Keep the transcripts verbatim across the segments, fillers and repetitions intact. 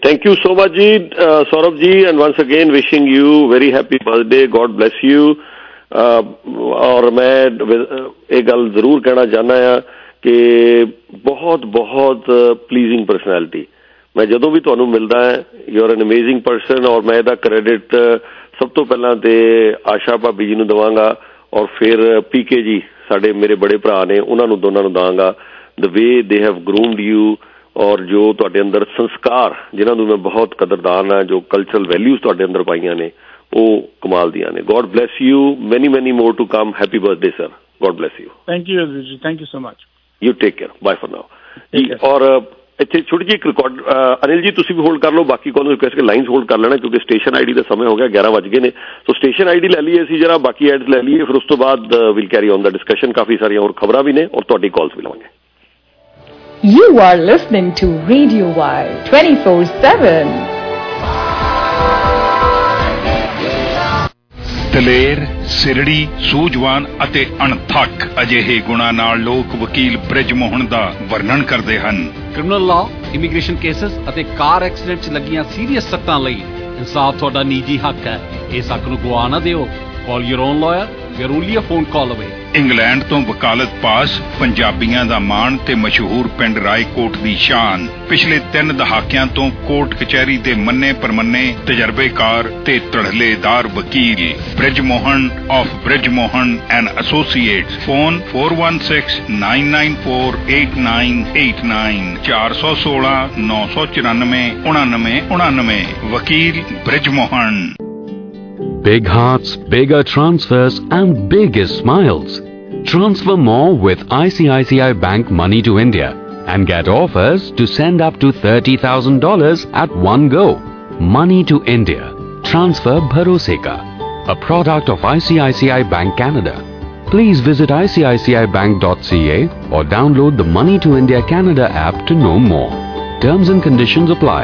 Thank you so much, ji, uh, Saurabh ji, and once again wishing you very happy birthday. God bless you. Uh, और मैं एक गल जरूर कहना चाहना है कि बहुत बहुत प्लीजिंग पर्सनैलिटी मैं ਜਦੋਂ ਵੀ ਤੁਹਾਨੂੰ ਮਿਲਦਾ ਹੈ you are an amazing person ਔਰ ਮੈਂ ਇਹਦਾ ਕ੍ਰੈਡਿਟ ਸਭ ਤੋਂ ਪਹਿਲਾਂ ਤੇ ਆਸ਼ਾ ਭਾਬੀ ਜੀ ਨੂੰ ਦੇਵਾਂਗਾ ਔਰ ਫਿਰ ਪੀਕੇ ਜੀ ਸਾਡੇ ਮੇਰੇ ਬੜੇ ਭਰਾ ਨੇ ਉਹਨਾਂ ਨੂੰ ਦੋਨਾਂ ਨੂੰ ਦਾਂਗਾ ਦ ਵੇ ਦੇ ਹੈਵ ਗਰੂਮਡ ਯੂ ਔਰ ਜੋ ਤੁਹਾਡੇ ਅੰਦਰ ਸੰਸਕਾਰ ਜਿਨ੍ਹਾਂ ਨੂੰ ਮੈਂ ਬਹੁਤ ਕਦਰਦਾਨ ਹਾਂ ਜੋ ਕਲਚਰਲ ਵੈਲਿਊਜ਼ ਤੁਹਾਡੇ ਅੰਦਰ ਪਾਈਆਂ ਨੇ ਉਹ ਕਮਾਲ ਦੀਆਂ ਨੇ God bless you many many more to come happy birthday sir God bless you thank you ਜੀ thank you so much you take care bye for now ਜੀ ਔਰ ਇੱਥੇ ਛੋਟੀ ਜਿਹੀ ਇੱਕ ਰਿਕਾਰਡ ਅਨਿਲ ਜੀ ਤੁਸੀਂ ਵੀ ਹੋਲਡ ਕਰ ਲਓ ਬਾਕੀ ਕੋਲ ਰਿਕੁਐਸਟ ਕੇ ਲਾਈਨਸ ਹੋਲਡ ਕਰ ਲੈਣਾ ਕਿਉਂਕਿ ਸਟੇਸ਼ਨ ਆਈਡੀ ਦਾ ਸਮੇਂ ਹੋ ਗਿਆ ਗਿਆਰਾਂ ਵੱਜ ਗਏ ਨੇ ਸੋ ਸਟੇਸ਼ਨ ਆਈਡੀ ਲੈ ਲਈਏ ਅਸੀਂ ਜਰਾ ਬਾਕੀ ਐਡਸ ਲੈ ਲਈਏ ਫਿਰ ਉਸ ਤੋਂ ਬਾਅਦ will carry on the discussion ਕਾਫੀ ਸਾਰੀਆਂ ਹੋਰ ਖਬਰਾਂ ਵੀ ਨੇ ਔਰ ਤੁਹਾਡੀ ਕਾਲਸ ਵੀ ਲਵਾਂਗੇ You are listening to Radio Y twenty-four seven. ਦਲੇਰ ਸਿਰੜੀ ਸੂਝਵਾਨ ਅਤੇ ਅਣਥੱਕ ਅਜਿਹੇ ਗੁਣਾਂ ਨਾਲ ਲੋਕ ਵਕੀਲ ਬ੍ਰਿਜ ਮੋਹਨ ਦਾ ਵਰਣਨ ਕਰਦੇ ਹਨ ਕ੍ਰਿਮੀਨਲ ਲਾਅ ਇਮੀਗ੍ਰੇਸ਼ਨ ਕੇਸਸ ਅਤੇ ਕਾਰ ਐਕਸੀਡੈਂਟ 'ਚ ਲੱਗੀਆਂ ਸੀਰੀਅਸ ਸੱਟਾਂ ਲਈ ਇਨਸਾਫ ਤੁਹਾਡਾ ਨਿੱਜੀ ਹੱਕ ਹੈ ਇਸ ਹੱਕ ਨੂੰ ਗਵਾ ਨਾ ਦਿਓ call your own lawyer we are only a phone call away England ਤੋਂ ਵਕਾਲਤ ਪਾਸ ਪੰਜਾਬੀਆਂ ਦਾ ਮਾਣ ਤੇ ਮਸ਼ਹੂਰ ਪਿੰਡ ਰਾਏਕੋਟ ਦੀ ਸ਼ਾਨ ਪਿਛਲੇ ਤਿੰਨ ਦਹਾਕਿਆਂ ਤੋਂ ਕੋਰਟ ਕਚਹਿਰੀ ਦੇ ਮੰਨੇ ਪਰਮੰਨੇ ਤਜਰਬੇਕਾਰ ਤੇ ਧੜਲੇਦਾਰ ਵਕੀਲ Brij Mohan of Brij Mohan and associates phone four one six nine nine four eight nine eight nine ਚਾਰ ਸੌ ਸੋਲਾਂ ਨੌ ਸੌ ਚੁਰਾਨਵੇਂ ਉਣਾਨਵੇਂ ਉਣਾਨਵੇਂ ਵਕੀਲ Brij Mohan Big hearts, bigger transfers and biggest smiles. Transfer more with I C I C I Bank Money to India and get offers to send up to thirty thousand dollars at one go. Money to India. Transfer Bharose Ka. A product of I C I C I Bank Canada. Please visit I C I C I bank dot C A or download the Money to India Canada app to know more. Terms and conditions apply.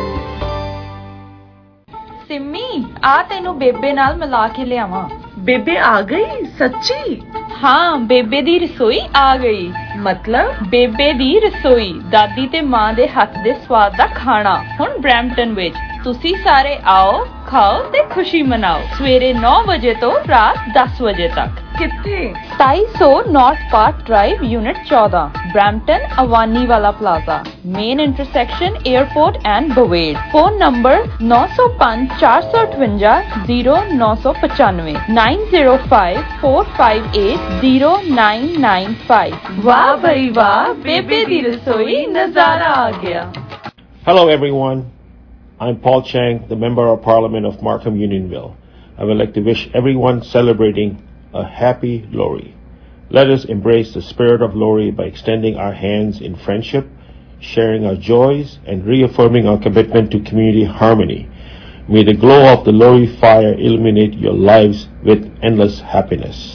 ਆ ਤੈਨੂੰ ਬੇਬੇ ਨਾਲ ਮਿਲਾ ਕੇ ਲਿਆਵਾਂ ਬੇਬੇ ਆ ਗਈ ਸੱਚੀ ਹਾਂ ਬੇਬੇ ਦੀ ਰਸੋਈ ਆ ਗਈ ਮਤਲਬ ਬੇਬੇ ਦੀ ਰਸੋਈ ਦਾਦੀ ਤੇ ਮਾਂ ਦੇ ਹੱਥ ਦੇ ਸਵਾਦ ਦਾ ਖਾਣਾ ਹੁਣ ਬਰੈਂਪਟਨ ਵਿੱਚ ਤੁਸੀਂ ਸਾਰੇ ਆਓ ਖਾਓ ਤੇ ਖੁਸ਼ੀ ਮਨਾਓ ਸਵੇਰੇ ਨੌ ਵਜੇ ਤੋਂ ਰਾਤ ਦਸ ਵਜੇ ਤੱਕ ਕਿੱਥੇ ਸਤਾਈ ਸੌ ਨਾਰਥ ਪਾਰਕ ਡਰਾਈਵ ਯੂਨਿਟ ਚੌਦਾਂ ਬਰੈਂਪਟਨ ਅਵਾਨੀ ਵਾਲਾ plaza main intersection airport and Bovaird phone number ਨੌ ਸੌ ਪੰਜ ਚਾਰ ਸੌ ਅਠਵੰਜਾ ਜ਼ੀਰੋ ਨੌ ਸੌ ਪਚਾਨਵੇਂ nine zero five four five eight zero nine nine five ਵਾਹ ਬਈ ਵਾਹ ਬੇਬੇ ਦੀ ਰਸੋਈ ਨਜ਼ਾਰਾ ਆ ਗਿਆ Hello everyone I'm Paul Chang, the Member of Parliament of Markham Unionville. I would like to wish everyone celebrating a happy Lori. Let us embrace the spirit of Lori by extending our hands in friendship, sharing our joys, and reaffirming our commitment to community harmony. May the glow of the Lori fire illuminate your lives with endless happiness.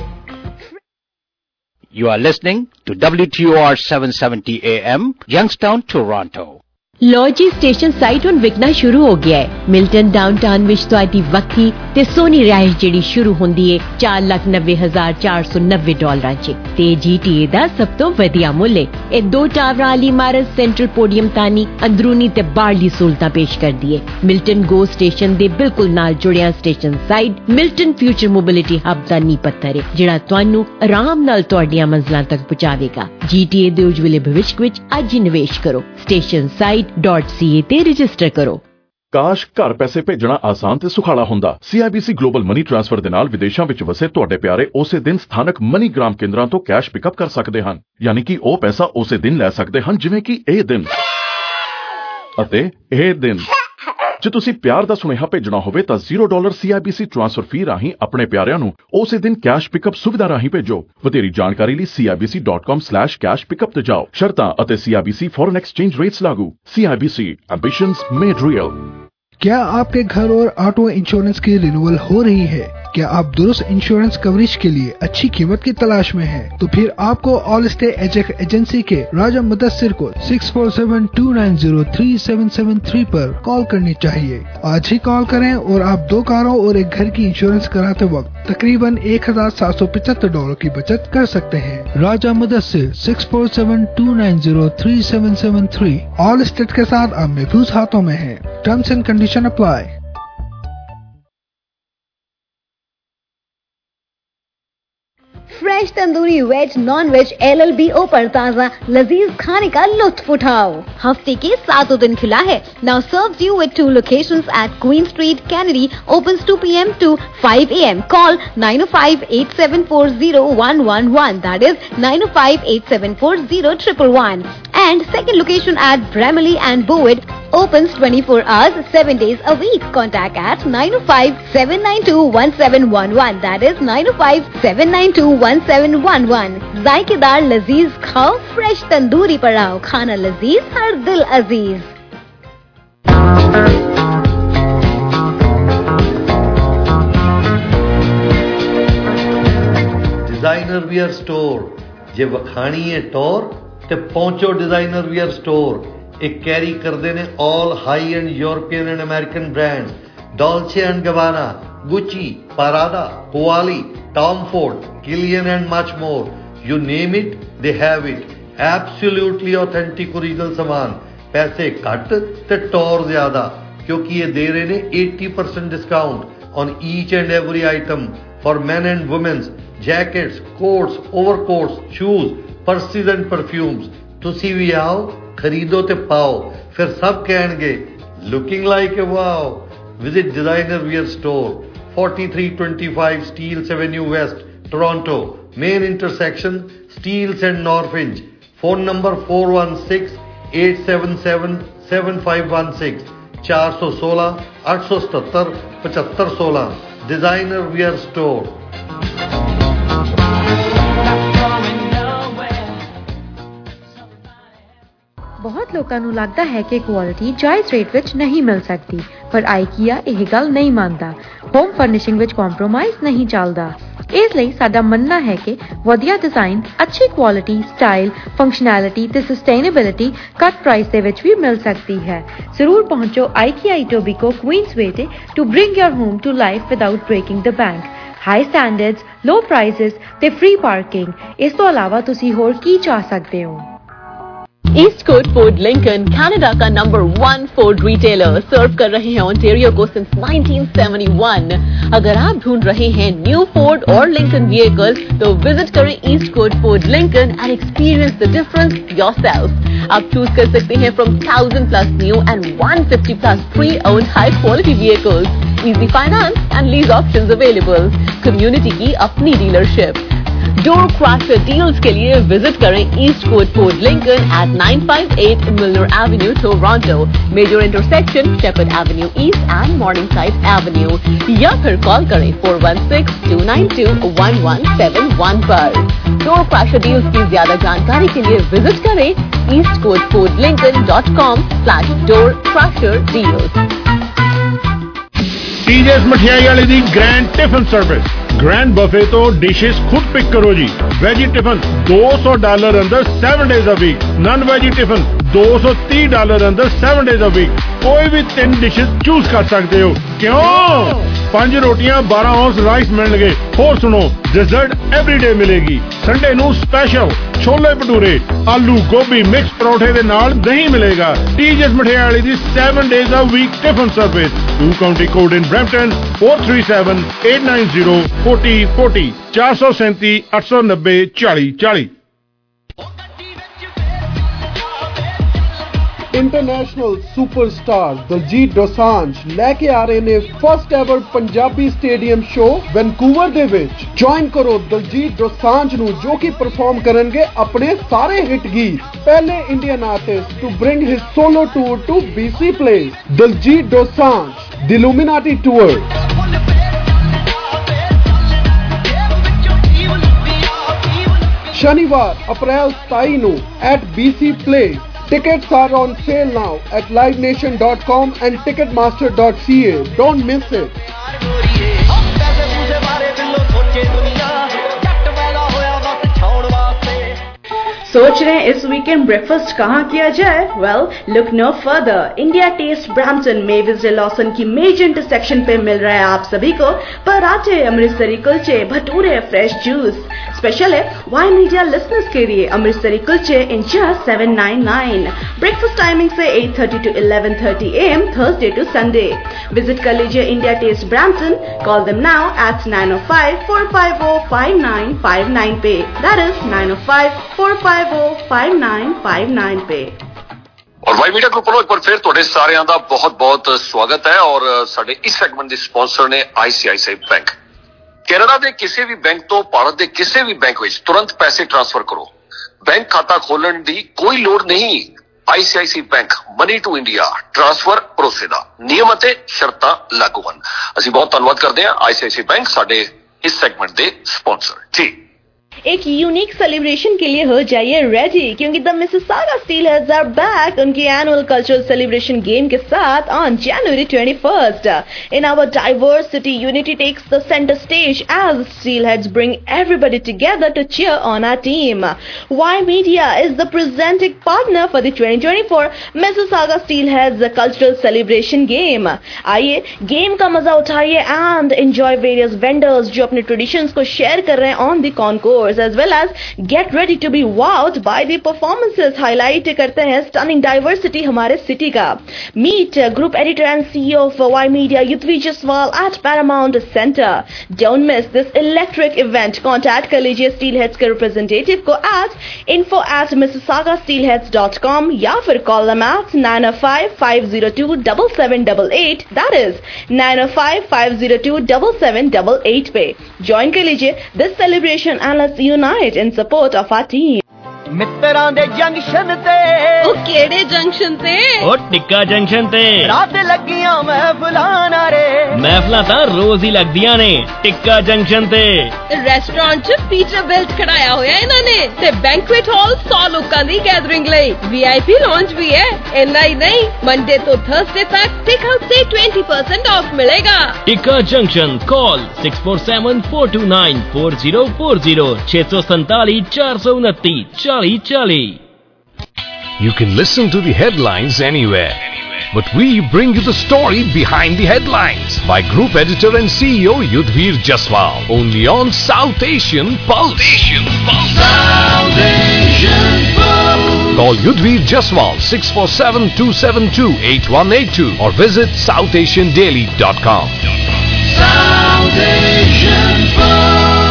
You are listening to W T O R seven seventy A M, Youngstown, Toronto. ਲੋ ਜੀ station site ਹੁਣ ਵਿਕਣਾ ਸ਼ੁਰੂ ਹੋ ਗਿਆ ਹੈ Milton downtown ਵਿੱਚ ਤੁਹਾਡੀ ਵੱਖਰੀ ਤੇ ਸੋਹਣੀ ਰਿਹਾਇਸ਼ ਜਿਹੜੀ ਸ਼ੁਰੂ ਹੁੰਦੀ ਹੈ ਚਾਰ ਲੱਖ ਨੱਬੇ ਹਜ਼ਾਰ ਚਾਰ ਸੌ ਨੱਬੇ ਡਾਲਰਾਂ 'ਚ ਤੇ ਜੀਟੀਏ ਦਾ ਸਭ ਤੋਂ ਵਧੀਆ ਮੁੱਲ ਹੈ ਇਹ ਦੋ ਟਾਵਰਾਂ ਵਾਲੀ ਇਮਾਰਤ ਸੈਂਟਰਲ ਪੋਡੀਅਮ ਤਾਨੀ ਅੰਦਰੂਨੀ ਤੇ ਬਾਹਰਲੀ ਸਹੂਲਤਾਂ ਪੇਸ਼ ਕਰਦੀ ਹੈ ਮਿਲਟਨ ਗੋ ਸਟੇਸ਼ਨ ਦੇ ਬਿਲਕੁਲ ਨਾਲ ਜੁੜਿਆ station site Milton future mobility hub ਦਾ ਨੀਂਹ ਪੱਥਰ ਹੈ ਜਿਹੜਾ ਤੁਹਾਨੂੰ ਆਰਾਮ ਨਾਲ ਤੁਹਾਡੀਆਂ ਮੰਜ਼ਲਾਂ ਤੱਕ ਪਹੁੰਚਾਵੇਗਾ ਜੀਟੀਏ ਦੇ ਉਜਵਲੇ ਭਵਿੱਖ ਵਿੱਚ ਅੱਜ ਹੀ ਨਿਵੇਸ਼ ਕਰੋ ਸਟੇਸ਼ਨ ਸਾਈਟ .ca ਤੇ ਰਜਿਸਟਰ ਕਰੋ ਕਾਸ਼ ਘਰ ਪੈਸੇ ਭੇਜਣਾ ਆਸਾਨ ਤੇ ਸੁਖਾਲਾ ਹੁੰਦਾ C I B C global money transfer ਦੇ ਨਾਲ ਵਿਦੇਸ਼ਾਂ ਵਿੱਚ ਵਸੇ ਤੁਹਾਡੇ ਪਿਆਰੇ ਉਸੇ ਦਿਨ ਸਥਾਨਕ ਮਨੀਗ੍ਰਾਮ ਕੇਂਦਰਾਂ ਤੋਂ ਕੈਸ਼ ਪਿਕਅਪ ਕਰ ਸਕਦੇ ਹਨ ਯਾਨੀ ਕਿ ਉਹ ਪੈਸਾ ਉਸੇ ਦਿਨ ਲੈ ਸਕਦੇ ਹਨ ਜਿਵੇਂ ਕਿ ਇਹ ਦਿਨ ਅਤੇ ਇਹ ਦਿਨ ਜੇ ਤੁਸੀਂ ਪਿਆਰ ਦਾ ਸੁਨੇਹਾ ਭੇਜਣਾ ਹੋਵੇ ਤਾਂ zero dollar C I B C transfer fee ਰਾਹੀਂ ਆਪਣੇ ਪਿਆਰਿਆਂ ਨੂੰ ਉਸੇ ਦਿਨ ਕੈਸ਼ ਪਿਕਅਪ ਸੁਵਿਧਾ ਰਾਹੀਂ ਭੇਜੋ ਵਧੇਰੀ ਜਾਣਕਾਰੀ ਲਈ C I B C dot com slash cash pickup ਤੇ ਜਾਓ ਸ਼ਰਤਾਂ ਅਤੇ C I B C foreign exchange rates ਲਾਗੂ C I B C ambitions made real क्या आपके घर और ऑटो इंश्योरेंस की रिन्यूअल हो रही है? क्या आप दुरुस्त इंश्योरेंस कवरेज के लिए अच्छी कीमत की तलाश में हैं? तो फिर आपको ऑल स्टेट एजेंट एजेंसी के राजा मुदस्सिर को six four seven two nine zero three seven seven three पर कॉल करनी चाहिए। आज ही कॉल करें और आप दो कारों और एक घर की इंश्योरेंस कराते वक्त तकरीबन एक हजार सात सौ पचहत्तर डॉलर की बचत कर सकते हैं। Raja Mudassir six four seven two nine zero three seven seven three Allstate के साथ अब महफूज हाथों में है। Terms and condition apply. Fresh tandoori veg non veg L L B O पर ताज़ा लजीज खाने का लुत्फ उठाओ। हफ्ते के सातों दिन खुला है। Now serves you with two locations at Queen Street, Kennedy. Opens two p m to five a m Call nine oh five, eight seven four zero, one one one. That is nine oh five, eight seven four zero, one one one. And second location at Bramley and Bowood. Opens twenty-four hours, seven days a week. Contact at nine oh five, seven nine two, one seven one one. That is nine oh five, seven nine two, one seven one one. जायकेदार लजीज खाओ, fresh tandoori पर आओ। खाना लजीज, हर दिल अजीज। Designer wear store जे वखाणी है टोर ते पहुंचो डिजाइनर वियर स्टोर। एक कैरी करते ने all high end European and American brand Dolce and Gabbana, Gucci, Prada, हुआली, Tom Ford, Kilian and much more. You name it they have it. Absolutely authentic original सामान, पैसे घट ते Tor ज्यादा, क्योंकि ये दे रहे ने अस्सी percent discount on each and every item for men and womens, jackets, coats, overcoats, shoes, purses and perfumes. तुसी भी आओ, खरीदो ते पाओ, फिर सब कहणगे looking like a wow. Visit designer wear store, forty-three twenty-five Steeles Avenue West, Toronto, main intersection Steeles and Norfinch. Phone number four one six, eight seven seven, seven five one six, four one six, eight seven seven, five five one six. Designer Wear Store. ਬਹੁਤ ਲੋਕਾਂ ਨੂੰ ਲੱਗਦਾ ਹੈ ਕਿ quality ਜਾਇਜ਼ rate ਵਿੱਚ ਨਹੀਂ ਮਿਲ ਸਕਦੀ, ਪਰ ਆਈਕੀਆ ਇਹ ਗੱਲ ਨਹੀਂ ਮੰਨਦਾ। ਹੋਮ ਫਰਨਿਸ਼ਿੰਗ ਵਿੱਚ ਕੰਪਰੋਮਾਈਜ਼ ਨਹੀਂ ਚੱਲਦਾ। ਇਸ ਲਈ ਸਾਡਾ ਮੰਨਣਾ ਹੈ ਕਿ ਵਧੀਆ ਡਿਜ਼ਾਈਨ, ਅੱਛੀ ਕੁਆਲਿਟੀ, ਸਟਾਈਲ, ਫੰਕਸ਼ਨੈਲਿਟੀ ਤੇ ਸਸਟੇਨੇਬਿਲਿਟੀ ਘੱਟ ਪ੍ਰਾਈਸ ਦੇ ਵਿੱਚ ਵੀ ਮਿਲ ਸਕਦੀ ਹੈ। ਜ਼ਰੂਰ ਪਹੁੰਚੋ ਆਈਕੀਆ ਇਟੋਬੀਕੋ, ਕੁਈਨਸਵੇ ਤੇ to bring your home to life without breaking the bank. High standards, low prices ਤੇ ਫ੍ਰੀ ਪਾਰਕਿੰਗ। ਇਸ ਤੋਂ ਇਲਾਵਾ ਤੁਸੀਂ ਹੋਰ ਕੀ ਚਾਹ ਸਕਦੇ ਹੋ। ईस्टकोट फोर्ड लिंकन कनाडा का number one Ford retailer serve कर रहे हैं ओंटारियो को सिंस नाइनटीन सेवेंटी वन। अगर आप ढूंढ रहे हैं न्यू फोर्ड और लिंकन व्हीकल तो विजिट करें Eastcourt Ford Lincoln and experience the difference yourself. आप चूज कर सकते हैं from thousand plus new and one fifty plus pre owned high quality vehicles. Easy finance and lease options available. Community की अपनी dealership. Door crasher deals के लिए visit करें Eastcourt Ford Lincoln at nine fifty-eight Milner Avenue, Toronto, major intersection Sheppard Avenue East and Morningside Avenue, या फिर call करें four one six, two nine two, one one seven one पर। Door crasher deals की ज्यादा जानकारी के लिए visit करें Eastcourt Ford Lincoln dot com slash door crasher deals. TJ's Mithai वाले दी grand tiffin service. Grand buffet तो डिशेस खुद पिक करो जी। वेजी टिफिन दो सौ डॉलर अंदर seven days a week. Non veggie tiffin दो सौ तीस डॉलर अंदर सेवन डेज अ वीक। कोई भी तीन डिशेस चूज कर सकते हो। क्यों? पांच रोटियां बारह औंस राइस मिलणगे। होर सुनो, डिजर्ट एवरीडे मिलेगी। संडे नू स्पेशल छोले भटूरे, आलू गोभी मिक्स परोठे दे नाल नहीं मिलेगा। टीजेस मठियाई वाली दी seven days a week tiffin service. Two county code in Brampton four three seven, eight nine zero, forty forty, चार सौ सैंती, अठ सौ नब्बे, चाली चाली। इंटरनेशनल सुपरस्टार दलजीत दोसांझ लेके आ रहे ने first ever Punjabi stadium show Vancouver दे विच। ज्वाइन करो दलजीत दोसांझ नु जो कि परफॉर्म करेंगे अपने सारे हिट गीत। पहले Indian artist to bring his solo tour to BC Place. Diljit Dosanjh the Illuminati tour. शनिवार अप्रैल सताई नु at BC Place. Tickets are on sale now at live nation dot com and ticketmaster dot c a. Don't miss it. सोच रहे हैं इस weekend breakfast कहाँ किया जाए? Well, look no further. India Taste Brampton में विजय लॉसन की मेजर इंटरसेक्शन पे मिल रहा है आप सभी को parathe, Amritsari kulche, bhature, fresh juice. Special है वाई मीडिया लिसनर्स के लिए Amritsari kulche in just seven nine nine. Breakfast timing से eight thirty to eleven thirty A M Thursday to Sunday. Visit कर लीजिए India Taste Brampton. Call them now at nine O five four five O five nine five nine पे। That is nine O five four five five nine five nine पे। और Y media group ਵੱਲੋਂ ਇੱਕ ਵਾਰ ਫਿਰ ਤੁਹਾਡੇ ਸਾਰਿਆਂ ਦਾ ਬਹੁਤ-ਬਹੁਤ ਸਵਾਗਤ ਹੈ ਔਰ ਸਾਡੇ ਇਸ ਸੈਗਮੈਂਟ ਦੇ ਸਪਾਂਸਰ ਨੇ ਆਈ C I C I bank. Canada ਦੇ ਕਿਸੇ ਵੀ ਬੈਂਕ ਤੋਂ ਭਾਰਤ ਦੇ ਕਿਸੇ ਵੀ ਬੈਂਕ ਵਿੱਚ ਤੁਰੰਤ ਪੈਸੇ ਟ੍ਰਾਂਸਫਰ ਕਰੋ। ਬੈਂਕ ਖਾਤਾ ਖੋਲਣ ਦੀ ਕੋਈ ਲੋੜ ਨਹੀਂ। I C I C I bank money to India transfer ਭਰੋਸੇ ਦਾ ਨਿਯਮ ਅਤੇ ਸ਼ਰਤਾਂ ਲਾਗੂ ਹਨ। ਅਸੀਂ ਬਹੁਤ ਧੰਨਵਾਦ ਕਰਦੇ ਹਾਂ ਆਈ C I C I bank ਸਾਡੇ ਇਸ ਸੈਗਮੈਂਟ ਦੇ ਸਪਾਂਸਰ। ਜੀ एक यूनिक सेलिब्रेशन के लिए हो जाइए रेडी क्योंकि the Mississauga Steelheads are back उनके एनुअल कल्चरल सेलिब्रेशन गेम के साथ on January twenty first. In our diverse city unity takes the centre stage as Steelheads bring everybody together to cheer on our team. Y Media is the presenting partner for the twenty twenty-four Mississauga Steelheads Cultural Celebration Game. आइए game का मजा उठाइए and enjoy various vendors जो अपने traditions को share कर रहे हैं on the concourse, as well as get ready to be wowed by the performances. highlight करते हैं stunning diversity हमारे city का। Meet group editor and C E O of Y Media Yudhvir Jaswal at Paramount Center. Don't miss this electric event. Contact कर लीजिए Steelheads के representative को at info at mississauga steelheads dot com या फिर call them at nine oh five five oh two seven seven eight eight. that is nine oh five five oh two seven seven eight eight पे join कर लीजिए this celebration and let's unite in support of our team. ਮਿੱਤਰਾਂ ਦੇ junction ਤੇ ਉਹ ਕਿਹੜੇ junction ਤੇ? ਉਹ ਟਿੱਕਾ ਜੰਕਸ਼ਨ ਤੇ ਰਾਤ ਲੱਗੀਆਂ ਮਹਿਫਲਾਂ ਨਾਰੇ। ਮਹਿਫਲਾਂ ਤਾਂ ਰੋਜ਼ ਹੀ ਲੱਗਦੀਆਂ ਨੇ ਟਿੱਕਾ ਜੰਕਸ਼ਨ ਤੇ। ਰੈਸਟੋਰੈਂਟ 'ਚ ਪੀਟਰ ਬਿਲਟ ਖੜਾਇਆ ਹੋਇਆ ਇਹਨਾਂ ਨੇ ਤੇ ਬੈਂਕੁਏਟ ਹਾਲ ਸੌ ਲੋਕਾਂ ਦੀ ਗੈਦਰਿੰਗ ਲਈ ਵੀ ਆਈ ਪੀ ਲੌਂਜ ਵੀ ਹੈ। ਇੰਨਾ ਹੀ ਨਹੀਂ ਮੰਡੇ ਤੋਂ ਥਰਸਡੇ ਤੱਕ ਟੇਕ ਆਊਟ ਤੇ twenty percent ਆਫ ਮਿਲੇਗਾ। Tikka Junction call six four seven four two nine four zero four zero ਛੇ ਸੌ ਸੰਤਾਲੀ ਚਾਰ ਸੌ ਉਨੱਤੀ ਚਾਲੀ ਚਾਲੀ। You can listen to the headlines anywhere, but we bring you the story behind the headlines by Group Editor and C E O Yudhvir Jaswal, only on South Asian Pulse. Asian Pulse. South Asian Pulse. Call Yudhvir Jaswal six four seven two seven two eight one eight two or visit south asian daily dot com. South Asian Pulse.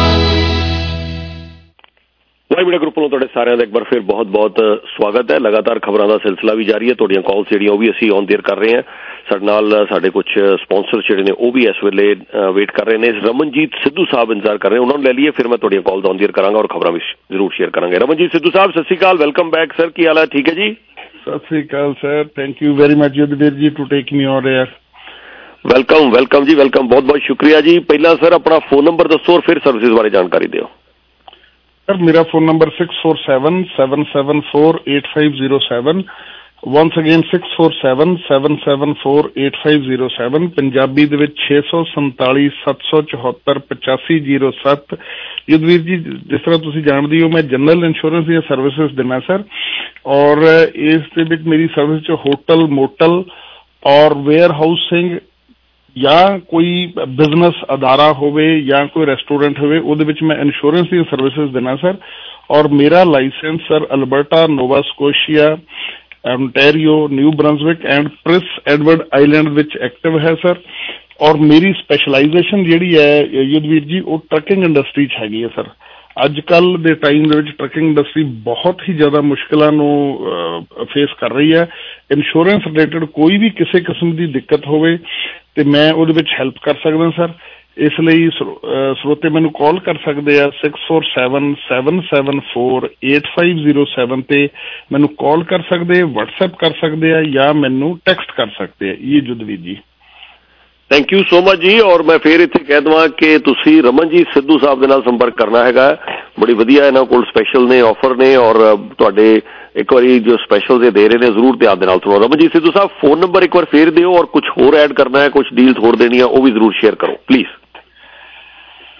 Y media group ਵੱਲੋਂ ਤੁਹਾਡੇ ਸਾਰਿਆਂ ਦਾ ਇੱਕ ਵਾਰ ਫਿਰ ਬਹੁਤ ਬਹੁਤ ਸਵਾਗਤ ਹੈ। ਲਗਾਤਾਰ ਖਬਰਾਂ ਦਾ ਸਿਲਸਿਲਾ ਵੀ ਜਾਰੀ ਹੈ। ਤੁਹਾਡੀਆਂ ਕਾਲਸ ਜਿਹੜੀਆਂ ਉਹ ਵੀ ਅਸੀਂ ਔਨ ਦੇਅਰ ਕਰ ਰਹੇ ਹਾਂ। ਸਾਡੇ ਨਾਲ ਸਾਡੇ ਕੁਝ ਸਪਾਂਸਰ ਜਿਹੜੇ ਨੇ ਉਹ ਵੀ ਇਸ ਵੇਲੇ ਵੇਟ ਕਰ ਰਹੇ ਨੇ। ਰਮਨਜੀਤ ਸਿੱਧੂ ਸਾਹਿਬ ਇੰਤਜ਼ਾਰ ਕਰ ਰਹੇ ਉਹਨਾਂ ਨੂੰ ਲੈ ਲਈਏ, ਫਿਰ ਮੈਂ ਤੁਹਾਡੀਆਂ ਕਾਲਸ ਔਨ ਦੇਅਰ ਕਰਾਂਗਾ ਔਰ ਖਬਰਾਂ ਵੀ ਜ਼ਰੂਰ ਸ਼ੇਅਰ ਕਰਾਂਗੇ। ਰਮਨਜੀਤ ਸਿੱਧੂ ਸਾਹਿਬ ਸਤਿ ਸ਼੍ਰੀ ਅਕਾਲ, ਵੈਲਕਮ ਬੈਕ ਸਰ, ਕੀ ਹਾਲ ਹੈ? ਠੀਕ ਹੈ ਜੀ, ਸਤਿ ਸ਼੍ਰੀ ਅਕਾਲ sir, thank you very much Yudhvir ji to take me on air. Welcome welcome ਜੀ, ਵੈਲਕਮ, ਬਹੁਤ ਬਹੁਤ ਸ਼ੁਕਰੀਆ ਜੀ। ਪਹਿਲਾਂ ਸਰ ਆਪਣਾ ਫੋਨ ਨੰਬਰ ਦੱਸੋ ਔਰ ਫਿਰ ਸਰਵਿਸਿਜ਼ ਬਾਰੇ ਜਾਣਕਾਰੀ ਦਿਓ। ਸਰ ਮੇਰਾ phone number six four seven seven seven four eight five zero seven, once again six four seven seven seven four eight five zero seven, Punjabi ਦੇ ਵਿੱਚ ਛੇ ਸੌ ਸੰਤਾਲੀ ਸੱਤ ਸੌ ਚੁਹੱਤਰ ਪਚਾਸੀ ਜ਼ੀਰੋ ਸੱਤ। ਯੁਧਵੀਰ ਜੀ ਜਿਸ ਤਰ੍ਹਾਂ ਤੁਸੀਂ ਜਾਣਦੇ ਹੋ ਮੈਂ ਜਨਰਲ ਇੰਸ਼ੋਰੈਂਸ ਦੀਆਂ ਸਰਵਿਸਿਜ਼ ਦਿੰਦਾ ਸਰ, ਔਰ ਇਸ ਦੇ ਵਿੱਚ ਮੇਰੀ ਸਰਵਿਸ 'ਚ ਹੋਟਲ, ਮੋਟਲ ਔਰ ਵੇਅਰ ਹਾਊਸਿੰਗ ਜਾਂ ਕੋਈ ਬਿਜ਼ਨਸ ਅਦਾਰਾ ਹੋਵੇ ਜਾਂ ਕੋਈ ਰੈਸਟੋਰੈਂਟ ਹੋਵੇ ਉਹਦੇ ਵਿੱਚ ਮੈਂ ਇੰਸ਼ੋਰੈਂਸ ਦੀਆਂ ਸਰਵਿਸਿਜ਼ ਦਿੰਦਾ ਸਰ। ਔਰ ਮੇਰਾ licence sir Alberta, Nova Scotia, ontario, New Brunswick and Prince Edward Island ਵਿੱਚ ਐਕਟਿਵ ਹੈ ਸਰ। ਔਰ ਮੇਰੀ ਸਪੈਸ਼ਲਾਈਜੇਸ਼ਨ ਜਿਹੜੀ ਹੈ ਯੁਧਵੀਰ ਜੀ ਉਹ ਟਰੱਕਿੰਗ ਇੰਡਸਟਰੀ 'ਚ ਹੈਗੀ ਹੈ ਸਰ। ਅੱਜ ਕੱਲ੍ਹ ਦੇ ਟਾਈਮ ਦੇ ਵਿੱਚ ਟਰੱਕਿੰਗ ਇੰਡਸਟਰੀ ਬਹੁਤ ਹੀ ਜ਼ਿਆਦਾ ਮੁਸ਼ਕਿਲਾਂ ਨੂੰ ਫੇਸ ਕਰ ਰਹੀ ਹੈ। ਇੰਸ਼ੋਰੈਂਸ ਰਿਲੇਟਡ ਕੋਈ ਵੀ ਕਿਸੇ ਕਿਸਮ ਦੀ ਦਿੱਕਤ ਹੋਵੇ ਤੇ ਮੈਂ ਉਹਦੇ ਵਿੱਚ ਹੈਲਪ ਕਰ ਸਕਦਾ ਸਰ। ਇਸ ਲਈ ਸਰੋਤੇ ਮੈਨੂੰ ਕਾਲ ਕਰ ਸਕਦੇ ਆ six four seven seven seven four eight five zero seven ਤੇ ਮੈਨੂੰ ਕਾਲ ਕਰ ਸਕਦੇ, ਵਟਸਐਪ ਕਰ ਸਕਦੇ ਆ ਜਾਂ ਮੈਨੂੰ ਟੈਕਸਟ ਕਰ ਸਕਦੇ ਆ। ਇਹ ਯੁਧਵੀਰ ਜੀ ਥੈਂਕ ਯੂ ਸੋ ਮਚ ਜੀ। ਔਰ ਮੈਂ ਫਿਰ ਇੱਥੇ ਕਹਿ ਦੇਵਾਂ ਕਿ ਤੁਸੀਂ ਰਮਨਜੀਤ ਸਿੱਧੂ ਸਾਹਿਬ ਦੇ ਨਾਲ ਸੰਪਰਕ ਕਰਨਾ ਹੈਗਾ। ਬੜੀ ਵਧੀਆ ਇਹਨਾਂ ਕੋਲ ਸਪੈਸ਼ਲ ਨੇ, ਆਫਰ ਨੇ ਔਰ ਤੁਹਾਡੇ ਇੱਕ ਵਾਰੀ ਜੋ ਸਪੈਸ਼ਲ ਦੇ ਰਹੇ ਨੇ ਜ਼ਰੂਰ ਧਿਆਨ ਦੇ ਨਾਲ ਸੁਣੋ। ਰਮਨਜੀਤ ਸਿੱਧੂ ਸਾਹਿਬ ਫੋਨ ਨੰਬਰ ਇੱਕ ਵਾਰ ਫੇਰ ਦਿਓ ਔਰ ਕੁਝ ਹੋਰ ਐਡ ਕਰਨਾ ਹੈ, ਕੁਝ ਡੀਲਸ ਹੋਰ ਦੇਣੀ ਆ ਉਹ ਵੀ ਜ਼ਰੂਰ ਸ਼ੇਅਰ ਕਰੋ ਪਲੀਜ਼।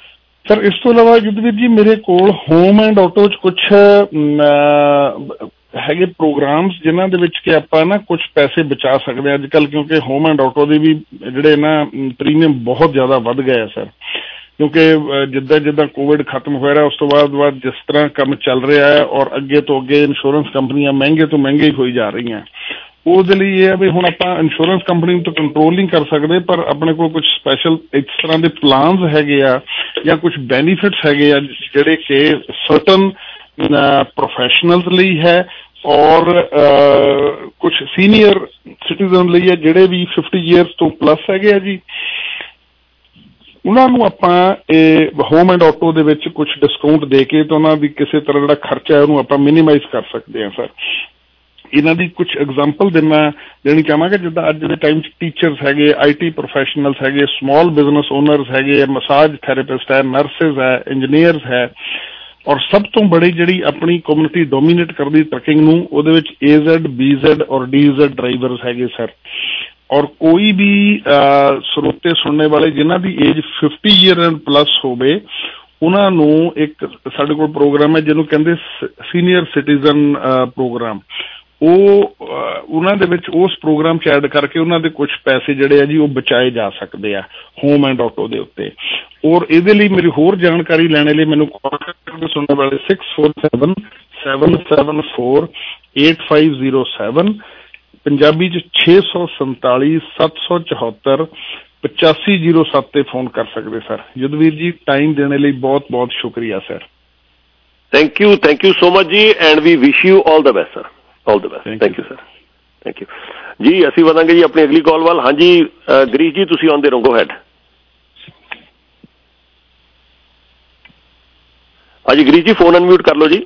ਸਰ ਇਸ ਤੋਂ ਇਲਾਵਾ ਯੁੱਧਵੀਰ ਜੀ ਮੇਰੇ ਕੋਲ ਹੋਮ ਐਂਡ ਆਟੋ 'ਚ ਕੁਛ ਹੈਗੇ ਪ੍ਰੋਗਰਾਮਸ ਜਿਨ੍ਹਾਂ ਦੇ ਵਿੱਚ ਕਿ ਆਪਾਂ ਨਾ ਕੁਛ ਪੈਸੇ ਬਚਾ ਸਕਦੇ ਹਾਂ ਅੱਜ ਕੱਲ੍ਹ, ਕਿਉਂਕਿ ਹੋਮ ਐਂਡ ਆਟੋ ਦੇ ਵੀ ਜਿਹੜੇ ਨਾ ਪ੍ਰੀਮੀਅਮ ਬਹੁਤ ਜ਼ਿਆਦਾ ਵੱਧ ਗਏ ਆ ਸਰ, ਕਿਉਂਕਿ ਜਿੱਦਾਂ ਜਿੱਦਾਂ ਕੋਵਿਡ ਖਤਮ ਹੋ ਰਿਹਾ ਉਸ ਤੋਂ ਬਾਅਦ ਬਾਅਦ ਜਿਸ ਤਰ੍ਹਾਂ ਕੰਮ ਚੱਲ ਰਿਹਾ ਹੈ ਔਰ ਅੱਗੇ ਤੋਂ ਅੱਗੇ ਇੰਸ਼ੋਰੈਂਸ ਕੰਪਨੀਆਂ ਮਹਿੰਗੇ ਤੋਂ ਮਹਿੰਗੇ ਹੋਈ ਜਾ ਰਹੀਆਂ। ਉਹਦੇ ਲਈ ਇਹ ਹੈ ਵੀ ਹੁਣ ਆਪਾਂ ਇੰਸ਼ੋਰੈਂਸ ਕੰਪਨੀ ਨੂੰ ਤਾਂ ਕੰਟਰੋਲ ਨਹੀਂ ਕਰ ਸਕਦੇ, ਪਰ ਆਪਣੇ ਕੋਲ ਕੁਝ ਸਪੈਸ਼ਲ ਇਸ ਤਰ੍ਹਾਂ ਦੇ ਪਲਾਨਸ ਹੈਗੇ ਆ ਜਾਂ ਕੁਝ ਬੈਨੀਫਿਟਸ ਹੈਗੇ ਆ ਜਿਹੜੇ ਕਿ ਸਰਟਨ ਪ੍ਰੋਫੈਸ਼ਨਲਸ ਲਈ ਹੈ ਔਰ ਕੁਝ ਸੀਨੀਅਰ ਸਿਟੀਜ਼ਨ ਲਈ ਹੈ ਜਿਹੜੇ ਵੀ ਫਿਫਟੀ ਈਅਰਸ ਤੋਂ ਪਲੱਸ ਹੈਗੇ ਆ ਜੀ, ਉਹਨਾਂ ਨੂੰ ਆਪਾਂ ਇਹ ਹੋਮ ਐਂਡ ਆਟੋ ਦੇ ਵਿੱਚ ਕੁਝ ਡਿਸਕਾਊਂਟ ਦੇ ਕੇ ਤਾਂ ਉਹਨਾਂ ਦੀ ਕਿਸੇ ਤਰ੍ਹਾਂ ਜਿਹੜਾ ਖਰਚਾ ਹੈ ਉਹਨੂੰ ਆਪਾਂ ਮਿਨੀਮਾਈਜ਼ ਕਰ ਸਕਦੇ ਹਾਂ ਸਰ। ਇਹਨਾਂ ਦੀ ਕੁਝ ਐਗਜ਼ਾਮਪਲ ਦੇਣਾ ਦੇਣੀ ਚਾਹਾਂਗੇ, ਜਿੱਦਾਂ ਅੱਜ ਦੇ ਟਾਈਮ 'ਚ ਟੀਚਰਸ ਹੈਗੇ, ਆਈ ਟੀ ਪ੍ਰੋਫੈਸ਼ਨਲਸ ਹੈਗੇ, ਸਮਾਲ ਬਿਜ਼ਨਸ ਓਨਰਸ ਹੈਗੇ, ਮਸਾਜ ਥੈਰੇਪਿਸਟ ਹੈ, ਨਰਸਿਸ ਹੈ, ਇੰਜੀਨੀਅਰਸ ਹੈ, ਔਰ ਸਭ ਤੋਂ ਬੜੀ ਜਿਹੜੀ ਆਪਣੀ ਕਮਿਊਨਿਟੀ ਡੋਮੀਨੇਟ ਕਰਦੀ ਟਰੱਕਿੰਗ ਨੂੰ ਉਹਦੇ ਵਿੱਚ ਏ ਜ਼ੈਡ, ਬੀ ਜ਼ੈਡ ਔਰ ਡੀ ਜ਼ੈਡ ਡਰਾਈਵਰਸ ਹੈਗੇ ਸਰ। ਔਰ ਕੋਈ ਵੀ ਸਰੋਤੇ ਸੁਣਨੇ ਵਾਲੇ ਜਿਨ੍ਹਾਂ ਦੀ age fifty year and plus ਹੋਵੇ ਉਹਨਾਂ ਨੂੰ ਇੱਕ ਸਾਡੇ ਕੋਲ ਪ੍ਰੋਗਰਾਮ ਹੈ ਜਿਹਨੂੰ ਕਹਿੰਦੇ ਸੀਨੀਅਰ ਸਿਟੀਜ਼ਨ ਪ੍ਰੋਗਰਾਮ, ਉਹ ਉਹਨਾਂ ਦੇ ਵਿੱਚ ਉਸ ਪ੍ਰੋਗਰਾਮ 'ਚ ਐਡ ਕਰਕੇ ਉਹਨਾਂ ਦੇ ਕੁਝ ਪੈਸੇ ਜਿਹੜੇ ਆ ਜੀ ਉਹ ਬਚਾਏ ਜਾ ਸਕਦੇ ਆ ਹੋਮ ਐਂਡ ਆਟੋ ਦੇ ਉੱਤੇ। ਔਰ ਇਹਦੇ ਲਈ ਮੇਰੀ ਹੋਰ ਜਾਣਕਾਰੀ ਲੈਣ ਲਈ ਮੈਨੂੰ ਕਾਲ ਕਰਕੇ ਸੁਣਨ ਵਾਲੇ six four seven seven seven four eight five zero seven Punjabi 'ਚ ਛੇ ਸੌ ਸੰਤਾਲੀ ਸੱਤ ਸੌ ਚੁਹੱਤਰ ਪਚਾਸੀ ਜ਼ੀਰੋ ਸੱਤ 'ਤੇ ਫੋਨ ਕਰ ਸਕਦੇ ਸਰ। ਯੁੱਧਵੀਰ ਜੀ ਟਾਈਮ ਦੇਣ ਲਈ ਬਹੁਤ ਬਹੁਤ ਸ਼ੁਕਰੀਆ sir. Thank you thank you so much ਜੀ and we wish you all the best sir, all the best. Thank you sir, thank you ਜੀ। ਅਸੀਂ ਵਧਾਂਗੇ ਜੀ ਆਪਣੀ ਅਗਲੀ ਕਾਲ ਵੱਲ। ਹਾਂਜੀ ਗਰੀਸ਼ ਜੀ ਤੁਸੀਂ ਆਉਂਦੇ ਰਹੋ, ਹੈਡ। ਹਾਂਜੀ ਗਰੀਸ਼ जी फोन अनम्यूट कर लो जी।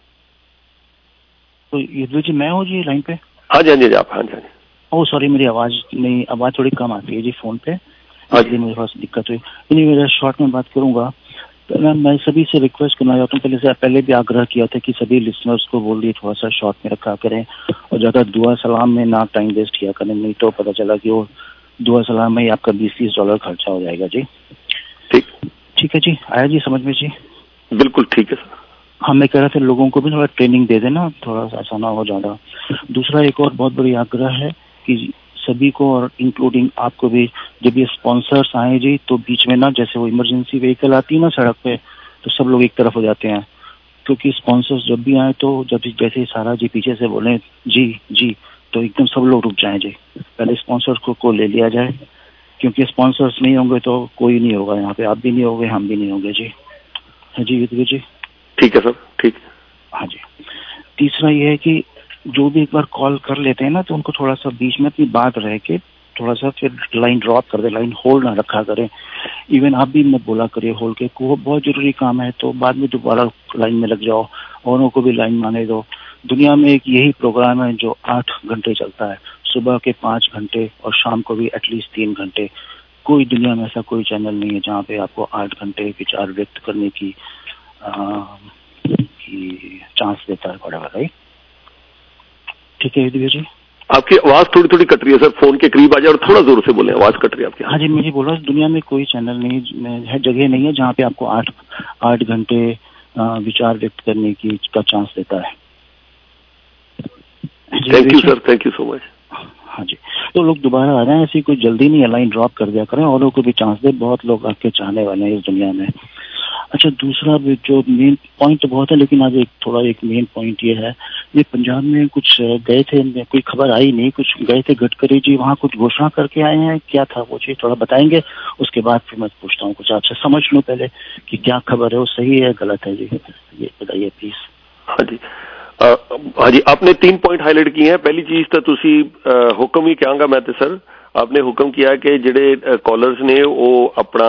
तो ये जी मैं हूँ जी लाइन पे। हाँ जी हाँ जी आप। हाँ जी हाँ जी। ओह सॉरी मेरी आवाज़ नहीं आवाज़ थोड़ी कम आती है जी फ़ोन पे, इसलिए मुझे थोड़ा सा दिक्कत हुई। नहीं मेरा शॉर्ट में बात करूँगा तो मैं मैं सभी से रिक्वेस्ट करना चाहता हूँ, पहले से पहले भी आग्रह किया था कि सभी लिसनर्स को बोल दिए थोड़ा सा शॉर्ट में रखा करें और ज़्यादा दुआ सलाम में ना टाइम वेस्ट किया करें, नहीं तो पता चला कि वो दुआ सलाम में ही आपका बीस तीस डॉलर खर्चा हो जाएगा जी। ठीक ठीक है जी, आया जी समझ में जी? बिल्कुल ठीक है सर। हाँ मैं कह रहा था लोगों को भी थोड़ा ट्रेनिंग दे देना, थोड़ा सा ऐसा ना हो ज़्यादा। दूसरा एक और बहुत बड़ी आग्रह है कि सभी को और इंक्लूडिंग आपको भी, जब ये स्पॉन्सर्स आए जी तो बीच में ना जैसे वो इमरजेंसी व्हीकल आती है ना सड़क पे तो सब लोग एक तरफ हो जाते हैं, क्योंकि स्पॉन्सर्स जब भी आए तो जब जैसे सारा जी पीछे से बोले जी जी तो एकदम सब लोग रुक जाएं जी, पहले स्पॉन्सर्स को, को ले लिया जाए, क्योंकि स्पॉन्सर्स नहीं होंगे तो कोई नहीं होगा यहाँ पे, आप भी नहीं होंगे हम भी नहीं होंगे जी। हाँ जी युद्धवीर जी। ठीक है सर ठीक। हाँ जी। तीसरा ये है कि जो भी एक बार कॉल कर लेते हैं ना तो उनको थोड़ा सा बीच में अपनी बात रह के थोड़ा सा फिर लाइन ड्रॉप कर दे, लाइन होल्ड ना रखा करें। इवन आप भी मत बोला करिए होल्ड के, को बहुत जरूरी काम है तो बाद में दोबारा लाइन में लग जाओ, औरों को भी लाइन माने दो। दुनिया में एक यही प्रोग्राम है जो आठ घंटे चलता है, सुबह के पाँच घंटे और शाम को भी एटलीस्ट तीन घंटे। कोई दुनिया में ऐसा कोई चैनल नहीं है जहाँ पे आपको आठ घंटे विचार व्यक्त करने की आ, की चांस देता है बड़ा भाई। ठीक है युद्धवीर जी। आपकी आवाज थोड़ी थोड़ी कट रही है सर, फोन के करीब आ जाए और थोड़ा जोर से बोले, आवाज कट रही है आपकी। हाँ जी मुझे बोला दुनिया में कोई चैनल नहीं है, जगह नहीं है जहाँ पे आपको आठ आठ घंटे विचार व्यक्त करने की का चांस देता है। Thank you sir, thank you so much. हाँ जी तो लोग दोबारा आ जाए, ऐसी कोई जल्दी नहीं है, लाइन ड्रॉप कर दिया करें, औरों को भी चांस दे, बहुत लोग आपके चाहने वाले हैं इस दुनिया में। अच्छा दूसरा भी जो मेन पॉइंट तो बहुत है, लेकिन आज एक थोड़ा एक मेन पॉइंट ये है, ये पंजाब में कुछ गए थे, कोई खबर आई नहीं, कुछ गए थे गडकरी जी वहाँ कुछ घोषणा करके आए हैं, क्या था वो चीज थोड़ा बताएंगे, उसके बाद फिर मैं पूछता हूँ कुछ आपसे, समझ लो पहले कि क्या खबर है, वो सही है गलत है जी, ये बताइए प्लीज। हाँ जी हाँ जी आपने तीन पॉइंट हाईलाइट किए हैं। पहली चीज तो तुसी हुक्म ही कहांगा मैं तो सर, आपने हुक्म किया कि ਜਿਹੜੇ ਕਾਲਰਸ ਨੇ ਉਹ ਆਪਣਾ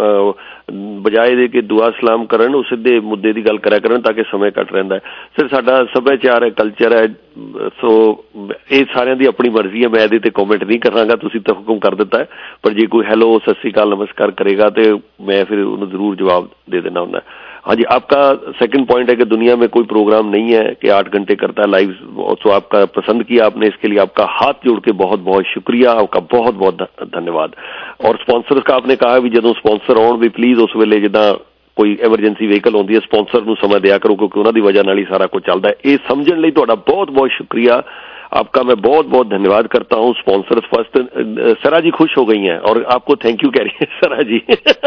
ਬਜਾਏ ਦੇ ਕੇ ਦੁਆ ਸਲਾਮ ਕਰਨ, ਉਹ ਸਿੱਧੇ ਮੁੱਦੇ ਦੀ ਗੱਲ ਕਰਿਆ ਕਰਨ ਤਾਂ ਕਿ ਸਮੇਂ ਘੱਟ ਰਹਿੰਦਾ ਹੈ। ਸਰ ਸਾਡਾ ਸੱਭਿਆਚਾਰ ਹੈ, ਕਲਚਰ ਹੈ, ਸੋ ਇਹ ਸਾਰਿਆਂ ਦੀ ਆਪਣੀ ਮਰਜ਼ੀ ਹੈ, ਮੈਂ ਇਹਦੇ ਤੇ ਕਮੈਂਟ ਨਹੀਂ ਕਰਾਂਗਾ, ਤੁਸੀਂ ਤਾਂ ਹੁਕਮ ਕਰ ਦਿੱਤਾ ਹੈ, ਪਰ ਜੇ ਕੋਈ ਹੈਲੋ ਸਤਿ ਸ਼੍ਰੀ ਅਕਾਲ ਨਮਸਕਾਰ ਕਰੇਗਾ ਤੇ मैं फिर उन्हें जरूर जवाब दे देना होता है। हाँ जी आपका सेकंड पॉइंट है कि दुनिया में कोई प्रोग्राम नहीं है कि आठ घंटे करता है लाइव, तो आपका पसंद किया आपने, इसके लिए आपका हाथ जोड़ के बहुत बहुत शुक्रिया, आपका बहुत बहुत धन्यवाद। और स्पॉन्सर्स का आपने कहा भी जो स्पॉन्सर आउण भी प्लीज उस वेले जिदा ਕੋਈ ਐਮਰਜੈਂਸੀ ਵਹੀਕਲ ਆਉਂਦੀ ਹੈ ਸਪਾਂਸਰ ਨੂੰ ਸਮਾਂ ਦਿਆ ਕਰੋ, ਕਿਉਂਕਿ ਉਹਨਾਂ ਦੀ ਵਜ੍ਹਾ ਨਾਲ ਹੀ ਸਾਰਾ ਕੁਝ ਚੱਲਦਾ है। ये समझने लिए ਤੁਹਾਡਾ बहुत बहुत शुक्रिया, आपका मैं बहुत बहुत धन्यवाद करता हूँ। स्पॉन्सर्स फर्स्ट सरा जी खुश हो गई हैं और आपको थैंक यू कह रही है सरा जी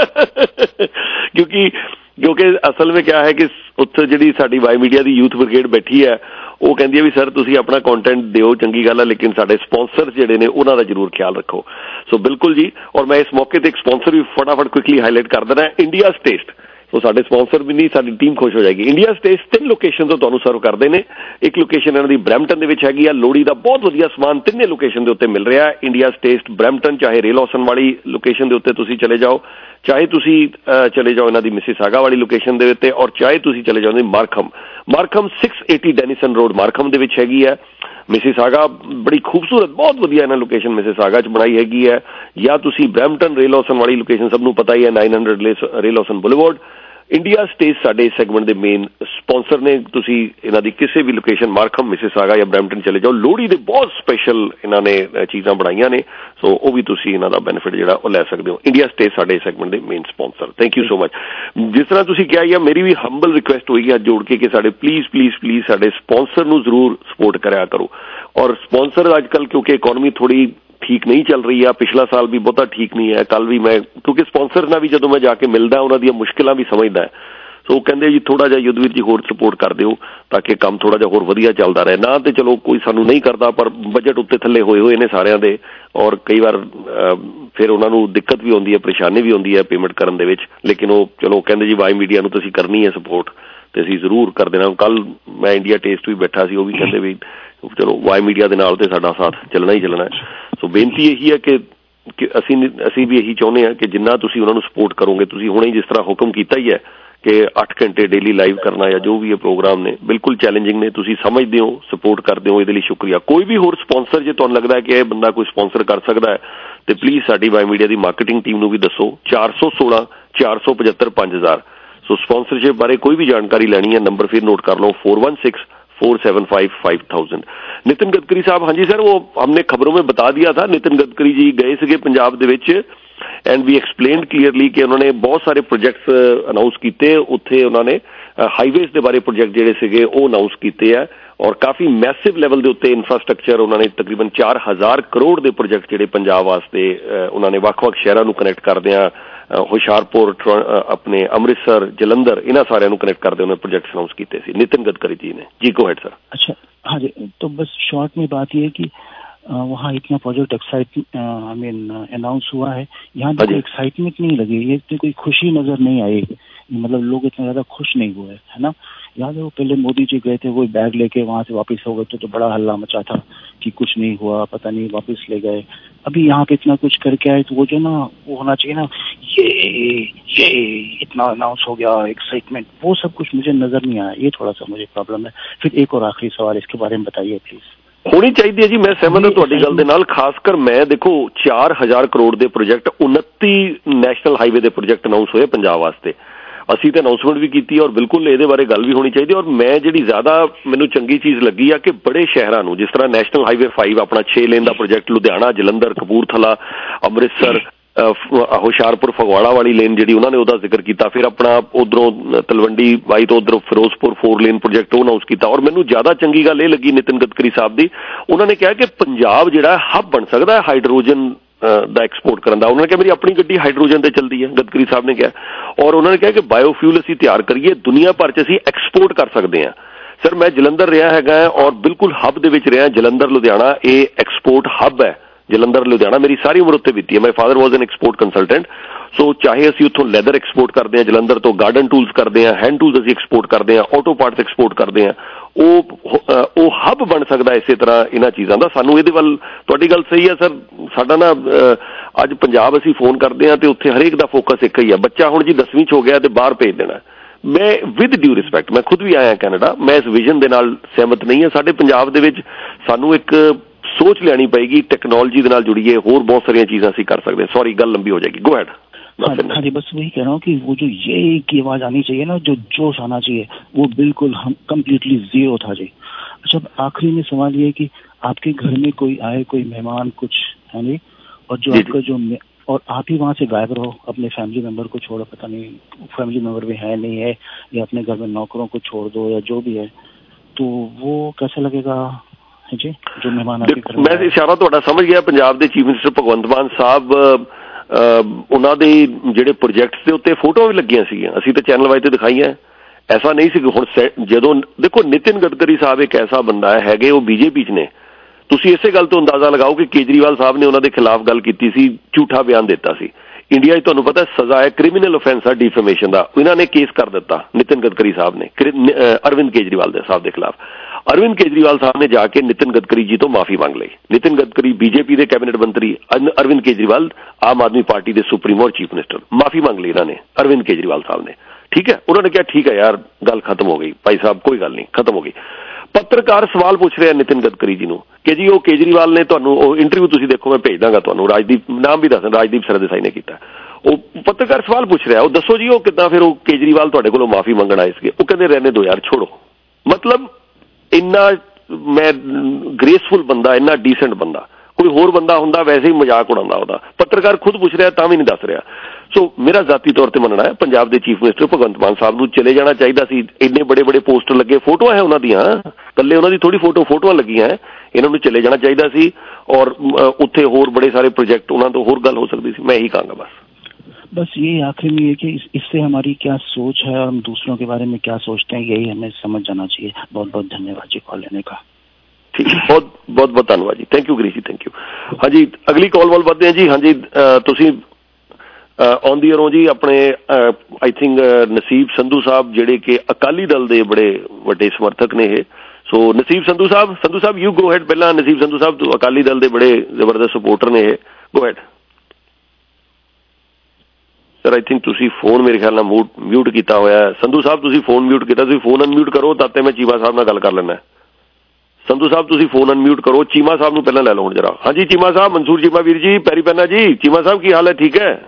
क्योंकि क्योंकि असल में क्या है कि उत्थे जिहड़ी साडी वाई मीडिया की यूथ ब्रिगेड बैठी है वो कहती है भी सर तुसीं अपना कंटेंट दिओ चंगी गल है, लेकिन साडे स्पॉन्सर्स जिहड़े ने उन्हां दा जरूर ख्याल रखो। सो बिल्कुल जी, और मैं इस मौके ते एक स्पॉन्सर भी फटाफट क्विकली हाईलाइट कर देना, इंडिया टेस्ट। सो साडे स्पॉन्सर भी नहीं, साडी टीम खुश हो जाएगी। इंडिया टेस्ट तीन लोकेशन तो तुहानूं सर्व करते हैं। एक लोकेशन इन्हां दी ब्रैम्पटन दे विच हैगी आ, लोहड़ी दा बहुत वधिया समान तिन्ने लोकेशन दे उत्ते मिल रहा है। इंडिया टेस्ट ब्रैम्पटन, चाहे रेल हौसन वाली लोकेशन दे उत्ते तुसीं चले जाओ, चाहे तुसी चले जाओ इन्हां दी मिसिसागा वाली लोकेशन दे उत्ते, और चाहे तुसी चले जाओ Markham Markham six eighty Denison Road Markham दे विच हैगी है। मिसिसागा बड़ी खूबसूरत बहुत वधिया इन्हां लोकेशन मिसिसागा च बनाई हैगी है। या तुसी ब्रैम्पटन रेल हौसन वाली लोकेशन सबनूं पता ही है, nine hundred Ray Lawson Boulevard. India स्टेज साडे इस सैगमेंट दे मेन स्पॉन्सर ने। तुसी इन्हां दी किसी भी लोकेशन मार्कहम मिसिसागा या ब्रैम्पटन चले जाओ, लोहड़ी दे बहुत स्पेशल इन्हां ने चीज़ां बनाईयां ने, सो वो भी तुसी इन्हां दा बेनिफिट जिहड़ा वो लै सकदे हो। इंडिया स्टेज साडे इस सैगमेंट दे main sponsor. Thank you so much. जिस तरह तुसी कहा है, मेरी भी हंबल रिक्वेस्ट होगी हाथ जोड़ के कि साडे प्लीज़ प्लीज़ प्लीज़ साडे स्पॉन्सर नूं जरूर सपोर्ट करा करो। और स्पॉन्सर अजकल क्योंकि इकोनॉमी थोड़ी ठीक नहीं चल रही है, पिछला साल भी बहुता ठीक नहीं है, कल भी मैं क्योंकि स्पॉन्सर ना भी जदों मैं जाके मिलदा उन्हां दी मुश्किलां भी समझदा है, सो कहते जी थोड़ा जिहा युद्धवीर जी होर सपोर्ट कर दिओ ताकि काम थोड़ा जिहा होर वधिया चलदा रहे। ना तो चलो कोई सानू नहीं करता, पर बजट उत्ते थल्ले होए होए ने सारिਆਂ ਦੇ, और कई बार फिर उन्हां नूं दिक्कत भी आउंदी है, परेशानी भी आउंदी है पेमेंट करन दे विच, लेकिन वो चलो कहते जी वाई मीडिया नूं तुसीं करनी है सपोर्ट ते असीं जरूर कर देना। कल मैं इंडिया टेस्ट भी बैठा सी, वो भी कहते भी चलो वाई मीडिया दे नाल ते साडा साथ चलना ही चलना है। सो बेनती यही है कि कि असीं असीं भी यही चाहुंदे हां कि जिन्ना तुसीं उन्हां नूं सपोर्ट करोगे, तुसीं हुणे जिस तरह हुक्म कीता ही है कि अठ घंटे डेली लाइव करना या जो भी ये प्रोग्राम ने बिल्कुल चैलेंजिंग ने, तुसीं समझदे हो सपोर्ट करदे हो, इहदे लई शुक्रिया। कोई भी होर स्पॉन्सर जे तुहानूं लगदा है कि यह बंदा कोई स्पॉन्सर कर सकदा है तो प्लीज़ साडी वाई मीडिया की मार्केटिंग टीम नूं भी दसो। चार सौ सोलह चार सौ पचहत्तर पांच हज़ार। सो स्पॉन्सरशिप बारे कोई भी जानकारी लैनी है, नंबर फिर नोट कर लो, four one six four seven five five thousand. Nitin Gadkari Sahab, हाँ जी सर, वो हमने खबरों में बता दिया था, नितिन गडकरी जी गए थे पंजाब दे विच एंड वी एक्सप्लेन्ड क्लीयरली कि उन्होंने बहुत सारे प्रोजेक्ट्स अनाउंस किए। उत्थे उन्होंने हाईवेज के बारे प्रोजेक्ट जिहड़े सीगे वो अनाउंस किए है, और काफ़ी मैसिव लैवल के उत्ते इंफ्रास्ट्रक्चर उन्होंने तकरीबन चार हज़ार करोड़ के प्रोजेक्ट जिहड़े पंजाब वास्ते उन्होंने वक्-वक् शहरों नूं कनैक्ट करदिआं हुशियारपुर, अपने अमृतसर, जलंधर, इन्हां सारिਆਂ ਨੂੰ कनैक्ट करदे उन्होंने प्रोजेक्ट्स अनाउंस किए थे नितिन गडकरी जी ने। जी गो हेड सर। अच्छा, हाँ जी, तो बस शॉर्ट में बात यह है कि वहाँ इतना project excite I mean announce हुआ है, यहाँ पर कोई एक्साइटमेंट नहीं लगी, ये इतनी कोई खुशी नजर नहीं आई, मतलब लोग इतना ज्यादा खुश नहीं हुए, है ना। याद है वो पहले मोदी जी गए थे, वो बैग लेके वहां से वापस हो गए थे, तो बड़ा हल्ला मचा था कि कुछ नहीं हुआ, पता नहीं वापस ले गए। अभी यहाँ पे इतना कुछ करके आए तो वो जो ना वो होना चाहिए ना, ये ये इतना अनाउंस हो गया, एक्साइटमेंट, वो सब कुछ मुझे नजर नहीं आया, ये थोड़ा सा मुझे प्रॉब्लम है। फिर एक और आखिरी सवाल इसके बारे में बताइए प्लीज। होनी चाहिए जी, मैं सहमत हूं तुहाडी गल दे नाल। खासकर मैं देखो चार हज़ार करोड़ के प्रोजेक्ट, उनती नैशनल हाईवे के प्रोजेक्ट अनाउंस होए पंजाब वास्ते, असीं तो अनाउंसमेंट भी की और बिल्कुल ये बारे गल भी होनी चाहिए। और मैं जी ज्यादा मैनू चंगी चीज़ लगी है कि बड़े शहरों में जिस तरह नैशनल हाईवे फाइव अपना छे लेन का प्रोजेक्ट लुधियाना, जलंधर, कपूरथला, अमृतसर, हुशियारपुर, फगवाड़ा वाली लेन जी उन्होंने उसका जिक्र किया। फिर अपना उधरों तलवंडी वाई तो उधर फिरोजपुर फोर लेन प्रोजेक्ट वो अनाउंस किया। और मैनू ज्यादा चंगी गल ये लगी नितिन गडकरी साहब की, उन्होंने कहा कि पंजाब जिहड़ा हब बन सकता है हाइड्रोजन दा एक्सपोर्ट करने का। उन्होंने कहा मेरी अपनी गड्डी हाइड्रोजन से चलती है, गडकरी साहब ने कहा। और उन्होंने कहा कि बायोफ्यूल असीं तैयार करिए, दुनिया भर च असीं एक्सपोर्ट कर सकते हैं। सर मैं जलंधर रहा है और बिल्कुल हब दे विच रहा, जलंधर लुधियाना ये एक्सपोर्ट हब है। जलंधर लुधियाना मेरी सारी उम्र उत्ते बीती है, my father was an export consultant. So चाहे असीं उत्थों लैदर एक्सपोर्ट करते हैं, जलंधर तो गार्डन टूल्स करते हैं, हैंड टूल्स असीं एक्सपोर्ट करते हैं, ऑटो पार्ट्स एक्सपोर्ट करते हैं, वो हब बन सकता है। इस तरह इन्हां चीज़ों का सानू इहदे वल, तुहाडी गल सही है सर, साडा ना अज पंजाब असीं फोन करते हैं तो उत्थे हरेक दा फोकस एक ही है, बच्चा हुण जी दसवीं च हो गया तो बाहर भेज देना। मैं विद ड्यू रिस्पैक्ट, मैं खुद भी आया कैनेडा, मैं इस विजन दे नाल सहमत नहीं है। साडे पंजाब दे विच सानू एक सोच लेनी पएगी, टैक्नोलॉजी दे नाल जुड़िए, होर बहुत सारियां चीज़ां असीं कर सकते हैं। सॉरी गल लंबी हो जाएगी, गो हैड। हाँ जी, बस वही कह रहा हूँ कि वो जो ये की आवाज आनी चाहिए ना, जो जोश आना चाहिए, वो बिल्कुल हम कम्प्लीटली जीरो था जी। अच्छा, आखिरी में सवाल ये कि आपके घर में कोई आए, कोई मेहमान कुछ है नहीं, और जो आपका जो और आप ही वहाँ से गायब रहो, अपने फैमिली मेंबर को छोड़ो, पता नहीं फैमिली मेंबर भी है नहीं है, या अपने घर में नौकरों को छोड़ दो या जो भी है, तो वो कैसा लगेगा जी जो मेहमान आपके घर में? मैं इशारा ਤੁਹਾਡਾ ਸਮਝ ਗਿਆ। ਪੰਜਾਬ ਦੇ ਚੀਫ ਮਿਨਿਸਟਰ ਭਗਵੰਤ ਮਾਨ ਸਾਹਿਬ ਉਹਨਾਂ ਦੇ ਜਿਹੜੇ ਪ੍ਰੋਜੈਕਟਸ ਦੇ ਉੱਤੇ ਫੋਟੋਆਂ ਵੀ ਲੱਗੀਆਂ ਸੀਗੀਆਂ, ਅਸੀਂ ਤਾਂ ਚੈਨਲ ਵਾਈਜ਼ ਤੇ ਦਿਖਾਈਆਂ। ਐਸਾ ਨਹੀਂ ਸੀ ਹੁਣ ਜਦੋਂ ਦੇਖੋ ਨਿਤਿਨ ਗਡਕਰੀ ਸਾਹਿਬ ਇੱਕ ਐਸਾ ਬੰਦਾ ਹੈ, ਹੈਗੇ ਉਹ ਬੀਜੇਪੀ 'ਚ ਨੇ। ਤੁਸੀਂ ਇਸੇ ਗੱਲ ਤੋਂ ਅੰਦਾਜ਼ਾ ਲਗਾਓ ਕਿ ਕੇਜਰੀਵਾਲ ਸਾਹਿਬ ਨੇ ਉਹਨਾਂ ਦੇ ਖਿਲਾਫ ਗੱਲ ਕੀਤੀ ਸੀ, ਝੂਠਾ ਬਿਆਨ ਦਿੱਤਾ ਸੀ। ਇੰਡੀਆ 'ਚ ਤੁਹਾਨੂੰ ਪਤਾ ਸਜ਼ਾ ਹੈ, ਕ੍ਰਿਮੀਨਲ ਅਫੈਂਸ ਆ ਡਿਫੇਮੇਸ਼ਨ ਦਾ। ਇਹਨਾਂ ਨੇ ਕੇਸ ਕਰ ਦਿੱਤਾ ਨਿਤਿਨ ਗਡਕਰੀ ਸਾਹਿਬ ਨੇ ਅਰਵਿੰਦ ਕੇਜਰੀਵਾਲ ਦੇ ਸਾਹਿਬ ਦੇ ਖਿਲਾਫ। ਅਰਵਿੰਦ ਕੇਜਰੀਵਾਲ ਸਾਹਿਬ ਨੇ ਜਾ ਕੇ ਨਿਤਿਨ ਗਡਕਰੀ ਜੀ ਤੋਂ ਮਾਫੀ ਮੰਗ ਲਈ। ਨਿਤਿਨ ਗਡਕਰੀ ਬੀਜੇਪੀ ਦੇ ਕੈਬਨਿਟ ਮੰਤਰੀ, ਅਰਵਿੰਦ ਕੇਜਰੀਵਾਲ ਆਮ ਆਦਮੀ ਪਾਰਟੀ ਦੇ ਸੁਪਰੀਮੋ ਔਰ ਚੀਫ ਮਿਨਿਸਟਰ, ਮਾਫੀ ਮੰਗ ਲਈ ਇਹਨਾਂ ਨੇ ਅਰਵਿੰਦ ਕੇਜਰੀਵਾਲ ਸਾਹਿਬ ਨੇ। ਠੀਕ ਹੈ, ਉਹਨਾਂ ਨੇ ਕਿਹਾ ਠੀਕ ਹੈ ਯਾਰ ਗੱਲ ਖਤਮ ਹੋ ਗਈ ਭਾਈ ਸਾਹਿਬ, ਕੋਈ ਗੱਲ ਨਹੀਂ, ਖਤਮ ਹੋ ਗਈ। ਪੱਤਰਕਾਰ ਸਵਾਲ ਪੁੱਛ ਰਿਹਾ ਨਿਤਿਨ ਗਡਕਰੀ ਜੀ ਨੂੰ ਕਿ ਜੀ ਉਹ ਕੇਜਰੀਵਾਲ ਨੇ ਤੁਹਾਨੂੰ ਉਹ ਇੰਟਰਵਿਊ ਤੁਸੀਂ ਦੇਖੋ, ਮੈਂ ਭੇਜ ਦਾਂਗਾ ਤੁਹਾਨੂੰ, ਰਾਜਦੀਪ ਨਾਮ ਵੀ ਦੱਸ, ਰਾਜਦੀਪ ਸਰਦੇਸਾਈ ਨੇ ਕੀਤਾ। ਉਹ ਪੱਤਰਕਾਰ ਸਵਾਲ ਪੁੱਛ ਰਿਹਾ, ਉਹ ਦੱਸੋ ਜੀ ਉਹ ਕਿੱਦਾਂ ਫਿਰ ਉਹ ਕੇਜਰੀਵਾਲ ਤੁਹਾਡੇ ਕੋਲੋਂ ਮਾਫੀ ਮੰਗਣ ਆਏ ਸੀਗੇ? ਉਹ ਕਹਿੰਦੇ ਰਹਿਣੇ ਦੋ ਯਾਰ, ਛੋੜੋ। ਮਤਲਬ ਇੰਨਾ ਮੈਂ ਗ੍ਰੇਸਫੁਲ ਬੰਦਾ, ਇੰਨਾ ਡੀਸੈਂਟ ਬੰਦਾ, ਕੋਈ ਹੋਰ ਬੰਦਾ ਹੁੰਦਾ ਵੈਸੇ ਹੀ ਮਜ਼ਾਕ ਉਡਾਉਂਦਾ ਉਹਦਾ। ਪੱਤਰਕਾਰ ਖੁਦ ਪੁੱਛ ਰਿਹਾ ਤਾਂ ਵੀ ਨਹੀਂ ਦੱਸ ਰਿਹਾ। ਸੋ ਮੇਰਾ ਜ਼ਾਤੀ ਤੌਰ ਤੇ ਮੰਨਣਾ ਹੈ ਪੰਜਾਬ ਦੇ ਚੀਫ ਮਿਨਿਸਟਰ ਭਗਵੰਤ ਮਾਨ ਸਾਹਿਬ ਨੂੰ ਚਲੇ ਜਾਣਾ ਚਾਹੀਦਾ ਸੀ। ਇੰਨੇ ਬੜੇ ਬੜੇ ਪੋਸਟਰ ਲੱਗੇ, ਫੋਟੋਆਂ ਹੈ ਉਹਨਾਂ ਦੀਆਂ, ਇਕੱਲੇ ਉਹਨਾਂ ਦੀ ਥੋੜੀ ਫੋਟੋ ਫੋਟੋਆਂ ਲੱਗੀਆਂ, ਇਹਨਾਂ ਨੂੰ ਚਲੇ ਜਾਣਾ ਚਾਹੀਦਾ ਸੀ। ਔਰ ਉੱਥੇ ਹੋਰ बड़े सारे प्रोजेक्ट ਉਹਨਾਂ ਤੋਂ ਹੋਰ ਗੱਲ ਹੋ ਸਕਦੀ ਸੀ। मैं यही कहूँगा बस बस ये आखिर में ये कि इस, इससे हमारी क्या सोच है और हम दूसरों के बारे में क्या सोचते हैं, यही हमें समझ जाना चाहिए। बहुत बहुत धन्यवाद जी कॉल लेने का। ठीक है, बहुत बहुत बहुत धन्यवाद जी, thank you Girish ji, thank you. हाँ जी, अगली कॉल वाल बढ़ते हैं जी। हाँ जी, तुसी ऑन दी एयर हो जी अपने आई थिंक नसीब संधू साहब ਜਿਹੜੇ ਕਿ ਅਕਾਲੀ ਦਲ ਦੇ ਬੜੇ ਵੱਡੇ ਸਮਰਥਕ ਨੇ ਇਹ। So Nasib Sandhu Sahib, Sandhu Sahib you go ahead. ਪਹਿਲਾਂ ਨਸੀਬ ਸੰਧੂ ਸਾਹਿਬ ਅਕਾਲੀ ਦਲ ਦੇ ਬੜੇ ਜ਼ਬਰਦਸਤ ਸਪੋਰਟਰ ਨੇ ਇਹ, go ahead sir. I think ਤੁਸੀਂ ਫੋਨ ਮੇਰੇ ਖਿਆਲ ਨਾਲ ਮਿਊਟ ਕੀਤਾ ਹੋਇਆ ਹੈ। ਸੰਧੂ ਸਾਹਿਬ ਤੁਸੀਂ ਫੋਨ ਮਿਊਟ ਕੀਤਾ, ਤੁਸੀਂ ਫੋਨ ਅਨਮਿਊਟ ਕਰੋ ਤਾਂ ਤੇ ਮੈਂ ਚੀਮਾ ਸਾਹਿਬ ਨਾਲ ਗੱਲ ਕਰ ਲੈਣਾ। ਸੰਧੂ ਸਾਹਿਬ ਤੁਸੀਂ ਫੋਨ ਅਨਮਿਊਟ ਕਰੋ, ਚੀਮਾ ਸਾਹਿਬ ਨੂੰ ਪਹਿਲਾਂ ਲੈ ਲਓ ਹੁਣ ਜਰਾ। ਹਾਂਜੀ ਚੀਮਾ ਸਾਹਿਬ, ਮਨਸੂਰ ਚੀਮਾ ਵੀਰ ਜੀ, ਪੈਰੀ ਪੈਨਾ ਜੀ। ਚੀਮਾ ਸਾਹਿਬ ਕੀ ਹਾਲ ਹੈ, ਠੀਕ ਹੈ?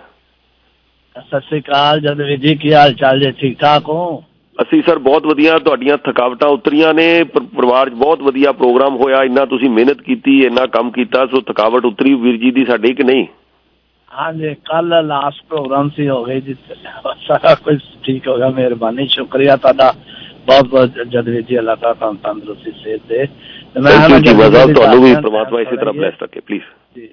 ਸਤਿ ਸ੍ਰੀ ਅਕਾਲ ਜਦਵੀਰ ਜੀ, ਕੀ ਹਾਲ ਚਾਲ ਜੀ, ਠੀਕ ਠਾਕ ਹੋ? ਅਸੀਂ ਸਰ ਬਹੁਤ ਵਧੀਆ, ਤੁਹਾਡੀਆਂ ਥਕਾਵਟਾਂ ਉਤਰੀਆਂ ਨੇ, ਪਰਿਵਾਰ 'ਚ ਬਹੁਤ ਵਧੀਆ ਪ੍ਰੋਗਰਾਮ ਹੋਇਆ, ਇੰਨਾ ਤੁਸੀਂ ਮਿਹਨਤ ਕੀਤੀ, ਇੰਨਾ ਕੰਮ ਕੀਤਾ, ਸੋ ਥਕਾਵਟ ਉਤਰੀ ਵੀਰ ਜੀ ਦੀ ਸਾਡੀ ਕਿ ਨਹੀਂ? ਹਾਂਜੀ, ਕੱਲ ਲਾਸਟ ਪ੍ਰੋਗਰਾਮ ਸੀ, ਹੋ ਗਏ ਜੀ, ਸਾਰਾ ਕੁਝ ਠੀਕ ਹੋ ਗਿਆ, ਮਿਹਰਬਾਨੀ, ਸ਼ੁਕਰੀਆ ਤੁਹਾਡਾ ਬਹੁਤ ਬਹੁਤ ਜਦਵੀਰ ਜੀ, ਅੱਲਾਹ ਤਾਲਾ ਤੁਹਾਨੂੰ ਤੰਦਰੁਸਤੀ ਸਿਹਤ ਦੇ। ਤੁਹਾਨੂੰ ਵੀ ਪ੍ਰਮਾਤਮਾ ਇਸੇ ਤਰ੍ਹਾਂ ਬਲੈਸ ਰੱਖੇ ਪਲੀਜ਼ ਜੀ।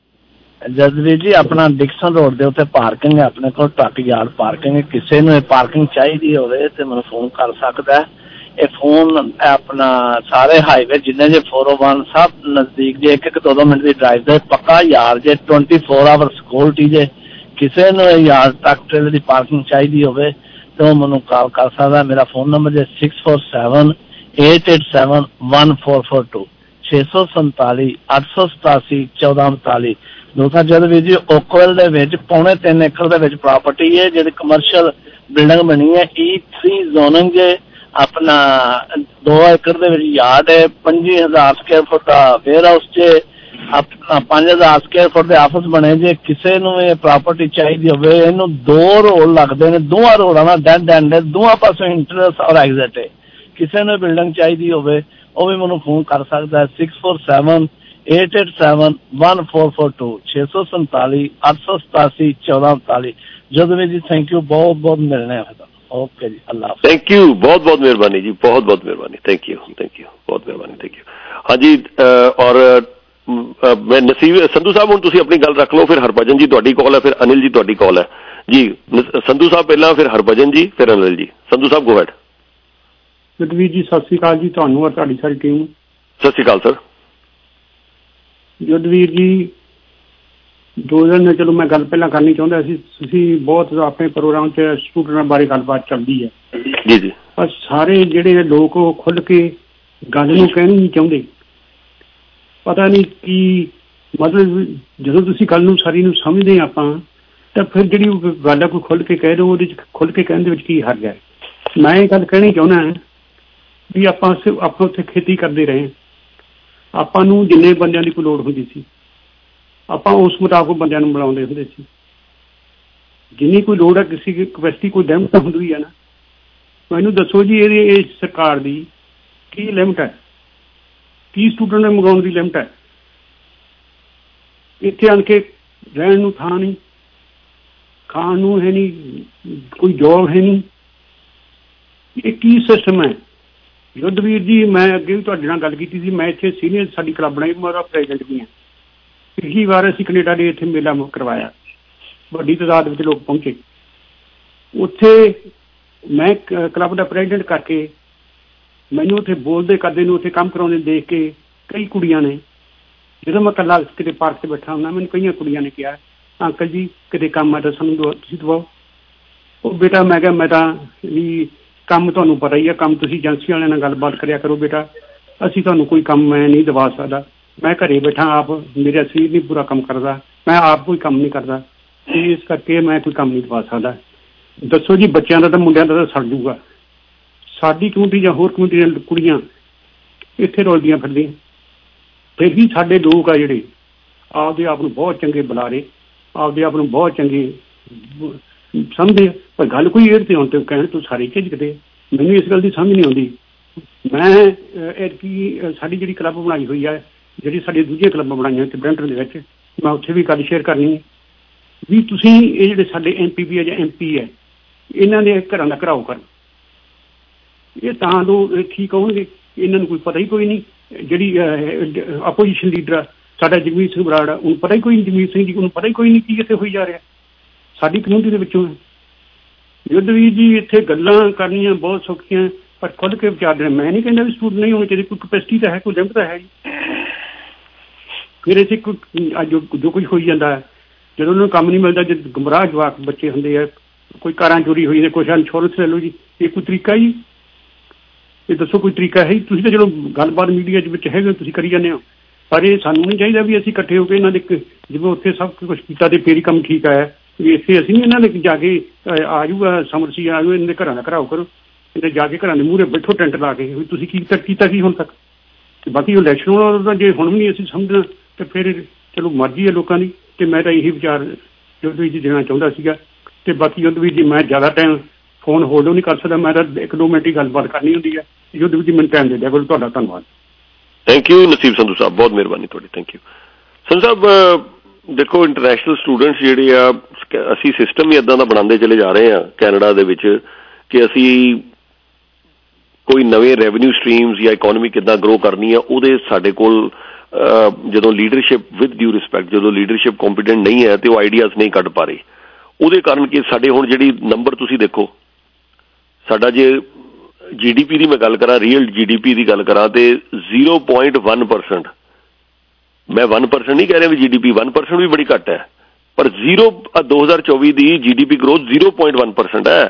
ਜਦਵੀਰ ਜੀ ਆਪਣਾ ਡਿਕਸਨ ਰੋਡ ਦੇ ਉੱਤੇ ਪਾਰਕਿੰਗ ਹੈ ਆਪਣੇ ਕੋਲ, ਟਰੱਕ ਯਾਰਡ ਪਾਰਕਿੰਗ। ਕਿਸੇ ਨੂੰ ਇਹ ਪਾਰਕਿੰਗ ਚਾਹੀਦੀ ਹੋਵੇ ਤੇ ਮੈਨੂੰ ਫੋਨ ਕਰ ਸਕਦਾ। ਇਹ ਫੋਨ ਆਪਣਾ ਸਾਰੇ ਹਾਈਵੇ ਜਿੰਨੇ ਜੇ ਫੋਰ ਓ ਵਨ ਸਭ ਨਜ਼ਦੀਕ ਜੇ, ਇੱਕ ਇੱਕ ਦੋ ਦੋ ਮਿੰਟ ਦੀ ਡਰਾਈਵ ਦੇ ਪੱਕਾ ਯਾਰ ਜੇ, ਟਵੈਂਟੀ ਫੋਰ ਆਵਰ ਸਿਕਿਉਰਿਟੀ ਜੇ। ਕਿਸੇ ਨੂੰ ਇਹ ਯਾਰ ਟਰੱਕ ਟ੍ਰੇਲਰ ਦੀ ਪਾਰਕਿੰਗ ਚਾਹੀਦੀ ਹੋਵੇ ਤੇ ਉਹ ਮੈਨੂੰ ਕਾਲ ਕਰ ਸਕਦਾ। ਮੇਰਾ ਫੋਨ ਨੰਬਰ ਜੇ six four seven eight eight seven one four four two, ਛੇ ਸੌ ਸੰਤਾਲੀ ਅੱਠ ਸੌ ਸਤਾਸੀ ਚੌਦਾਂ ਉਨਤਾਲੀ। ਦੂਸਰਾ ਜਦਵੀਰ ਜੀ ਓਕਵੈਲ ਦੇ ਵਿੱਚ ਪੌਣੇ ਤਿੰਨ ਏਕੜ ਦੇ ਵਿੱਚ ਪ੍ਰਾਪਰਟੀ ਹੈ ਜਿਹੜੀ ਕਮਰਸ਼ੀਅਲ ਬਿਲਡਿੰਗ ਬਣੀ ਹੈ, ਈ ਥ੍ਰੀ ਜ਼ੋਨਿੰਗ ਜੇ। ਆਪਣਾ ਦੋ ਏਕੜ ਦੇ ਵਿੱਚ ਯਾਰਡ ਹੈ, ਪੰਜੀ ਹਜ਼ਾਰ ਸਕੁਅਰ ਫੁੱਟ ਦਾ ਵੇਅਰ ਹਾਊਸ ਜੇ, ਆਪਣਾ ਪੰਜ ਹਜ਼ਾਰ ਸਕੁਅਰ ਫੁੱਟ ਦੇ ਆਫਿਸ ਬਣੇ ਜੇ। ਕਿਸੇ ਨੂੰ ਇਹ ਪ੍ਰਾਪਰਟੀ ਚਾਹੀਦੀ ਹੋਵੇ, ਇਹਨੂੰ ਦੋ ਰੋਡ ਲੱਗਦੇ ਨੇ, ਦੋਵਾਂ ਰੋਡਾਂ ਨਾਲ ਡੈਡ ਐਂਡ ਹੈ, ਦੋਵਾਂ ਪਾਸੋਂ ਇੰਟਰਸ ਔਰ ਐਗਜ਼ਿਟ ਹੈ। ਕਿਸੇ ਨੂੰ ਬਿਲਡਿੰਗ ਚਾਹੀਦੀ ਹੋਵੇ ਉਹ ਵੀ ਮੈਨੂੰ ਫੋਨ ਕਰ ਸਕਦਾ ਹੈ, six four seven eight eight seven one four four two, ਛੇ ਸੌ ਸੰਤਾਲੀ ਅੱਠ ਸੌ ਸਤਾਸੀ ਚੌਦਾਂ ਉਨਤਾਲੀ। ਜਦੋਂ ਵੀ ਜੀ ਥੈਂਕ ਯੂ, ਬਹੁਤ ਬਹੁਤ ਮਿਲਣੇ ਆ। ओके जी, अल्लाह हाफ़िज़। थैंक यू, बहुत बहुत मेहरबानी जी, बहुत बहुत मेहरबानी, थैंक यू, थैंक यू, बहुत मेहरबानी, थैंक यू। हाँ जी, और मैं नसीब संधू साहब ਹੁਣ ਤੁਸੀਂ ਆਪਣੀ ਗੱਲ ਰੱਖ ਲਓ, ਫਿਰ ਹਰਭਜਨ ਜੀ ਤੁਹਾਡੀ ਕਾਲ ਹੈ, ਫਿਰ ਅਨਿਲ ਜੀ ਤੁਹਾਡੀ ਕਾਲ ਹੈ ਜੀ। ਸੰਧੂ ਸਾਹਿਬ ਪਹਿਲਾਂ, ਫਿਰ ਹਰਭਜਨ ਜੀ, ਫਿਰ ਅਨਿਲ ਜੀ। Sandhu Sahib go ahead. ਜਗਵੀਰ ਜੀ ਸਤਿ ਸ੍ਰੀ ਅਕਾਲ ਜੀ, ਤੁਹਾਨੂੰ ਔਰ ਤੁਹਾਡੀ ਸਾਰੀ ਟੀਮ ਨੂੰ ਸਤਿ ਸ੍ਰੀ ਅਕਾਲ ਸਰ। ਜਗਵੀਰ ਜੀ ਦੋ ਦਿਨ ਚਲੋ ਮੈਂ ਗੱਲ ਪਹਿਲਾਂ ਕਰਨੀ ਚਾਹੁੰਦਾ ਸੀ, ਤੁਸੀਂ ਬਹੁਤ ਆਪਣੇ ਪ੍ਰੋਗਰਾਮ 'ਚ ਸਟੂਡੈਂਟਾਂ ਬਾਰੇ ਗੱਲਬਾਤ ਚੱਲਦੀ ਹੈ ਜੀ ਜੀ, ਪਰ ਸਾਰੇ ਜਿਹੜੇ ਲੋਕ ਉਹ ਖੁੱਲ੍ਹ ਕੇ ਗੱਲ ਨੂੰ ਕਹਿਣੀ ਨਹੀਂ ਚਾਹੁੰਦੇ। ਪਤਾ ਨਹੀਂ ਕੀ ਮਤਲਬ, ਜਦੋਂ ਤੁਸੀਂ ਗੱਲ ਨੂੰ ਸਾਰੀ ਨੂੰ ਸਮਝਦੇ ਆਪਾਂ ਤਾਂ ਫਿਰ ਜਿਹੜੀ ਉਹ ਗੱਲ ਆ ਕੋਈ ਖੁੱਲ੍ਹ ਕੇ ਕਹਿ ਦਿਓ, ਉਹਦੇ 'ਚ ਖੁੱਲ੍ਹ ਕੇ ਕਹਿਣ ਦੇ ਵਿੱਚ ਕੀ ਹਰਜ ਹੈ। ਮੈਂ ਇਹ ਗੱਲ ਕਹਿਣੀ ਚਾਹੁੰਦਾ ਵੀ ਆਪਾਂ ਆਪਾਂ ਉੱਥੇ ਖੇਤੀ ਕਰਦੇ ਰਹੇ, ਆਪਾਂ ਨੂੰ ਜਿੰਨੇ ਬੰਦਿਆਂ ਦੀ ਕੋਈ ਲੋੜ ਹੁੰਦੀ ਸੀ ਆਪਾਂ ਉਸ ਮੁਤਾਬਕ ਬੰਦਿਆਂ ਨੂੰ ਬੁਲਾਉਂਦੇ ਹੁੰਦੇ ਸੀ। ਜਿੰਨੀ ਕੋਈ ਲੋੜ ਹੈ, ਕਿਸੇ ਕਪੈਸਿਟੀ ਕੋਈ ਲਿਮਟ ਹੁੰਦੀ ਹੈ ਨਾ, ਮੈਨੂੰ ਦੱਸੋ ਜੀ ਇਹਦੀ ਇਸ ਸਰਕਾਰ ਦੀ ਕੀ ਲਿਮਟ ਹੈ, ਕੀ ਸਟੂਡੈਂਟ ਨੂੰ ਮੰਗਾਉਣ ਦੀ ਲਿਮਟ ਹੈ? ਇੱਥੇ ਆਣ ਕੇ ਰਹਿਣ ਨੂੰ ਥਾਂ ਨਹੀਂ, ਖਾਣ ਨੂੰ ਹੈ ਨਹੀਂ, ਕੋਈ ਜੋਬ ਹੈ ਨਹੀਂ। ਇਹ ਕੀ ਸਿਸਟਮ ਹੈ? ਯੁੱਧਵੀਰ ਜੀ, ਮੈਂ ਅੱਗੇ ਵੀ ਤੁਹਾਡੇ ਨਾਲ ਗੱਲ ਕੀਤੀ ਸੀ, ਮੈਂ ਇੱਥੇ ਸੀਨੀਅਰ ਸਾਡੀ ਕਲੱਬ ਬਣਾਈ, ਮੈਂ ਉਹਦਾ ਪ੍ਰੈਜ਼ੀਡੈਂਟ ਵੀ ਹਾਂ। ਪਿਛਲੀ ਵਾਰ ਅਸੀਂ ਕੈਨੇਡਾ ਦੇ ਇੱਥੇ ਮੇਲਾ ਕਰਵਾਇਆ, ਵੱਡੀ ਤਾਦਾਦ ਵਿੱਚ ਲੋਕ ਪਹੁੰਚੇ। ਉੱਥੇ ਮੈਂ ਕਲੱਬ ਦਾ ਪ੍ਰੈਜ਼ੀਡੈਂਟ ਕਰਕੇ ਮੈਨੂੰ ਉੱਥੇ ਬੋਲਦੇ ਕਰਦੇ ਨੂੰ, ਉੱਥੇ ਕੰਮ ਕਰਾਉਂਦੇ ਦੇਖ ਕੇ ਕਈ ਕੁੜੀਆਂ ਨੇ, ਜਦੋਂ ਮੈਂ ਇਕੱਲਾ ਕਿਤੇ ਪਾਰਕ 'ਤੇ ਬੈਠਾ ਹੁੰਦਾ, ਮੈਨੂੰ ਕਈਆਂ ਕੁੜੀਆਂ ਨੇ ਕਿਹਾ, ਅੰਕਲ ਜੀ ਕਿਤੇ ਕੰਮ ਹੈ ਤਾਂ ਸਾਨੂੰ ਦੋ ਤੁਸੀਂ ਦਵਾਓ। ਉਹ ਬੇਟਾ ਮੈਂ ਕਿਹਾ ਮੈਂ ਤਾਂ ਵੀ ਕੰਮ ਤੁਹਾਨੂੰ ਪਤਾ ਹੀ ਆ, ਕੰਮ ਤੁਸੀਂ ਏਜੰਸੀ ਵਾਲਿਆਂ ਨਾਲ ਗੱਲਬਾਤ ਕਰਿਆ ਕਰੋ ਬੇਟਾ, ਅਸੀਂ ਤੁਹਾਨੂੰ ਕੋਈ ਕੰਮ ਮੈਂ ਨਹੀਂ ਦਵਾ ਸਕਦਾ। ਮੈਂ ਘਰੇ ਬੈਠਾ, ਆਪ ਮੇਰਾ ਸਰੀਰ ਨਹੀਂ ਪੂਰਾ ਕੰਮ ਕਰਦਾ, ਮੈਂ ਆਪ ਕੋਈ ਕੰਮ ਨਹੀਂ ਕਰਦਾ, ਇਸ ਕਰਕੇ ਮੈਂ ਕੋਈ ਕੰਮ ਨਹੀਂ ਦਵਾ ਸਕਦਾ। ਦੱਸੋ ਜੀ, ਬੱਚਿਆਂ ਦਾ ਤਾਂ ਮੁੰਡਿਆਂ ਦਾ ਤਾਂ ਸੜ ਜੂਗਾ। ਸਾਡੀ ਕਮਿਊਨਿਟੀ ਜਾਂ ਹੋਰ ਕਮਿਊਨਿਟੀ ਦੀਆਂ ਕੁੜੀਆਂ ਇੱਥੇ ਰੁਲਦੀਆਂ ਫਿਰਦੀਆਂ, ਫਿਰ ਵੀ ਸਾਡੇ ਲੋਕ ਆ ਜਿਹੜੇ ਆਪਦੇ ਆਪ ਨੂੰ ਬਹੁਤ ਚੰਗੇ ਬੁਲਾ ਰਹੇ, ਆਪਦੇ ਆਪ ਨੂੰ ਬਹੁਤ ਚੰਗੇ ਸਮਝਦੇ, ਪਰ ਗੱਲ ਕੋਈ ਇਹ ਤੇ ਆਉਣ ਤੇ ਕਹਿਣ ਤੂੰ ਸਾਰੇ ਝਿਜਕਦੇ। ਮੈਨੂੰ ਇਸ ਗੱਲ ਦੀ ਸਮਝ ਨਹੀਂ ਆਉਂਦੀ। ਮੈਂ ਐਤਕੀ ਸਾਡੀ ਜਿਹੜੀ ਕਲੱਬ ਬਣਾਈ ਹੋਈ ਹੈ, ਜਿਹੜੀ ਸਾਡੀ ਦੂਜੀਆਂ ਕਲੱਬਾਂ ਬਣਾਈਆਂ ਇੱਥੇ ਬਰੈਂਪਟਨ ਦੇ ਵਿੱਚ, ਮੈਂ ਉੱਥੇ ਵੀ ਗੱਲ ਸ਼ੇਅਰ ਕਰਨੀ ਹੈ ਵੀ ਤੁਸੀਂ ਇਹ ਜਿਹੜੇ ਸਾਡੇ ਐਮ ਪੀ ਪੀ ਹੈ ਜਾਂ ਐਮ ਪੀ ਹੈ, ਇਹਨਾਂ ਦੇ ਘਰਾਂ ਦਾ ਘਰਾਓ ਕਰਨ। ਇਹ ਤਾਂ ਲੋਕ ਠੀਕ ਹੋਣਗੇ, ਇਹਨਾਂ ਨੂੰ ਕੋਈ ਪਤਾ ਹੀ ਕੋਈ ਨਹੀਂ। ਜਿਹੜੀ ਆਪੋਜੀਸ਼ਨ ਲੀਡਰ ਸਾਡਾ ਜਗਮੀਤ ਸਿੰਘ ਬਰਾੜ, ਉਹਨੂੰ ਪਤਾ ਹੀ ਕੋਈ ਨਹੀਂ, ਜਗਮੀਤ ਸਿੰਘ ਜੀ ਉਹਨੂੰ ਪਤਾ ਹੀ ਕੋਈ ਨਹੀਂ ਕੀ ਇੱਥੇ ਹੋਈ ਜਾ ਰਿਹਾ ਸਾਡੀ ਕਮਿਊਨਿਟੀ ਦੇ ਵਿੱਚੋਂ। ਯੁੱਧਵੀਰ ਜੀ, ਇੱਥੇ ਗੱਲਾਂ ਕਰਨੀਆਂ ਬਹੁਤ ਸੌਖੀਆਂ, ਪਰ ਖੁੱਲ੍ਹ ਕੇ ਵਿਚਾਰਦੇ। ਮੈਂ ਨਹੀਂ ਕਹਿੰਦਾ ਵੀ ਸਟੂਡੈਂਟ ਨਹੀਂ ਹੋਣੇ ਚਾਹੀਦੇ, ਕੋਈ ਕਪੈਸਿਟੀ ਤਾਂ ਹੈ, ਕੋਈ ਲਿਮਟ ਤਾਂ ਹੈ ਜੀ। ਫਿਰ ਇੱਥੇ ਕੋਈ ਜੋ ਜੋ ਕੁਝ ਹੋਈ ਜਾਂਦਾ ਹੈ, ਜਦੋਂ ਉਹਨਾਂ ਨੂੰ ਕੰਮ ਨਹੀਂ ਮਿਲਦਾ, ਜਦ ਗੁੰਮਰਾਹ ਜਵਾਕ ਬੱਚੇ ਹੁੰਦੇ ਆ, ਕੋਈ ਕਾਰਾਂ ਚੋਰੀ ਹੋਈ ਨੇ, ਕੁਛ ਇੰਸ਼ੋਰੈਂਸ ਲੈ ਲਓ ਜੀ, ਇਹ ਕੋਈ ਤਰੀਕਾ ਜੀ? ਇਹ ਦੱਸੋ ਕੋਈ ਤਰੀਕਾ ਹੈ? ਤੁਸੀਂ ਤਾਂ ਚਲੋ ਗੱਲਬਾਤ ਮੀਡੀਆ ਦੇ ਵਿੱਚ ਹੈਗੇ, ਤੁਸੀਂ ਕਰੀ ਜਾਂਦੇ ਹੋ, ਪਰ ਇਹ ਸਾਨੂੰ ਨਹੀਂ ਚਾਹੀਦਾ ਵੀ ਅਸੀਂ ਇਕੱਠੇ ਹੋ ਕੇ ਇਹਨਾਂ ਦੇ, ਜਿਵੇਂ ਉੱਥੇ ਸਭ ਕੁਛ ਕੀਤਾ ਤੇ ਫੇਰ ਹੀ ਕੰਮ ਠੀਕ ਆਇਆ, ਵੀ ਇੱਥੇ ਅਸੀਂ ਨਹੀਂ ਇਹਨਾਂ ਦੇ ਜਾ ਕੇ ਆ ਜਾਊਗਾ ਸਮਰਸੀ ਆ ਜਾਊ, ਇਹਨਾਂ ਦੇ ਘਰਾਂ ਦਾ ਘਰਾਓ ਕਰੋ, ਇਹਨੇ ਜਾ ਕੇ ਘਰਾਂ ਦੇ ਮੂਹਰੇ ਬੈਠੋ ਟੈਂਟ ਲਾ ਕੇ, ਵੀ ਤੁਸੀਂ ਕੀ ਕੀਤਾ ਕੀ ਹੁਣ ਤੱਕ। ਤੇ ਬਾਕੀ ਇਲੈਕਸ਼ਨ ਵਾਲਾ ਜੇ ਹੁਣ ਵੀ ਨਹੀਂ ਅਸੀਂ ਸਮਝਣਾ ਤੇ ਫਿਰ ਚਲੋ ਮਰਜ਼ੀ ਹੈ ਲੋਕਾਂ ਦੀ। ਤੇ ਮੈਂ ਤਾਂ ਇਹੀ ਵਿਚਾਰ ਯੁੱਧਵੀਰ ਜੀ ਦੇਣਾ ਚਾਹੁੰਦਾ ਸੀਗਾ। ਤੇ ਬਾਕੀ ਯੁੱਧਵੀਰ ਜੀ, ਮੈਂ ਜ਼ਿਆਦਾ ਟਾਈਮ ਫੋਨ ਹੋਲਡ ਨਹੀਂ ਕਰ ਸਕਦਾ, ਮੈਂ ਤਾਂ ਇੱਕ ਦੋ ਮਿੰਟ ਹੀ ਗੱਲਬਾਤ ਕਰਨੀ ਹੁੰਦੀ ਹੈ। ਯੁੱਧਵੀਰ ਜੀ ਮੈਨੂੰ ਟਾਈਮ ਦੇ ਦਿਆ ਕਰੋ। ਤੁਹਾਡਾ ਧੰਨਵਾਦ। ਥੈਂਕ ਯੂ ਨਸੀਬ ਸੰਧੂ ਸਾਹਿਬ, ਬਹੁਤ ਮਿਹਰਬਾਨੀ ਤੁਹਾਡੀ, ਥੈਂਕ ਯੂ। ਸੰਧੂ ਸਾਹਿਬ, ਦੇਖੋ ਇੰਟਰਨੈਸ਼ਨਲ ਸਟੂਡੈਂਟਸ ਜਿਹੜੇ ਆ, ਅਸੀਂ ਸਿਸਟਮ ਹੀ ਇੱਦਾਂ ਦਾ ਬਣਾਉਂਦੇ ਚਲੇ ਜਾ ਰਹੇ ਹਾਂ ਕੈਨੇਡਾ ਦੇ ਵਿੱਚ ਕਿ ਅਸੀਂ ਕੋਈ ਨਵੇਂ ਰੈਵਨਿਊ ਸਟਰੀਮਸ ਜਾਂ ਇਕੋਨਮੀ ਕਿੱਦਾਂ ਗਰੋ ਕਰਨੀ ਆ, ਉਹਦੇ ਸਾਡੇ ਕੋਲ ਜਦੋਂ ਲੀਡਰਸ਼ਿਪ ਵਿਦ ਡਿਊ ਰਿਸਪੈਕਟ, ਜਦੋਂ ਲੀਡਰਸ਼ਿਪ ਕੰਪੀਟੈਂਟ ਨਹੀਂ ਹੈ ਤੇ ਉਹ ਆਈਡੀਆਜ਼ ਨਹੀਂ ਕੱਢ ਪਾ ਰਹੇ। ਉਹਦੇ ਕਾਰਨ ਕਿ ਸਾਡੇ ਹੁਣ ਜਿਹੜੀ ਨੰਬਰ ਤੁਸੀਂ ਦੇਖੋ, ਸਾਡਾ ਜੇ ਜੀ ਡੀ ਪੀ ਦੀ ਮੈਂ ਗੱਲ ਕਰਾਂ, ਰੀਅਲ ਜੀ ਡੀ ਪੀ ਦੀ ਗੱਲ ਕਰਾਂ ਤੇ ਜ਼ੀਰੋ ਪੁਆਇੰਟ ਵਨ ਪਰਸੈਂਟ, ਮੈਂ ਵਨ ਪਰਸੈਂਟ ਨਹੀਂ ਕਹਿ ਰਿਹਾ ਵੀ G D P one percent ਵੀ ਬੜੀ ਘੱਟ ਹੈ, ਪਰ ਜ਼ੀਰੋ ਦੋ ਹਜ਼ਾਰ ਚੌਵੀ ਦੀ G D P growth zero point one percent ਹੈ।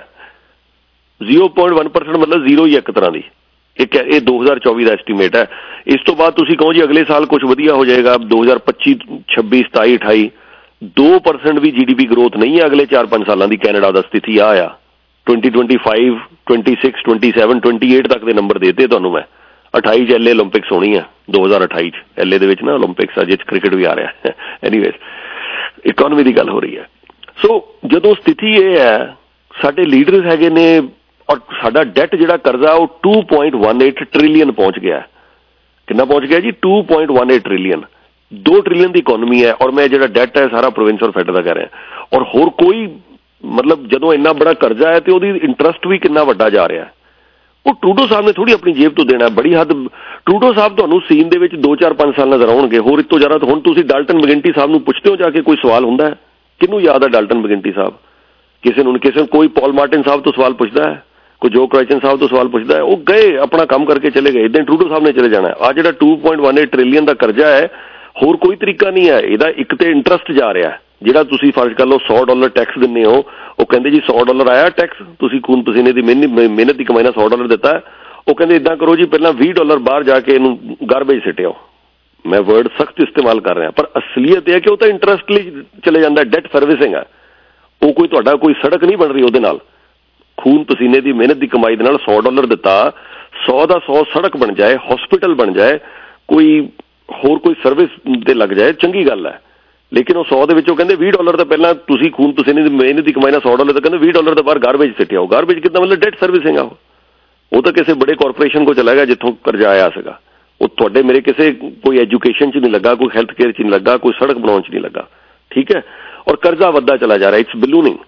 ਜ਼ੀਰੋ ਪੁਆਇੰਟ ਵਨ ਪਰਸੈਂਟ ਮਤਲਬ ਜ਼ੀਰੋ ਹੀ ਇੱਕ ਤਰ੍ਹਾਂ ਦੀ ਇੱਕ, ਇਹ ਦੋ ਹਜ਼ਾਰ ਚੌਵੀ ਦਾ ਐਸਟੀਮੇਟ ਹੈ। ਇਸ ਤੋਂ ਬਾਅਦ ਤੁਸੀਂ ਕਹੋ ਜੀ ਅਗਲੇ ਸਾਲ ਕੁਝ ਵਧੀਆ ਹੋ ਜਾਏਗਾ, ਦੋ ਹਜ਼ਾਰ ਪੱਚੀ ਛੱਬੀ ਸਤਾਈ ਅਠਾਈ ਦੋ ਪਰਸੈਂਟ ਵੀ ਜੀ ਡੀ ਪੀ ਗਰੋਥ ਨਹੀਂ ਹੈ ਅਗਲੇ ਚਾਰ ਪੰਜ ਸਾਲਾਂ ਦੀ। ਕੈਨੇਡਾ ਦਾ ਸਥਿਤੀ ਆ ਆ twenty twenty five twenty six twenty seven twenty eight ਤੱਕ ਦੇ ਨੰਬਰ ਦੇਤੇ ਤੁਹਾਨੂੰ ਮੈਂ। ਅਠਾਈ ਚ ਐਲ ਏ ਓਲੰਪਿਕਸ ਹੋਣੀ ਹੈ ਦੋ ਹਜ਼ਾਰ ਅਠਾਈ ਚ, ਐਲ ਏ ਦੇ ਵਿੱਚ ਨਾ ਓਲੰਪਿਕਸ, ਅਜੇ ਕ੍ਰਿਕਟ ਵੀ ਆ ਰਿਹਾ। ਐਨੀਵੇਜ਼, ਇਕੋਨਮੀ ਦੀ ਗੱਲ ਹੋ ਰਹੀ ਹੈ। ਸੋ ਜਦੋਂ ਸਥਿਤੀ ਇਹ ਹੈ, ਸਾਡੇ ਲੀਡਰਸ ਹੈਗੇ ਨੇ ਔਰ ਸਾਡਾ ਡੈਟ ਜਿਹੜਾ ਕਰਜ਼ਾ ਉਹ two point one eight trillion ਪਹੁੰਚ ਗਿਆ। ਕਿੰਨਾ ਪਹੁੰਚ ਗਿਆ ਜੀ? Two point one eight trillion. ਦੋ ਟ੍ਰਿਲੀਅਨ ਦੀ ਇਕੋਨਮੀ ਹੈ ਔਰ ਮੈਂ ਜਿਹੜਾ ਡੈਟ ਹੈ ਸਾਰਾ ਪ੍ਰੋਵਿੰਸ ਔਰ ਫੈਡਰਲ ਦਾ ਕਹਿ ਰਿਹਾ। ਔਰ ਹੋਰ ਕੋਈ ਮਤਲਬ ਜਦੋਂ ਇੰਨਾ ਬੜਾ ਕਰਜ਼ਾ ਹੈ ਤੇ ਉਹਦੀ ਇੰਟਰਸਟ ਵੀ ਕਿੰਨਾ ਵੱਡਾ ਜਾ ਰਿਹਾ। ਉਹ ਟਰੂਡੋ ਸਾਹਿਬ ਨੇ ਥੋੜੀ ਆਪਣੀ ਜੇਬ ਤੋਂ ਦੇਣਾ, ਬੜੀ ਹੱਦ ਟਰੂਡੋ ਸਾਹਿਬ ਤੁਹਾਨੂੰ ਸੀਨ ਦੇ ਵਿੱਚ ਦੋ ਚਾਰ ਪੰਜ ਸਾਲ ਨਜ਼ਰ ਆਉਣਗੇ, ਹੋਰ ਇਸ ਤੋਂ ਜ਼ਿਆਦਾ। ਹੁਣ ਤੁਸੀਂ ਡਾਲਟਨ ਮੈਕਗਿੰਟੀ ਸਾਹਿਬ ਨੂੰ ਪੁੱਛਦੇ ਹੋ ਜਾ ਕੇ, ਕੋਈ ਸਵਾਲ ਹੁੰਦਾ ਹੈ? ਕਿਹਨੂੰ ਯਾਦ ਹੈ ਡਾਲਟਨ ਮੈਕਗਿੰਟੀ ਸਾਹਿਬ? ਕਿਸੇ ਨੂੰ ਕਿਸੇ ਨੂੰ ਕੋਈ ਪੌਲ ਮਾਰਟਿਨ ਸਾਹਿਬ ਤੋਂ ਸਵਾਲ ਪੁੱਛਦਾ ਹੈ, ਕੋਈ ਜੋ ਕ੍ਰਾਈਚਨ ਸਾਹਿਬ ਤੋਂ ਸਵਾਲ ਪੁੱਛਦਾ ਹੈ? ਉਹ ਗਏ ਆਪਣਾ ਕੰਮ ਕਰਕੇ ਚਲੇ ਗਏ। ਇੱਦਾਂ ਟਰੂਡੋ ਸਾਹਿਬ ਨੇ ਚਲੇ ਜਾਣਾ। ਆਹ ਜਿਹੜਾ two point one eight trillion ਦਾ ਕਰਜ਼ਾ ਹੈ, ਹੋਰ ਕੋਈ ਤਰੀਕਾ ਨਹੀਂ ਹੈ ਇਹਦਾ। ਇੱਕ ਤੇ ਇੰਟਰਸਟ ਜਾ ਰਿਹਾ, ਜਿਹੜਾ ਤੁਸੀਂ ਫਰਜ਼ ਕਰ ਲਓ ਸੌ ਡਾਲਰ ਟੈਕਸ ਦਿੰਦੇ ਹੋ, ਉਹ ਕਹਿੰਦੇ ਜੀ ਸੌ ਡਾਲਰ ਆਇਆ ਟੈਕਸ, ਤੁਸੀਂ ਖੂਨ ਪਸੀਨੇ ਦੀ ਮਿਹਨਤ ਦੀ ਕਮਾਈ ਨਾਲ ਸੌ ਡਾਲਰ ਦਿੱਤਾ। ਉਹ ਕਹਿੰਦੇ ਇੱਦਾਂ ਕਰੋ ਜੀ, ਪਹਿਲਾਂ ਵੀਹ ਡਾਲਰ ਬਾਹਰ ਜਾ ਕੇ ਇਹਨੂੰ ਗਾਰਬੇਜ ਸਿੱਟਿਓ। ਮੈਂ ਵਰਡ ਸਖਤ ਇਸਤੇਮਾਲ ਕਰ ਰਿਹਾ, ਪਰ ਅਸਲੀਅਤ ਇਹ ਹੈ ਕਿ ਉਹ ਤਾਂ ਇੰਟਰਸਟ ਲਈ ਚਲੇ ਜਾਂਦਾ, ਡੈਟ ਸਰਵਿਸਿੰਗ ਹੈ ਉਹ। ਕੋਈ ਤੁਹਾਡਾ ਕੋਈ ਸੜਕ ਨਹੀਂ ਬਣ ਰਹੀ ਉਹਦੇ ਨਾਲ। ਖੂਨ ਪਸੀਨੇ ਦੀ ਮਿਹਨਤ ਦੀ ਕਮਾਈ ਦੇ ਨਾਲ ਸੌ ਡਾਲਰ ਦਿੱਤਾ, ਸੌ ਦਾ ਸੌ ਸੜਕ ਬਣ ਜਾਏ, ਹਸਪੀਟਲ ਬਣ ਜਾਏ, ਕੋਈ ਹੋਰ ਕੋਈ ਸਰਵਿਸ ਤੇ ਲੱਗ ਜਾਏ, ਚੰਗੀ ਗੱਲ ਹੈ। ਲੇਕਿਨ ਉਹ ਸੌ ਦੇ ਵਿੱਚੋਂ ਕਹਿੰਦੇ ਵੀਹ ਡਾਲਰ ਤਾਂ ਪਹਿਲਾਂ ਤੁਸੀਂ ਖੂਨ ਪਸੀਨੇ ਦੀ ਮਿਹਨਤ ਦੀ ਕਮਾਈ ਨਾਲ ਸੌ ਡਾਲਰ ਤਾਂ ਕਹਿੰਦੇ ਵੀਹ ਡਾਲਰ ਦਾ ਬਾਹਰ ਗਾਰਬੇਜ ਸਿੱਟਿਆ। ਉਹ ਗਾਰਬੇਜ ਕਿੱਦਾਂ? ਮਤਲਬ ਡੈਟ ਸਰਵਿਸਿੰਗ ਆ ਉਹ। ਉਹ ਤਾਂ ਕਿਸੇ ਬੜੇ ਕਾਰਪੋਰੇਸ਼ਨ ਕੋਲ ਚਲਾ ਗਿਆ ਜਿੱਥੋਂ ਕਰਜ਼ਾ ਆਇਆ ਸੀਗਾ। ਉਹ ਤੁਹਾਡੇ ਮੇਰੇ ਕਿਸੇ ਕੋਈ ਐਜੂਕੇਸ਼ਨ 'ਚ ਨਹੀਂ ਲੱਗਾ, ਕੋਈ ਹੈਲਥ ਕੇਅਰ 'ਚ ਨਹੀਂ ਲੱਗਾ, ਕੋਈ ਸੜਕ ਬਣਾਉਣ 'ਚ ਨਹੀਂ ਲੱਗਾ। ठीक है, और कर्जा ਵੱਧਦਾ चला जा रहा है, इट्स बलूनिंग।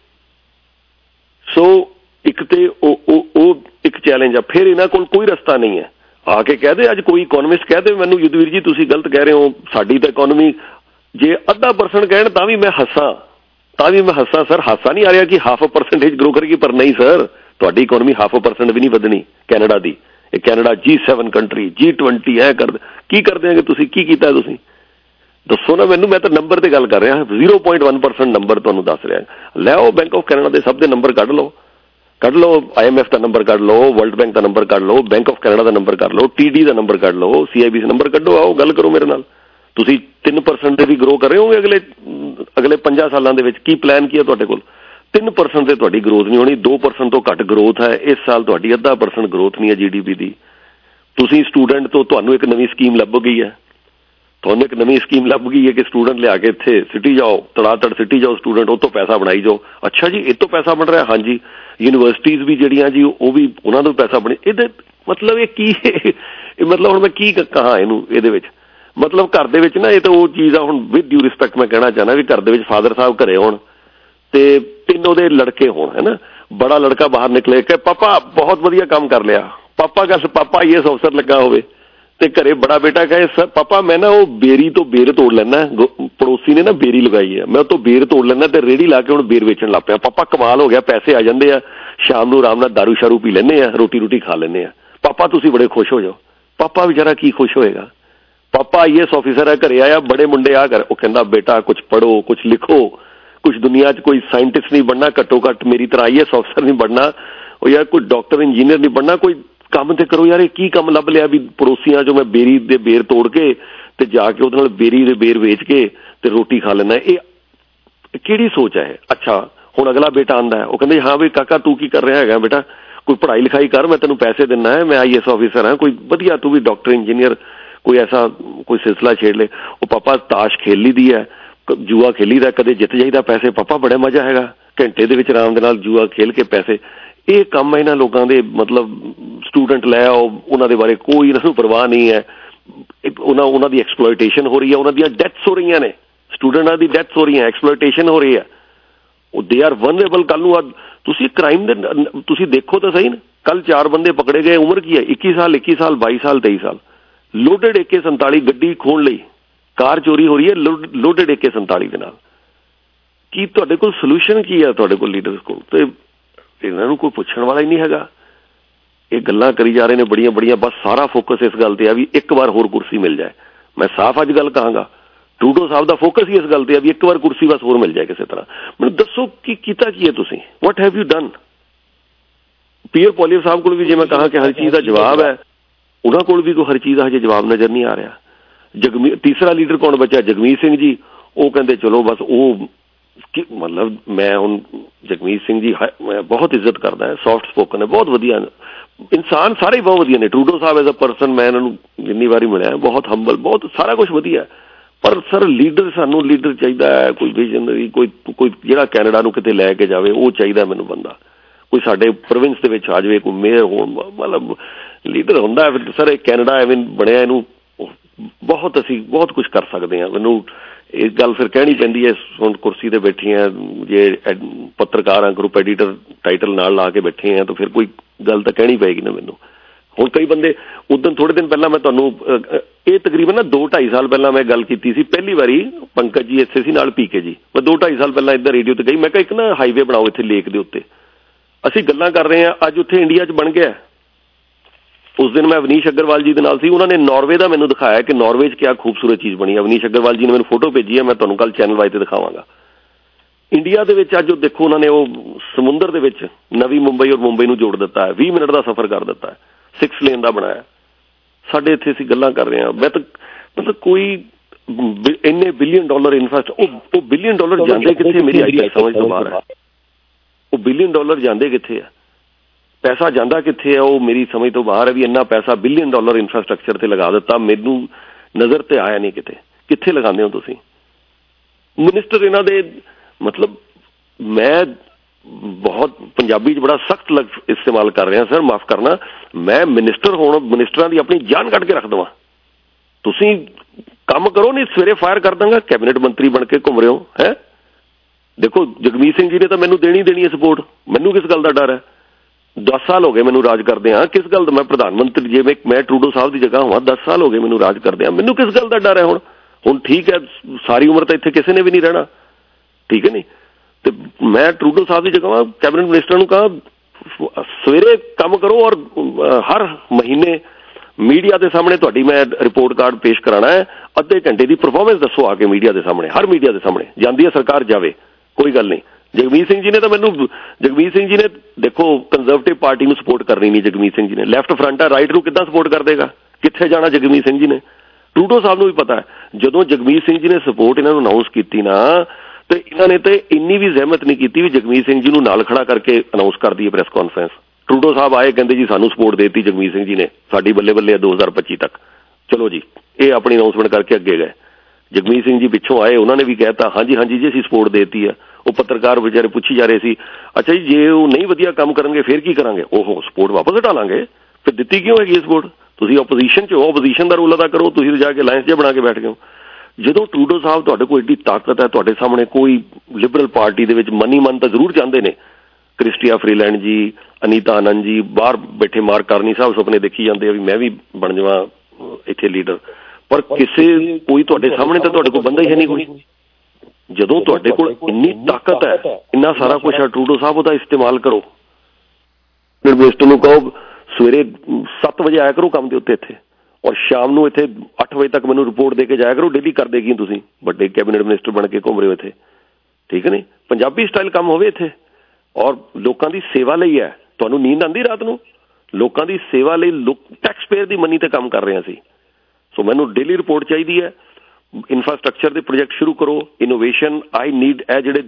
सो एक तो ओ, ओ, ओ एक चैलेंज है। फिर इन्हों को कोई रस्ता नहीं है, आके कह दे, अज कोई इकोनॉमिस्ट कह दे मैनू युद्धवीर जी तुसीं गलत कह रहे हो, साडी तो इकोनॉमी जे अद्धा परसेंट कहण तां भी मैं हस्सां, तां भी मैं हस्सां। सर हासा नहीं आ रहा कि हाफ अ परसेंटेज ग्रो करेगी, पर नहीं सर, तुहाडी इकोनॉमी हाफ अ परसेंट भी नहीं वधनी कैनेडा दी। Canada G seven country G twenty है कर की कर देंगे, तुसीं की कीता तुसीं दसो ना मैनू। मैं तो नंबर ते गल कर रहा, zero point one percent number तुहानूं दस रहा। लैओ बैंक ऑफ कैनेडा दे सब दे नंबर कढ लो, कढ लो, आई एम एफ का नंबर कढ लो, वर्ल्ड बैंक का नंबर कढ लो, बैंक ऑफ कैनेडा का नंबर कढ लो, टी डी का नंबर कढ लो, C I B C number कढो, आओ गल करो मेरे नाल। तुसीं तीन परसेंट भी ग्रो कर रहे होगे अगले अगले पंजा सालों के की प्लान किया तुहाडे कोल? तीन परसेंट से तुहाडी ग्रोथ नहीं होनी, दो परसेंट तो घट ग्रोथ है इस साल, तुहाडी अद्धा परसेंट ग्रोथ नहीं है जी डी पी की। तुसीं स्टूडेंट तो तुहानूं एक नवीं स्कीम लभ गई है, तुहानूं एक नवीं स्कीम लभ गई है कि स्टूडेंट लिया के इत्थे सिटी जाओ, तड़ातड़ सिटी जाओ स्टूडेंट, उस तो पैसा बनाई जाओ। अच्छा जी इस तो पैसा बन रहा है, हाँ जी। यूनिवर्सिटीज़ भी जिहड़ियां जी वो भी उन्हां तों पैसा बने, इहदे मतलब ये की मतलब हुण मैं की कहां इहनूं इहदे विच, मतलब घर दे विच ना ये तो वो चीज़ आ। हुण विद ड्यू रिस्पैक्ट मैं कहना चाहना भी घर दे विच फादर साहब घरे होण ते तीन उहदे लड़के होण, है ना, बड़ा लड़का बाहर निकले कि पापा बहुत वधिया काम कर लिया, पापा का पापा आई एस अफसर लगा होवे, ते घरे बड़ा बेटा कहे सर पापा मैं ना वो बेरी तो बेर तोड़ लेना, पड़ोसी ने ना बेरी लगाई है, मैं तो बेर तोड़ लेना ते रेड़ी ला के हुण बेर वेचण लग पिया। पापा कमाल हो गया, पैसे आ जांदे आ, शाम नूं आराम नाल दारू शारू पी लैंदे आ, रोटी रोटी खा लैंदे आ, पापा तुसीं बड़े खुश हो जाओ। पापा बेचारा की खुश होएगा, पापा आई एस ऑफिसर है, घरे आया बड़े मुंडे आ कर, वो कहंदा बेटा कुछ पढ़ो कुछ लिखो, कुछ दुनिया च कोई साइंटिस्ट नहीं बनना, घट्टो घट्ट मेरी तरह आई एस ऑफिसर नहीं बनना, और यार कोई डॉक्टर इंजीनियर नहीं बनना, कोई काम ते करो यार। की काम लभ लिया भी पड़ोसियां जो मैं बेरी दे बेर तोड़ के ते जाके उहदे नाल बेरी दे बेर वेच के ते रोटी खा लेना, ये किहड़ी सोच है? अच्छा हुण अगला बेटा आंदा है, वो कहंदे हाँ भी काका तू की कर रहा है बेटा, कोई पढ़ाई लिखाई कर, मैं तेनों पैसे देना है, मैं आई एस ऑफिसर हाँ, कोई वधिया तू भी डॉक्टर इंजीनियर कोई ऐसा कोई सिलसिला छेड़ ले। वो पापा ताश खेल ली दी है, जुआ खेली दा, कदे जित जाईदा पैसे, पापा बड़ा मजा हैगा, घंटे दे विच आराम दे नाल जुआ खेल के पैसे। ये काम है इन्हां लोगों के, मतलब स्टूडेंट लै आओ उन्हां दे बारे कोई इन्हां नूं परवाह नहीं है, उन्हां उन्हां दी एक्सप्लॉयटेशन हो रही है, उन्हां दी डेथ्स हो रही ने, स्टूडेंटां दी डेथ्स हो रही है, एक्सप्लॉयटेशन हो रही है, दे आर वनरेबल। कल नूं तुसीं क्राइम दे तुसीं देखो तो सही ना, कल चार बंदे पकड़े गए, उम्र की है इक्की साल इक्की साल बाई साल तेई साल, लोडेड ए के संताली गड्डी खोण लई, कार चोरी हो रही है लोडेड ए के संताली दे नाल। की तुहाडे कोल सलूशन की है? तुहाडे कोल लीडर्स कोल ते इन्हां नूं कोई पुछण वाला ही नहीं हैगा। ये गल्लां करी जा रहे ने बड़ियां बड़ियां, बस सारा फोकस इस गल ते आ भी एक बार होर कुर्सी मिल जाए। मैं साफ अज गल कहांगा, ट्रूडो साहब का फोकस ही इस गल ते आ भी एक बार कुर्सी बस होर मिल जाए किसी तरह। मैनूं दसो कि कीता की है तुसीं, what have you done? Pierre Poilievre साहब को भी जे मैं कहा कि हर चीज़ का जवाब है, उन्होंने कोल भी कोई हर चीज़ का हजे जवाब नज़र नहीं आ रहा। जगमी तीसरा लीडर कौन बचा? जगमीत सिंह जी। वो कहते चलो बस वो मतलब मैं हुण जगमीत सिंह जी मैं बहुत इज्जत करता है, सॉफ्ट स्पोकन है, बहुत वधिया इंसान, सारे ही बहुत वधिया ने। ट्रूडो साहब एज अ परसन मैं इन्होंने जिन्नी बारी मिलिया, बहुत हंबल, बहुत सारा कुछ वधिया। पर सर लीडर सानू लीडर चाहिए, कोई विजनरी, कोई कोई जिहड़ा कैनेडा नूं किते लै के जावे, वो चाहिए मैनूं बंदा। कोई साडे प्रोविंस दे विच आ जावे, कोई मेयर हो, मतलब लीडर हुंदा है। सर कैनेडा एवें बनिया, इनू बहुत असी बहुत कुछ कर सकते हैं। मैनू एक गल फिर कहनी पैंदी है, हुण कुर्सी ते बैठे हैं, जे पत्रकार हाँ, ग्रुप एडिटर टाइटल नाल ला के बैठे हैं, तो फिर कोई गल तो कहनी पेगी ना मैनू। हुण कई बंदे उदन थोड़े दिन पहला मैं तुहानूं ये तकरीबन ना दो ढाई साल पहला मैं गल कीती सी, पहली बारी पंकज जी इत्थे सी नाल पीके जी, मैं दो ढाई साल पहला इधर रेडियो ते गई, मैं कहा एक ना हाईवे बनाओ इत्थे लेक दे उत्ते, असीं गल्लां कर रहे हैं, अज उत्थे इंडिया च बन गया। उस दिन मैं अवनीश अग्रवाल जी के नाल सी, उन्होंने नॉर्वे का मैनू दिखाया कि नॉर्वे च क्या खूबसूरत चीज़ बनी। अवनीश अग्रवाल जी ने मैंने फोटो भेजी है, मैं तुहानूं कल चैनल वाइज ते दिखावांगा। इंडिया दे विच अज देखो उन्होंने वो समुंदर दे विच नवी मुंबई और मुंबई नूं जोड़ दिता है, बीस मिनट का सफ़र कर दिता है, सिक्स लेन का बनाया। साडे इत्थे असीं गल्लां कर रहे हैं, मैं तो मतलब कोई इन्ने बिलियन डॉलर इन्वेस्ट, वो बिलियन डॉलर जांदे कित्थे? मेरी अज तक समझ तो बाहर है। वो बिलियन डॉलर जांदे कित्थे है? पैसा जांदा कित्थे है? वो मेरी समझ तो बाहर है भी इन्ना पैसा बिलियन डॉलर इंफ्रास्ट्रक्चर ते लगा दिता, मैनू नज़र ते आया नहीं किते। कित्थे लगांदे हो तुसीं? मिनिस्टर इन्हां दे मतलब मैं बहुत पंजाबी च बड़ा सख्त लफ्ज़ इस्तेमाल कर रहा सर, माफ़ करना, मैं मिनिस्टर होण मिनिस्टरां दी अपनी जान कट के रख देवां। तुसीं ਕੰਮ ਕਰੋ, ਨਹੀਂ ਸਵੇਰੇ ਫਾਇਰ ਕਰ ਦਾਂਗਾ। ਕੈਬਨਿਟ ਮੰਤਰੀ ਬਣ ਕੇ ਘੁੰਮ ਰਹੇ ਹੋ ਹੈ। ਦੇਖੋ ਜਗਮੀਤ ਸਿੰਘ ਜੀ ਨੇ ਤਾਂ ਮੈਨੂੰ ਦੇਣੀ ਦੇਣੀ ਹੈ ਸਪੋਰਟ, ਮੈਨੂੰ ਕਿਸ ਗੱਲ ਦਾ ਡਰ ਹੈ? ਦਸ ਸਾਲ ਹੋ ਗਏ ਮੈਨੂੰ ਰਾਜ ਕਰਦੇ ਹਾਂ, ਕਿਸ ਗੱਲ ਦਾ ਮੈਂ ਪ੍ਰਧਾਨ ਮੰਤਰੀ ਜੇ ਮੈਂ ਟਰੂਡੋ ਸਾਹਿਬ ਦੀ ਜਗ੍ਹਾ ਹੋਵਾਂ, ਦਸ ਸਾਲ ਹੋ ਗਏ ਮੈਨੂੰ ਰਾਜ ਕਰਦੇ ਹਾਂ, ਮੈਨੂੰ ਕਿਸ ਗੱਲ ਦਾ ਡਰ ਹੈ? ਹੁਣ ਹੁਣ ਠੀਕ ਹੈ, ਸਾਰੀ ਉਮਰ ਤਾਂ ਇੱਥੇ ਕਿਸੇ ਨੇ ਵੀ ਨਹੀਂ ਰਹਿਣਾ, ਠੀਕ ਹੈ ਨਹੀਂ। ਤੇ ਮੈਂ ਟਰੂਡੋ ਸਾਹਿਬ ਦੀ ਜਗ੍ਹਾ ਕੈਬਨਿਟ ਮਿਨਿਸਟਰ ਨੂੰ ਕਹਾਂ ਸਵੇਰੇ ਕੰਮ ਕਰੋ ਔਰ ਹਰ ਮਹੀਨੇ ਮੀਡੀਆ ਦੇ ਸਾਹਮਣੇ ਤੁਹਾਡੀ ਮੈਂ ਰਿਪੋਰਟ ਕਾਰਡ ਪੇਸ਼ ਕਰਾਉਣਾ ਹੈ, ਅੱਧੇ ਘੰਟੇ ਦੀ ਪਰਫਾਰਮੈਂਸ ਦੱਸੋ ਆ ਕੇ ਮੀਡੀਆ ਦੇ ਸਾਹਮਣੇ, ਹਰ ਮੀਡੀਆ ਦੇ ਸਾਹਮਣੇ। ਜਾਂਦੀ ਹੈ ਸਰਕਾਰ ਜਾਵੇ, ਕੋਈ ਗੱਲ ਨਹੀਂ। ਜਗਮੀਤ ਸਿੰਘ ਜੀ ਨੇ ਤਾਂ ਮੈਨੂੰ ਜਗਮੀਤ ਸਿੰਘ ਜੀ ਨੇ ਦੇਖੋ ਕੰਜ਼ਰਵੇਟਿਵ ਪਾਰਟੀ ਨੂੰ ਸਪੋਰਟ ਕਰਨੀ ਨਹੀਂ। ਜਗਮੀਤ ਸਿੰਘ ਜੀ ਨੇ ਲੈਫਟ ਫਰੰਟ ਹੈ, ਰਾਈਟ ਨੂੰ ਕਿੱਦਾਂ ਸਪੋਰਟ ਕਰ ਦੇਗਾ? ਕਿੱਥੇ ਜਾਣਾ ਜਗਮੀਤ ਸਿੰਘ ਜੀ ਨੇ? ਟਰੂਡੋ ਸਾਹਿਬ ਨੂੰ ਵੀ ਪਤਾ ਹੈ ਜਦੋਂ ਜਗਮੀਤ ਸਿੰਘ ਜੀ ਨੇ ਸਪੋਰਟ ਇਹਨਾਂ ਨੂੰ ਅਨਾਊਂਸ ਕੀਤੀ ਨਾ, ਤੇ ਇਹਨਾਂ ਨੇ ਤੇ ਇੰਨੀ ਵੀ ਜ਼ਹਿਮਤ ਨਹੀਂ ਕੀਤੀ ਵੀ ਜਗਮੀਤ ਸਿੰਘ ਜੀ ਨੂੰ ਨਾਲ ਖੜਾ ਕਰਕੇ ਅਨਾਊਂਸ ਕਰ ਦਈਏ ਪ੍ਰੈਸ ਕਾਨਫਰੰਸ। ਟਰੂਡੋ ਸਾਹਿਬ ਆਏ, ਕਹਿੰਦੇ ਜੀ ਸਾਨੂੰ ਸਪੋਰਟ ਦੇਤੀ ਜਗਮੀਤ ਸਿੰਘ ਜੀ ਨੇ, ਸਾਡੀ ਬੱਲੇ ਬੱਲੇ ਦੋ ਹਜ਼ਾਰ ਪੱਚੀ ਤੱਕ, ਚਲੋ ਜੀ ਇਹ ਆਪਣੀ ਅਨਾਊਂਸਮੈਂਟ ਕਰਕੇ ਅੱਗੇ ਗਏ। ਜਗਮੀਤ ਸਿੰਘ ਜੀ ਪਿੱਛੋਂ ਆਏ, ਉਹਨਾਂ ਨੇ ਵੀ ਕਹਿਤਾ ਹਾਂਜੀ ਹਾਂਜੀ ਜੀ ਅਸੀਂ ਸਪੋਰਟ ਦੇਤੀ ਆ। ਉਹ ਪੱਤਰਕਾਰ ਵਿਚਾਰੇ ਪੁੱਛੀ ਜਾ ਰਹੇ ਸੀ, ਅੱਛਾ ਜੀ ਜੇ ਉਹ ਨਹੀਂ ਵਧੀਆ ਕੰਮ ਕਰਨਗੇ ਫਿਰ ਕੀ ਕਰਾਂਗੇ? ਉਹ ਸਪੋਰਟ ਵਾਪਸ ਹਟਾ ਲਾਂਗੇ। ਫਿਰ ਦਿੱਤੀ ਕਿਉਂ ਹੈਗੀ ਸਪੋਰਟ? ਤੁਸੀਂ ਆਪੋਜੀਸ਼ਨ 'ਚ ਹੋ, ਆਪੋਜੀਸ਼ਨ ਦਾ ਰੋਲ ਅਦਾ ਕਰੋ, ਤੁਸੀਂ ਜਾ ਕੇ ਅਲਾਇੰਸ ਜਿਹਾ ਬਣਾ ਕੇ ਬੈਠ ਗਏ ਹੋ। ਜਦੋਂ ਟਰੂਡੋ ਸਾਹਿਬ ਤੁਹਾਡੇ ਕੋਲ ਐਡੀ ਤਾਕਤ ਹੈ, ਤੁਹਾਡੇ ਸਾਹਮਣੇ ਕੋਈ ਲਿਬਰਲ ਪਾਰਟੀ ਦੇ ਵਿੱਚ ਮਨੀ ਮਨ ਤਾਂ ਜ਼ਰੂਰ ਚਾਹੁੰਦੇ ਨੇ, ਕ੍ਰਿਸਟੀਆ ਫਰੀਲੈਂਡ ਜੀ, ਅਨੀਤਾ ਆਨੰਦ ਜੀ, ਬਾਹਰ ਬੈਠੇ ਮਾਰਕ ਕਾਰਨੀ ਸਾਹਿਬ ਸੁਪਨੇ ਦੇਖੀ ਜਾਂਦੇ ਆ ਵੀ ਮੈਂ ਵੀ ਬਣ ਜਾਵਾਂ ਇੱਥੇ ਲੀਡਰ, ਪਰ ਕਿਸੇ ਕੋਈ ਤੁਹਾਡੇ ਸਾਹਮਣੇ ਤਾਂ ਤੁਹਾਡੇ ਕੋਲ ਬੰਦਾ ਹੀ ਹੈ ਨਹੀਂ ਕੋਈ। ਜਦੋਂ ਤੁਹਾਡੇ ਕੋਲ ਇੰਨੀ ਤਾਕਤ ਹੈ, ਇੰਨਾ ਸਾਰਾ ਕੁਛ ਹੈ, ਟਰੂਡੋ ਸਾਹਿਬ ਉਹਦਾ ਇਸਤੇਮਾਲ ਕਰੋ। ਮਿਨਿਸਟਰ ਨੂੰ ਕਹੋ ਸਵੇਰੇ ਸੱਤ ਵਜੇ ਆਇਆ ਕਰੋ ਕੰਮ ਦੇ ਉੱਤੇ ਇੱਥੇ, ਔਰ ਸ਼ਾਮ ਨੂੰ ਇੱਥੇ ਅੱਠ ਵਜੇ ਤੱਕ ਮੈਨੂੰ ਰਿਪੋਰਟ ਦੇ ਕੇ ਜਾਇਆ ਕਰੋ। ਡੇਲੀ ਕਰ ਦੇਗੀ ਤੁਸੀਂ, ਵੱਡੇ ਕੈਬਨਿਟ ਮਿਨਿਸਟਰ ਬਣ ਕੇ ਘੁੰਮ ਰਹੇ ਹੋ ਇੱਥੇ, ਠੀਕ ਹੈ ਨਹੀਂ? ਪੰਜਾਬੀ ਸਟਾਈਲ ਕੰਮ ਹੋਵੇ ਇੱਥੇ, ਔਰ ਲੋਕਾਂ ਦੀ ਸੇਵਾ ਲਈ ਹੈ। ਤੁਹਾਨੂੰ ਨੀਂਦ ਆਉਂਦੀ ਰਾਤ ਨੂੰ? ਲੋਕਾਂ ਦੀ ਸੇਵਾ ਲਈ ਲੋਕ ਟੈਕਸ ਪੇਅਰ ਦੀ ਮਨੀ ਤੇ ਕੰਮ ਕਰ ਰਹੇ ਹਾਂ ਅਸੀਂ। ਸੋ ਮੈਨੂੰ ਡੇਲੀ ਰਿਪੋਰਟ ਚਾਹੀਦੀ ਹੈ। ਇਨਫਰਾਸਟਰਕਚਰ ਦੇ ਪ੍ਰੋਜੈਕਟ ਸ਼ੁਰੂ ਕਰੋ, ਇਨੋਵੇਸ਼ਨ ਆਈ ਨੀਡ। ਇਹ ਜਿਹੜੇ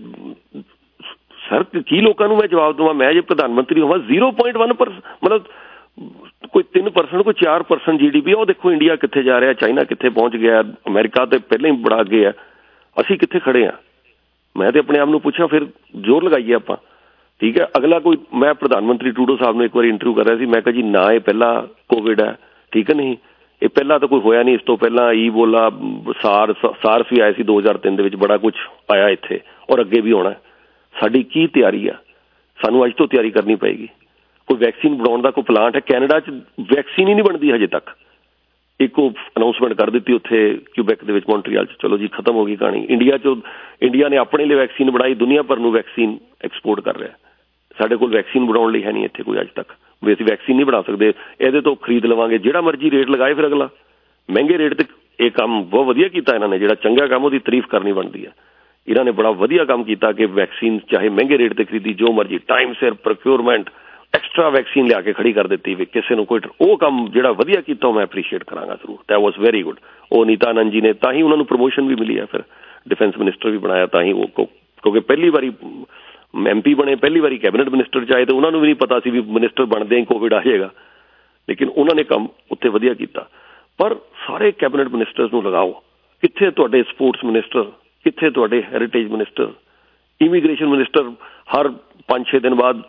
ਸਰ ਕੀ ਲੋਕਾਂ ਨੂੰ ਮੈਂ ਜਵਾਬ ਦੇਵਾਂ? ਮੈਂ ਜੇ ਪ੍ਰਧਾਨ ਮੰਤਰੀ ਹੋਵਾਂ ਜ਼ੀਰੋ ਪੁਆਇੰਟ ਵਨ ਪਰ ਮਤਲਬ ਕੋਈ ਤਿੰਨ ਪਰਸੈਂਟ ਕੋਈ ਚਾਰ ਪਰਸੈਂਟ ਜੀ ਡੀ ਪੀ, ਉਹ ਦੇਖੋ ਇੰਡੀਆ ਕਿੱਥੇ ਜਾ ਰਿਹਾ, ਚਾਈਨਾ ਕਿੱਥੇ ਪਹੁੰਚ ਗਿਆ, ਅਮਰੀਕਾ ਤੇ ਪਹਿਲਾਂ ਹੀ ਬੜਾ ਅੱਗੇ ਆ, ਅਸੀਂ ਕਿੱਥੇ ਖੜੇ ਹਾਂ? ਮੈਂ ਤੇ ਆਪਣੇ ਆਪ ਨੂੰ ਪੁੱਛਾਂ, ਫਿਰ ਜ਼ੋਰ ਲਗਾਈਏ ਆਪਾਂ, ਠੀਕ ਹੈ? ਅਗਲਾ ਕੋਈ ਮੈਂ ਪ੍ਰਧਾਨ ਮੰਤਰੀ ਟਰੂਡੋ ਸਾਹਿਬ ਨੂੰ ਇੱਕ ਵਾਰੀ ਇੰਟਰਵਿਊ ਕਰ ਰਿਹਾ ਸੀ, ਮੈਂ ਕਿਹਾ ਜੀ ਨਾ ਇਹ ਪਹਿਲਾਂ ਕੋਵਿਡ ਹੈ, ਠੀਕ ਹੈ ਨਹੀਂ, ਇਹ ਪਹਿਲਾਂ ਤਾਂ ਕੋਈ ਹੋਇਆ ਨਹੀਂ, ਇਸ ਤੋਂ ਪਹਿਲਾਂ ਈ ਬੋਲਾ ਸਾਰਸ ਸਾਰਸ ਵੀ ਆਇਆ ਸੀ ਦੋ ਹਜ਼ਾਰ ਤਿੰਨ ਦੇ ਵਿੱਚ, ਬੜਾ ਕੁਛ ਆਇਆ ਇੱਥੇ ਔਰ ਅੱਗੇ ਵੀ ਆਉਣਾ। ਸਾਡੀ ਕੀ ਤਿਆਰੀ ਆ? ਸਾਨੂੰ ਅੱਜ ਤੋਂ ਤਿਆਰੀ ਕਰਨੀ ਪਏਗੀ। ਕੋਈ ਵੈਕਸੀਨ ਬਣਾਉਣ ਦਾ ਕੋਈ ਪਲਾਂਟ ਹੈ? ਕੈਨੇਡਾ 'ਚ ਵੈਕਸੀਨ ਹੀ ਨਹੀਂ ਬਣਦੀ ਹਜੇ ਤੱਕ। ਇੱਕ ਉਹ ਅਨਾਊਂਸਮੈਂਟ ਕਰ ਦਿੱਤੀ ਉੱਥੇ ਕਿਊਬੈਕ ਦੇ ਵਿੱਚ, ਮੌਂਟਰੀਅਲ 'ਚ, ਚਲੋ ਜੀ ਖਤਮ ਹੋ ਗਈ ਕਹਾਣੀ। ਇੰਡੀਆ 'ਚ ਇੰਡੀਆ ਨੇ ਆਪਣੇ ਲਈ ਵੈਕਸੀਨ ਬਣਾਈ, ਦੁਨੀਆ ਭਰ ਨੂੰ ਵੈਕਸੀਨ ਐਕਸਪੋਰਟ ਕਰ ਰਿਹਾ। ਸਾਡੇ ਕੋਲ ਵੈਕਸੀਨ ਬਣਾਉਣ ਲਈ ਹੈ ਨਹੀਂ ਇੱਥੇ ਕੋਈ ਅੱਜ ਤੱਕ, ਵੀ ਅਸੀਂ ਵੈਕਸੀਨ ਨਹੀਂ ਬਣਾ ਸਕਦੇ, ਇਹਦੇ ਤੋਂ ਖਰੀਦ ਲਵਾਂਗੇ, ਜਿਹੜਾ ਮਰਜ਼ੀ ਰੇਟ ਲਗਾਏ ਫਿਰ ਅਗਲਾ ਮਹਿੰਗੇ ਰੇਟ ਤੇ। ਇਹ ਕੰਮ ਬਹੁਤ ਵਧੀਆ ਕੀਤਾ ਇਹਨਾਂ ਨੇ, ਜਿਹੜਾ ਚੰਗਾ ਕੰਮ ਉਹਦੀ ਤਾਰੀਫ ਕਰਨੀ ਬਣਦੀ ਹੈ। ਇਹਨਾਂ ਨੇ ਬੜਾ ਵਧੀਆ ਕੰਮ ਕੀਤਾ ਕਿ ਵੈਕਸੀਨ ਚਾਹੇ ਮਹਿੰਗੇ ਰੇਟ ਤੇ ਖਰੀਦੀ, ਜੋ ਮਰਜ਼ੀ ਟਾਈਮ ਸਿਰ ਪ੍ਰੋਕਿਉਰਮੈਂਟ, ਐਕਸਟਰਾ ਵੈਕਸੀਨ ਲਿਆ ਕੇ ਖੜੀ ਕਰ ਦਿੱਤੀ ਵੀ ਕਿਸੇ ਨੂੰ ਕੋਈ, ਉਹ ਕੰਮ ਜਿਹੜਾ ਵਧੀਆ ਕੀਤਾ ਉਹ ਮੈਂ ਐਪਰੀਸ਼ੀਏਟ ਕਰਾਂਗਾ ਜ਼ਰੂਰ। That was very good. ਉਹ ਨੀਤਾ ਆਨੰਦ ਜੀ ਨੇ, ਤਾਂ ਹੀ ਉਹਨਾਂ ਨੂੰ ਪ੍ਰਮੋਸ਼ਨ ਵੀ ਮਿਲੀ ਹੈ, ਫਿਰ ਡਿਫੈਂਸ ਮਿਨਿਸਟਰ ਵੀ ਬਣਾਇਆ, ਤਾਂ ਹੀ ਉਹ, ਕਿਉਂਕਿ ਪਹਿਲੀ ਵਾਰੀ ਐਮ ਪੀ ਬਣੇ, ਪਹਿਲੀ ਵਾਰੀ ਕੈਬਨਿਟ ਮਿਨਿਸਟਰ 'ਚ ਆਏ, ਤੇ ਉਹਨਾਂ ਨੂੰ ਵੀ ਨਹੀਂ ਪਤਾ ਸੀ ਵੀ ਮਿਨਿਸਟਰ ਬਣਦੇ ਹੀ ਕੋਵਿਡ ਆ ਜਾਏਗਾ, ਲੇਕਿਨ ਉਹਨਾਂ ਨੇ ਕੰਮ ਉੱਥੇ ਵਧੀਆ ਕੀਤਾ। ਪਰ ਸਾਰੇ ਕੈਬਨਿਟ ਮਿਨਿਸਟਰਸ ਨੂੰ ਲਗਾਓ। ਕਿੱਥੇ ਤੁਹਾਡੇ ਸਪੋਰਟਸ ਮਿਨਿਸਟਰ, ਕਿੱਥੇ ਤੁਹਾਡੇ ਹੈਰੀਟੇਜ ਮਿਨਿਸਟਰ, ਇਮੀਗ੍ਰੇਸ਼ਨ ਮਿਨਿਸਟਰ ਹਰ ਪੰਜ ਛੇ ਦਿਨ ਬਾਅਦ।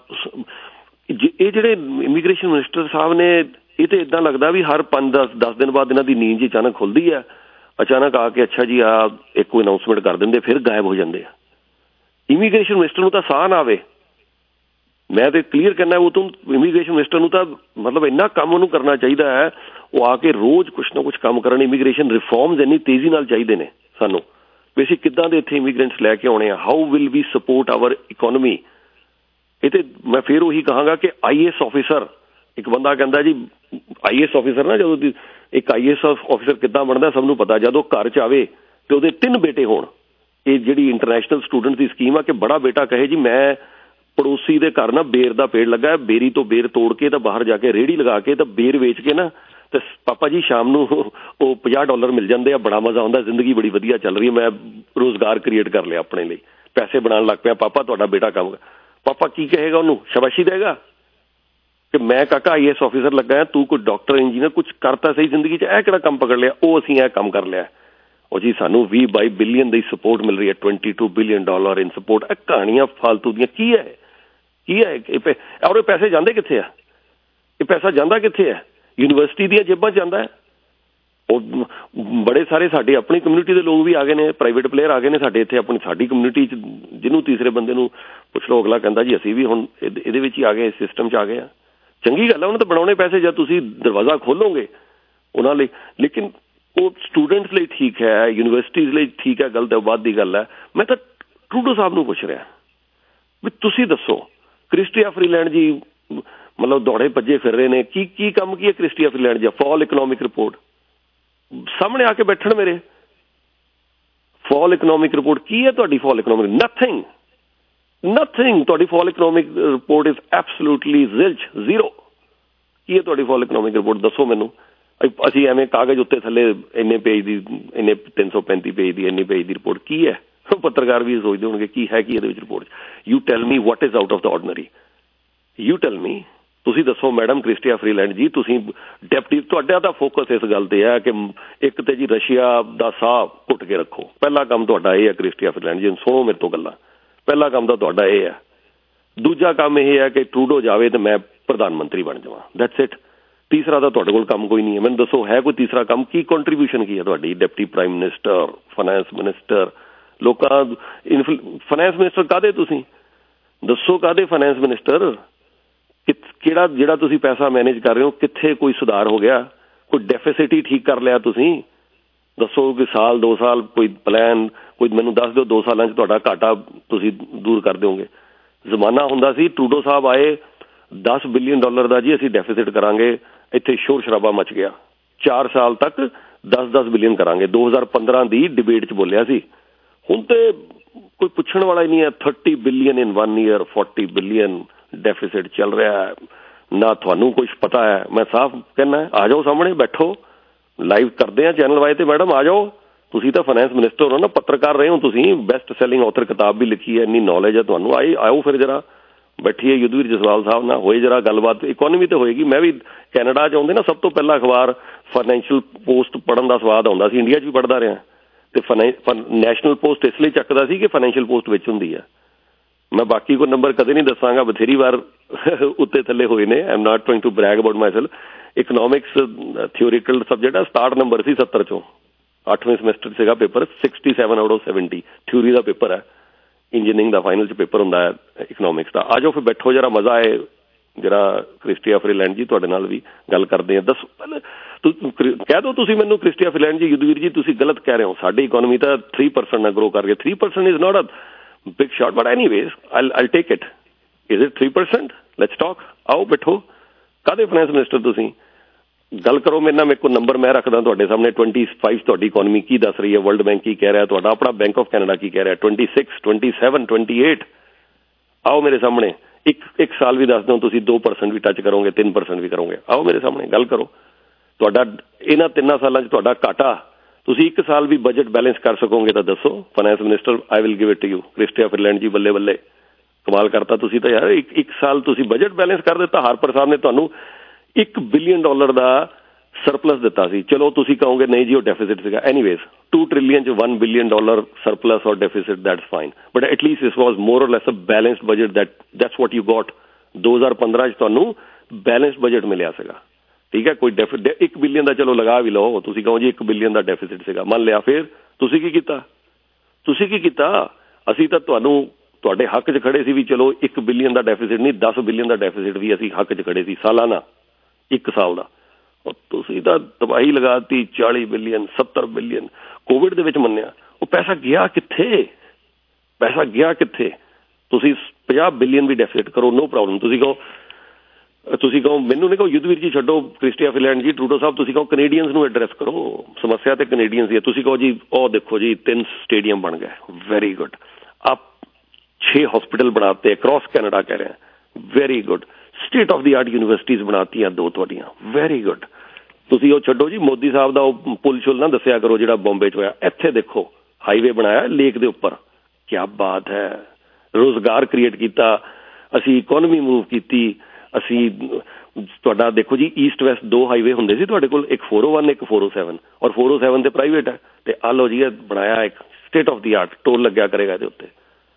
ਇਹ ਜਿਹੜੇ ਇਮੀਗ੍ਰੇਸ਼ਨ ਮਿਨਿਸਟਰ ਸਾਹਿਬ ਨੇ, ਇਹ ਤਾਂ ਇੱਦਾਂ ਲੱਗਦਾ ਵੀ ਹਰ ਪੰਜ ਦਸ ਦਸ ਦਿਨ ਬਾਅਦ ਇਹਨਾਂ ਦੀ ਨੀਂਦ ਜੀ ਅਚਾਨਕ ਖੁੱਲਦੀ ਹੈ, ਅਚਾਨਕ ਆ ਕੇ ਅੱਛਾ ਜੀ ਆ ਇੱਕ ਕੋਈ ਅਨਾਊਂਸਮੈਂਟ ਕਰ ਦਿੰਦੇ, ਫਿਰ ਗਾਇਬ ਹੋ ਜਾਂਦੇ ਆ। ਇਮੀਗ੍ਰੇਸ਼ਨ ਮਿਨਿਸਟਰ ਨੂੰ ਤਾਂ ਸਾਹ ਨਾ ਆਵੇ। ਮੈਂ ਤੇ ਕਲੀਅਰ ਕਰਨਾ, ਉਹ ਤੋਂ ਇਮੀਗ੍ਰੇਸ਼ਨ ਮਿਨਿਸਟਰ ਨੂੰ ਤਾਂ ਮਤਲਬ ਇੰਨਾ ਕੰਮ ਉਹਨੂੰ ਕਰਨਾ ਚਾਹੀਦਾ ਹੈ, ਉਹ ਆ ਕੇ ਰੋਜ਼ ਕੁਛ ਨਾ ਕੁਛ ਕੰਮ ਕਰਨ। ਇਮੀਗ੍ਰੇਸ਼ਨ ਰਿਫਾਰਮਸ ਇੰਨੀ ਤੇਜ਼ੀ ਨਾਲ ਚਾਹੀਦੇ ਨੇ ਸਾਨੂੰ, ਵੀ ਅਸੀਂ ਕਿੱਦਾਂ ਦੇ ਇੱਥੇ ਇਮੀਗ੍ਰੈਂਟਸ ਲੈ ਕੇ ਆਉਣੇ ਆ, how will we support our economy. ਇਹ ਤੇ ਮੈਂ ਫਿਰ ਉਹੀ ਕਹਾਂਗਾ ਕਿ ਆਈ ਏ ਐਸ ਆਫਿਸਰ, ਇੱਕ ਬੰਦਾ ਕਹਿੰਦਾ ਜੀ ਆਈ ਏ ਐਸ ਆਫਿਸਰ ਨਾ, ਜਦੋਂ ਦੀ ਇੱਕ ਆਈ ਏ ਐਸ ਆਫਿਸਰ ਕਿੱਦਾਂ ਬਣਦਾ ਸਭ ਨੂੰ ਪਤਾ, ਜਦੋਂ ਘਰ 'ਚ ਆਵੇ ਤੇ ਉਹਦੇ ਤਿੰਨ ਬੇਟੇ ਹੋਣ। ਇਹ ਜਿਹੜੀ ਇੰਟਰਨੈਸ਼ਨਲ ਸਟੂਡੈਂਟ ਦੀ ਸਕੀਮ ਆ ਕਿ ਬੜਾ ਬੇਟਾ ਕਹੇ ਜੀ ਮੈਂ ਪੜੋਸੀ ਦੇ ਘਰ ਨਾ ਬੇਰ ਦਾ ਪੇੜ ਲੱਗਾ, ਬੇਰੀ ਤੋਂ ਬੇਰ ਤੋੜ ਕੇ ਤਾਂ ਬਾਹਰ ਜਾ ਕੇ ਰੇਹੜੀ ਲਗਾ ਕੇ ਤਾਂ ਬੇਰ ਵੇਚ ਕੇ ਨਾ, ਤੇ ਪਾਪਾ ਜੀ ਸ਼ਾਮ ਨੂੰ ਉਹ ਪੰਜਾਹ ਡਾਲਰ ਮਿਲ ਜਾਂਦੇ ਆ, ਬੜਾ ਮਜ਼ਾ ਆਉਂਦਾ, ਜ਼ਿੰਦਗੀ ਬੜੀ ਵਧੀਆ ਚੱਲ ਰਹੀ ਹੈ, ਮੈਂ ਰੋਜ਼ਗਾਰ ਕ੍ਰੀਏਟ ਕਰ ਲਿਆ ਆਪਣੇ ਲਈ, ਪੈਸੇ ਬਣਾਉਣ ਲੱਗ ਪਿਆ, ਪਾਪਾ ਤੁਹਾਡਾ ਬੇਟਾ ਕੰਮ। ਪਾਪਾ ਕੀ ਕਹੇਗਾ ਉਹਨੂੰ? ਸ਼ਾਬਾਸ਼ੀ ਦੇਗਾ ਕਿ ਮੈਂ ਕਾਕਾ ਆਈ ਏ ਐਸ ਆਫਿਸਰ ਲੱਗਾ ਹੈ, ਤੂੰ ਕੋਈ ਡਾਕਟਰ ਇੰਜੀਨੀਅਰ ਕੁਛ ਕਰਤਾ ਸਹੀ ਜ਼ਿੰਦਗੀ 'ਚ, ਇਹ ਕਿਹੜਾ ਕੰਮ ਪਕੜ ਲਿਆ? ਉਹ ਅਸੀਂ ਇਹ ਕੰਮ ਕਰ ਲਿਆ। ਉਹ ਜੀ ਸਾਨੂੰ ਵੀਹ ਬਾਈ ਬਿਲੀਅਨ ਦੀ ਸਪੋਰਟ ਮਿਲ ਰਹੀ ਹੈ, twenty two billion dollar in support. ਇਹ ਕਹਾਣੀਆਂ ਫਾਲਤੂ ਦੀਆਂ ਕੀ ਹੈ? ਕੀ ਹੈ ਔਰ ਇਹ ਪੈਸੇ ਜਾਂਦੇ ਕਿੱਥੇ ਆ? ਇਹ ਪੈਸਾ ਜਾਂਦਾ ਕਿੱਥੇ ਹੈ? ਯੂਨੀਵਰਸਿਟੀ ਦੀਆਂ ਜੇਬਾਂ 'ਚ ਜਾਂਦਾ ਹੈ, ਉਹ ਬੜੇ ਸਾਰੇ ਸਾਡੇ ਆਪਣੀ ਕਮਿਊਨਿਟੀ ਦੇ ਲੋਕ ਵੀ ਆ ਗਏ ਨੇ, ਪ੍ਰਾਈਵੇਟ ਪਲੇਅਰ ਆ ਗਏ ਨੇ ਸਾਡੇ ਇੱਥੇ ਆਪਣੀ ਸਾਡੀ ਕਮਿਊਨਿਟੀ 'ਚ, ਜਿਹਨੂੰ ਤੀਸਰੇ ਬੰਦੇ ਨੂੰ ਪੁੱਛ ਲਓ ਅਗਲਾ ਕਹਿੰਦਾ ਜੀ ਅਸੀਂ ਵੀ ਹੁਣ ਇਹਦੇ ਵਿੱਚ ਹੀ ਆ ਗਏ, ਸਿਸਟਮ 'ਚ ਆ ਗਏ ਆ। ਚੰਗੀ ਗੱਲ ਹੈ, ਉਹਨਾਂ ਤਾਂ ਬਣਾਉਣੇ ਪੈਸੇ ਜਦ ਤੁਸੀਂ ਦਰਵਾਜ਼ਾ ਖੋਲੋਗੇ ਉਹਨਾਂ ਲਈ। ਲੇਕਿਨ ਉਹ ਸਟੂਡੈਂਟਸ ਲਈ ਠੀਕ ਹੈ, ਯੂਨੀਵਰਸਿਟੀਜ਼ ਲਈ ਠੀਕ ਹੈ, ਗੱਲ ਤਾਂ ਬਾਅਦ ਦੀ ਗੱਲ ਹੈ। ਮੈਂ ਤਾਂ ਟਰੂਡੋ ਸਾਹਿਬ ਨੂੰ ਪੁੱਛ ਰਿਹਾ ਵੀ ਤੁਸੀਂ ਦੱਸੋ, ਕ੍ਰਿਸਟੀਆ ਫਰੀਲੈਂਡ ਜੀ ਮਤਲਬ ਦੌੜੇ ਭੱਜੇ ਫਿਰ ਰਹੇ ਨੇ, ਕੀ ਕੀ ਕੰਮ ਕੀ ਹੈ Chrystia Freeland ji? Fall economic report ਸਾਹਮਣੇ ਆ ਕੇ ਬੈਠਣ ਮੇਰੇ, ਫਾਲ ਇਕਨੋਮਿਕ ਰਿਪੋਰਟ ਕੀ ਹੈ ਤੁਹਾਡੀ? ਫਾਲ ਇਕਨੋਮਿਕ ਨਥਿੰਗ ਨਥਿੰਗ ਤੁਹਾਡੀ fall economic report is absolutely zilch, zero. ਕੀ ਹੈ ਤੁਹਾਡੀ ਫਾਲ ਇਕਨੋਮਿਕ ਰਿਪੋਰਟ? ਦੱਸੋ ਮੈਨੂੰ। ਅਸੀਂ ਐਵੇਂ ਕਾਗਜ਼ ਉੱਤੇ ਥੱਲੇ ਇੰਨੇ ਪੇਜ ਦੀ, ਇੰਨੇ ਤਿੰਨ ਸੌ ਪੈਂਤੀ ਪੇਜ ਦੀ, ਇੰਨੇ ਪੇਜ ਦੀ ਰਿਪੋਰਟ ਕੀ ਹੈ? ਪੱਤਰਕਾਰ ਵੀ ਸੋਚਦੇ ਹੋਣਗੇ ਕੀ ਹੈ ਕੀ ਇਹਦੇ ਵਿੱਚ report. You tell me what is out of the ordinary, you tell me. ਤੁਸੀਂ ਦੱਸੋ ਮੈਡਮ ਕ੍ਰਿਸਟੀਆ ਫਰੀਲੈਂਡ ਜੀ, ਤੁਸੀਂ ਡੈਪਟੀ, ਤੁਹਾਡਾ ਤਾਂ ਫੋਕਸ ਇਸ ਗੱਲ ਤੇ ਹੈ ਕਿ ਇੱਕ ਤੇ ਜੀ ਰਸ਼ੀਆ ਦਾ ਸਾਹ ਘੁੱਟ ਕੇ ਰੱਖੋ, ਪਹਿਲਾ ਕੰਮ ਤੁਹਾਡਾ ਇਹ ਹੈ ਕ੍ਰਿਸਟੀਆ ਫਰੀਲੈਂਡ ਜੀ, ਸੁਣੋ ਮੇਰੇ ਤੋਂ ਗੱਲਾਂ। ਪਹਿਲਾ ਕੰਮ ਤਾਂ ਤੁਹਾਡਾ ਇਹ ਹੈ। ਦੂਜਾ ਕੰਮ ਇਹ ਹੈ ਕਿ ਟਰੂਡੋ ਜਾਵੇ ਤੇ ਮੈਂ ਪ੍ਰਧਾਨ ਮੰਤਰੀ ਬਣ ਜਾਵਾਂ, ਦੈਟਸ ਇਟ। ਤੀਸਰਾ ਤਾਂ ਤੁਹਾਡੇ ਕੋਲ ਕੰਮ ਕੋਈ ਨਹੀਂ ਹੈ। ਮੈਨੂੰ ਦੱਸੋ ਹੈ ਕੋਈ ਤੀਸਰਾ ਕੰਮ? ਕੀ ਕੰਟਰੀਬਿਊਸ਼ਨ ਕੀ ਹੈ ਤੁਹਾਡੀ? Deputy prime minister, finance minister, ਲੋਕਾਂ ਫਾਈਨੈਂਸ ਮਿਨਿਸਟਰ ਕਾਹਦੇ? ਤੁਸੀਂ ਦੱਸੋ ਕਾਹਦੇ ਫਾਈਨੈਂਸ ਮਿਨਿਸਟਰ? ਕਿਹੜਾ ਜਿਹੜਾ ਤੁਸੀਂ ਪੈਸਾ ਮੈਨੇਜ ਕਰ ਰਹੇ ਹੋ, ਕਿੱਥੇ ਕੋਈ ਸੁਧਾਰ ਹੋ ਗਿਆ? ਕੋਈ ਡੈਫਿਸਿਟ ਹੀ ਠੀਕ ਕਰ ਲਿਆ ਤੁਸੀਂ? ਦੱਸੋ ਕਿ ਸਾਲ ਦੋ ਸਾਲ ਕੋਈ ਪਲਾਨ, ਕੋਈ ਮੈਨੂੰ ਦੱਸ ਦਿਓ ਦੋ ਸਾਲਾਂ 'ਚ ਤੁਹਾਡਾ ਘਾਟਾ ਤੁਸੀਂ ਦੂਰ ਕਰ ਦਿਓਗੇ। ਜ਼ਮਾਨਾ ਹੁੰਦਾ ਸੀ ਟਰੂਡੋ ਸਾਹਿਬ ਆਏ, ਦਸ ਬਿਲੀਅਨ ਡਾਲਰ ਦਾ ਜੀ ਅਸੀਂ ਡੈਫਿਸਿਟ ਕਰਾਂਗੇ, ਇੱਥੇ ਸ਼ੋਰ ਸ਼ਰਾਬਾ ਮਚ ਗਿਆ। ਚਾਰ ਸਾਲ ਤੱਕ ਦਸ ਦਸ ਬਿਲੀਅਨ ਕਰਾਂਗੇ, ਦੋ ਹਜ਼ਾਰ ਪੰਦਰਾਂ ਦੀ ਡਿਬੇਟ 'ਚ ਬੋਲਿਆ ਸੀ। ਹੁਣ ਤੇ ਕੋਈ ਪੁੱਛਣ ਵਾਲਾ ਹੀ ਨਹੀਂ ਹੈ। Thirty billion in one year, forty billion deficit ਚੱਲ ਰਿਹਾ ਹੈ। ਨਾ ਤੁਹਾਨੂੰ ਕੁਛ ਪਤਾ ਹੈ। ਮੈਂ ਸਾਫ਼ ਕਹਿਣਾ, ਆ ਜਾਓ ਸਾਹਮਣੇ ਬੈਠੋ, ਲਾਈਵ ਕਰਦੇ ਆ ਚੈਨਲ ਵਾਈ ਤੇ। ਮੈਡਮ ਆ ਜਾਓ, ਤੁਸੀਂ ਤਾਂ ਫਾਈਨੈਂਸ ਮਿਨਿਸਟਰ ਹੋ ਨਾ, ਪੱਤਰਕਾਰ ਰਹੇ ਹੋ ਤੁਸੀਂ, ਬੈਸਟ ਸੈਲਿੰਗ ਆਥਰ ਕਿਤਾਬ ਵੀ ਲਿਖੀ ਹੈ, ਇੰਨੀ ਨੌਲੇਜ ਹੈ ਤੁਹਾਨੂੰ। ਆਏ ਆਓ ਫਿਰ ਜਰਾ ਬੈਠੀਏ ਯੁੱਧਵੀਰ ਜਸਵਾਲ ਸਾਹਿਬ ਨਾਲ, ਹੋਏ ਜਰਾ ਗੱਲਬਾਤ। ਇਕੋਨਮੀ ਤੇ ਹੋਏਗੀ। ਮੈਂ ਵੀ ਕੈਨੇਡਾ 'ਚ ਆਉਂਦੇ ਨਾ, ਸਭ ਤੋਂ ਪਹਿਲਾਂ ਅਖਬਾਰ ਫਾਈਨੈਂਸ਼ੀਅਲ ਪੋਸਟ ਪੜ੍ਹਨ ਦਾ ਸਵਾਦ ਆਉਂਦਾ ਸੀ। ਇੰਡੀਆ 'ਚ ਵੀ ਪੜ੍ਹਦਾ ਰਿਹਾ ਤੇ ਨੈਸ਼ਨਲ ਪੋਸਟ ਇਸ ਲਈ ਚੱਕਦਾ ਸੀ ਕਿ ਫਾਈਨੈਂਸ਼ੀਅਲ ਪੋਸਟ ਵਿੱਚ ਹੁੰਦੀ ਹੈ। ਮੈਂ ਬਾਕੀ ਕੋਈ ਨੰਬਰ ਕਦੇ ਨਹੀਂ ਦੱਸਾਂਗਾ, ਬਥੇਰੀ ਵਾਰ ਉੱਤੇ ਥੱਲੇ ਹੋਏ ਨੇ। I am not going to brag about myself. Economics theoretical subject ਹੈ, ਸਤਾਹਠ ਨੰਬਰ ਸੀ ਸੱਤਰ 'ਚੋਂ। ਅੱਠਵੇਂ ਸਮੈਸਟਰ ਸੀਗਾ paper, sixty seven out of seventy theory ਦਾ ਪੇਪਰ ਹੈ। ਇੰਜੀਨੀਅਰਿੰਗ ਦਾ ਫਾਈਨਲ 'ਚ ਪੇਪਰ ਹੁੰਦਾ ਹੈ ਇਕਨੋਮਿਕਸ ਦਾ। ਆ ਜਾਓ ਫਿਰ ਬੈਠੋ, ਜਰਾ ਮਜ਼ਾ ਆਏ। ਜਰਾ ਕ੍ਰਿਸਟੀਆ ਫਰੀਲੈਂਡ ਜੀ ਤੁਹਾਡੇ ਨਾਲ ਵੀ ਗੱਲ ਕਰਦੇ ਹਾਂ। ਦੱਸੋ ਪਹਿਲੇ ਕਹਿ ਦਿਓ ਤੁਸੀਂ ਮੈਨੂੰ, ਕ੍ਰਿਸਟੀਆ ਫਰੀਲੈਂਡ ਜੀ, ਯੁੱਧਵੀਰ ਜੀ ਤੁਸੀਂ ਗਲਤ ਕਹਿ ਰਹੇ ਹੋ, ਸਾਡੀ ਇਕੋਨਮੀ ਤਾਂ ਥ੍ਰੀ ਪਰਸੈਂਟ ਨਾਲ ਗਰੋ ਕਰ ਗਈ। Three percent is not a big shot, but anyways I I'll take it. Is it three percent? Let's talk. ਆਓ ਬੈਠੋ। ਕਾਹਦੇ ਫਾਈਨੈਂਸ ਮਿਨਿਸਟਰ ਤੁਸੀਂ? ਗੱਲ ਕਰੋ ਮੇਰੇ ਨਾਲ। ਮੇਰੇ ਕੋਲ ਨੰਬਰ ਮੈਂ ਰੱਖਦਾ ਤੁਹਾਡੇ ਸਾਹਮਣੇ। ਟਵੈਂਟੀ ਫਾਈਵ ਤੁਹਾਡੀ ਇਕੋਨਮੀ ਕੀ ਦੱਸ ਰਹੀ ਹੈ, ਵਰਲਡ ਬੈਂਕ ਕੀ ਕਹਿ ਰਿਹਾ, ਤੁਹਾਡਾ ਆਪਣਾ ਬੈਂਕ ਆਫ ਕੈਨੇਡਾ ਕੀ ਕਹਿ ਰਿਹਾ, twenty six, twenty seven, twenty eight. ਆਓ ਮੇਰੇ ਸਾਹਮਣੇ। ਇੱਕ ਇੱਕ ਸਾਲ ਵੀ ਦੱਸ ਦਿਓ ਤੁਸੀਂ ਦੋ ਪਰਸੈਂਟ ਵੀ ਟੱਚ ਕਰੋਗੇ, ਤਿੰਨ ਪਰਸੈਂਟ ਵੀ ਕਰੋਗੇ। ਆਓ ਮੇਰੇ ਸਾਹਮਣੇ ਗੱਲ ਕਰੋ। ਤੁਹਾਡਾ ਇਹਨਾਂ ਤਿੰਨਾਂ ਸਾਲਾਂ 'ਚ ਤੁਹਾਡਾ ਘਾਟਾ, ਤੁਸੀਂ ਇੱਕ ਸਾਲ ਵੀ ਬਜਟ ਬੈਲੈਂਸ ਕਰ ਸਕੋਗੇ ਤਾਂ ਦੱਸੋ। Finance minister, I will give it to you. Chrystia Freeland ji ਬੱਲੇ ਬੱਲੇ, ਕਮਾਲ ਕਰਤਾ ਤੁਸੀਂ ਤਾਂ ਯਾਰ। ਇੱਕ ਇੱਕ ਸਾਲ ਤੁਸੀਂ ਬਜਟ ਬੈਲੈਂਸ ਕਰ ਦਿੱਤਾ। ਹਾਰਪਰ ਸਾਹਿਬ ਨੇ ਤੁਹਾਨੂੰ ਇੱਕ ਬਿਲੀਅਨ ਡਾਲਰ ਦਾ ਸਰਪਲਸ ਦਿੱਤਾ ਸੀ। ਚਲੋ ਤੁਸੀਂ ਕਹੋਗੇ ਨਹੀਂ ਜੀ ਉਹ ਡੈਫਿਸਿਟ ਸੀਗਾ। ਐਨੀਵੇਜ਼ ਟੂ ਟ੍ਰਿਲੀਅਨ 'ਚ one billion dollar surplus or deficit, that's fine, but at least this was more or less a balanced budget. That that's what you got. ਦੋ ਹਜ਼ਾਰ ਪੰਦਰਾਂ 'ਚ ਤੁਹਾਨੂੰ ਬੈਲੈਂਸਡ ਬਜਟ ਮਿਲਿਆ ਸੀਗਾ, ਠੀਕ ਹੈ। ਕੋਈ ਡੈਫਿਟ ਇੱਕ ਬਿਲੀਅਨ ਦਾ ਚਲੋ ਲਗਾ ਵੀ ਲਓ, ਤੁਸੀਂ ਕਹੋ ਜੀ ਇੱਕ ਬਿਲੀਅਨ ਦਾ ਡੈਫਿਸਿਟ ਸੀਗਾ, ਮੰਨ ਲਿਆ। ਫਿਰ ਤੁਸੀਂ ਕੀ ਕੀਤਾ? ਤੁਸੀਂ ਕੀ ਕੀਤਾ? ਅਸੀਂ ਤਾਂ ਤੁਹਾਨੂੰ ਤੁਹਾਡੇ ਹੱਕ 'ਚ ਖੜੇ ਸੀ ਵੀ ਚਲੋ ਇੱਕ ਬਿਲੀਅਨ ਦਾ ਡੈਫਿਸਿਟ ਨਹੀਂ, ਦਸ ਬਿਲੀਅਨ ਦਾ ਡੈਫਿਸਿਟ ਵੀ ਅਸੀਂ ਹੱਕ 'ਚ ਖੜੇ ਸੀ ਸਾਲਾਨਾ, ਇੱਕ ਸਾਲ ਦਾ। ਤੁਸੀਂ ਤਾਂ ਤਬਾਹੀ ਲਗਾਤੀ। ਚਾਲੀ ਬਿਲੀਅਨ, ਸੱਤਰ ਬਿਲੀਅਨ ਕੋਵਿਡ ਦੇ ਵਿੱਚ ਮੰਨਿਆ। ਉਹ ਪੈਸਾ ਗਿਆ ਕਿੱਥੇ? ਪੈਸਾ ਗਿਆ ਕਿੱਥੇ? ਤੁਸੀਂ ਪੰਜਾਹ ਬਿਲੀਅਨ ਵੀ ਡੈਫਿਸਿਟ ਕਰੋ, ਨੋ ਪ੍ਰੋਬਲਮ। ਤੁਸੀਂ ਕਹੋ ਤੁਸੀਂ ਕਹੋ ਮੈਨੂੰ ਨਹੀਂ ਕਹੋ ਯੁੱਧਵੀਰ ਜੀ ਛੱਡੋ, ਕ੍ਰਿਸਟੀਆ ਫਰੀਲੈਂਡ ਜੀ, ਟਰੂਡੋ ਸਾਹਿਬ, ਤੁਸੀਂ ਕਹੋ ਕੈਨੇਡੀਅਨਸ ਨੂੰ ਐਡਰੈਸ ਕਰੋ। ਸਮੱਸਿਆ ਤੇ ਕੈਨੇਡੀਅਨਸ ਦੀ ਹੈ। ਤੁਸੀਂ ਕਹੋ ਜੀ ਉਹ ਦੇਖੋ ਜੀ ਤਿੰਨ ਸਟੇਡੀਅਮ ਬਣ ਗਏ, ਵੈਰੀ ਗੁੱਡ। ਆਪ ਛੇ ਹਸਪੀਟਲ ਬਣਾਤੇ ਅਕ੍ਰੋਸ ਕੈਨੇਡਾ, ਕਹਿ ਰਹੇ very good. State of the art universities ਬਣਾਤੀਆਂ ਦੋ ਤੁਹਾਡੀਆਂ, ਵੈਰੀ ਗੁੱਡ। ਤੁਸੀਂ ਉਹ ਛੱਡੋ ਜੀ ਮੋਦੀ ਸਾਹਿਬ ਦਾ ਉਹ ਪੁਲ ਛੁਲ ਨਾ ਦੱਸਿਆ ਕਰੋ ਜਿਹੜਾ ਬੰਬੇ 'ਚ ਹੋਇਆ। ਇੱਥੇ ਦੇਖੋ ਹਾਈਵੇ ਬਣਾਇਆ ਲੇਕ ਦੇ ਉੱਪਰ, ਕਿਆ ਬਾਤ ਹੈ। ਰੁਜ਼ਗਾਰ ਕ੍ਰੀਏਟ ਕੀਤਾ ਅਸੀਂ, ਇਕੋਨਮੀ ਮੂਵ ਕੀਤੀ ਅਸੀਂ। ਤੁਹਾਡਾ ਦੇਖੋ ਜੀ ਈਸਟ ਵੈਸਟ ਦੋ ਹਾਈਵੇ ਹੁੰਦੇ ਸੀ ਤੁਹਾਡੇ ਕੋਲ, ਇੱਕ ਫੋਰ ਓ ਵਨ, ਇੱਕ four O seven, or four O seven ਤੇ ਪ੍ਰਾਈਵੇਟ ਹੈ। ਤੇ ਆ ਲਓ ਜੀ ਬਣਾਇਆ ਇੱਕ state of the art, toll ਲੱਗਿਆ ਕਰੇਗਾ ਇਹਦੇ ਉੱਤੇ।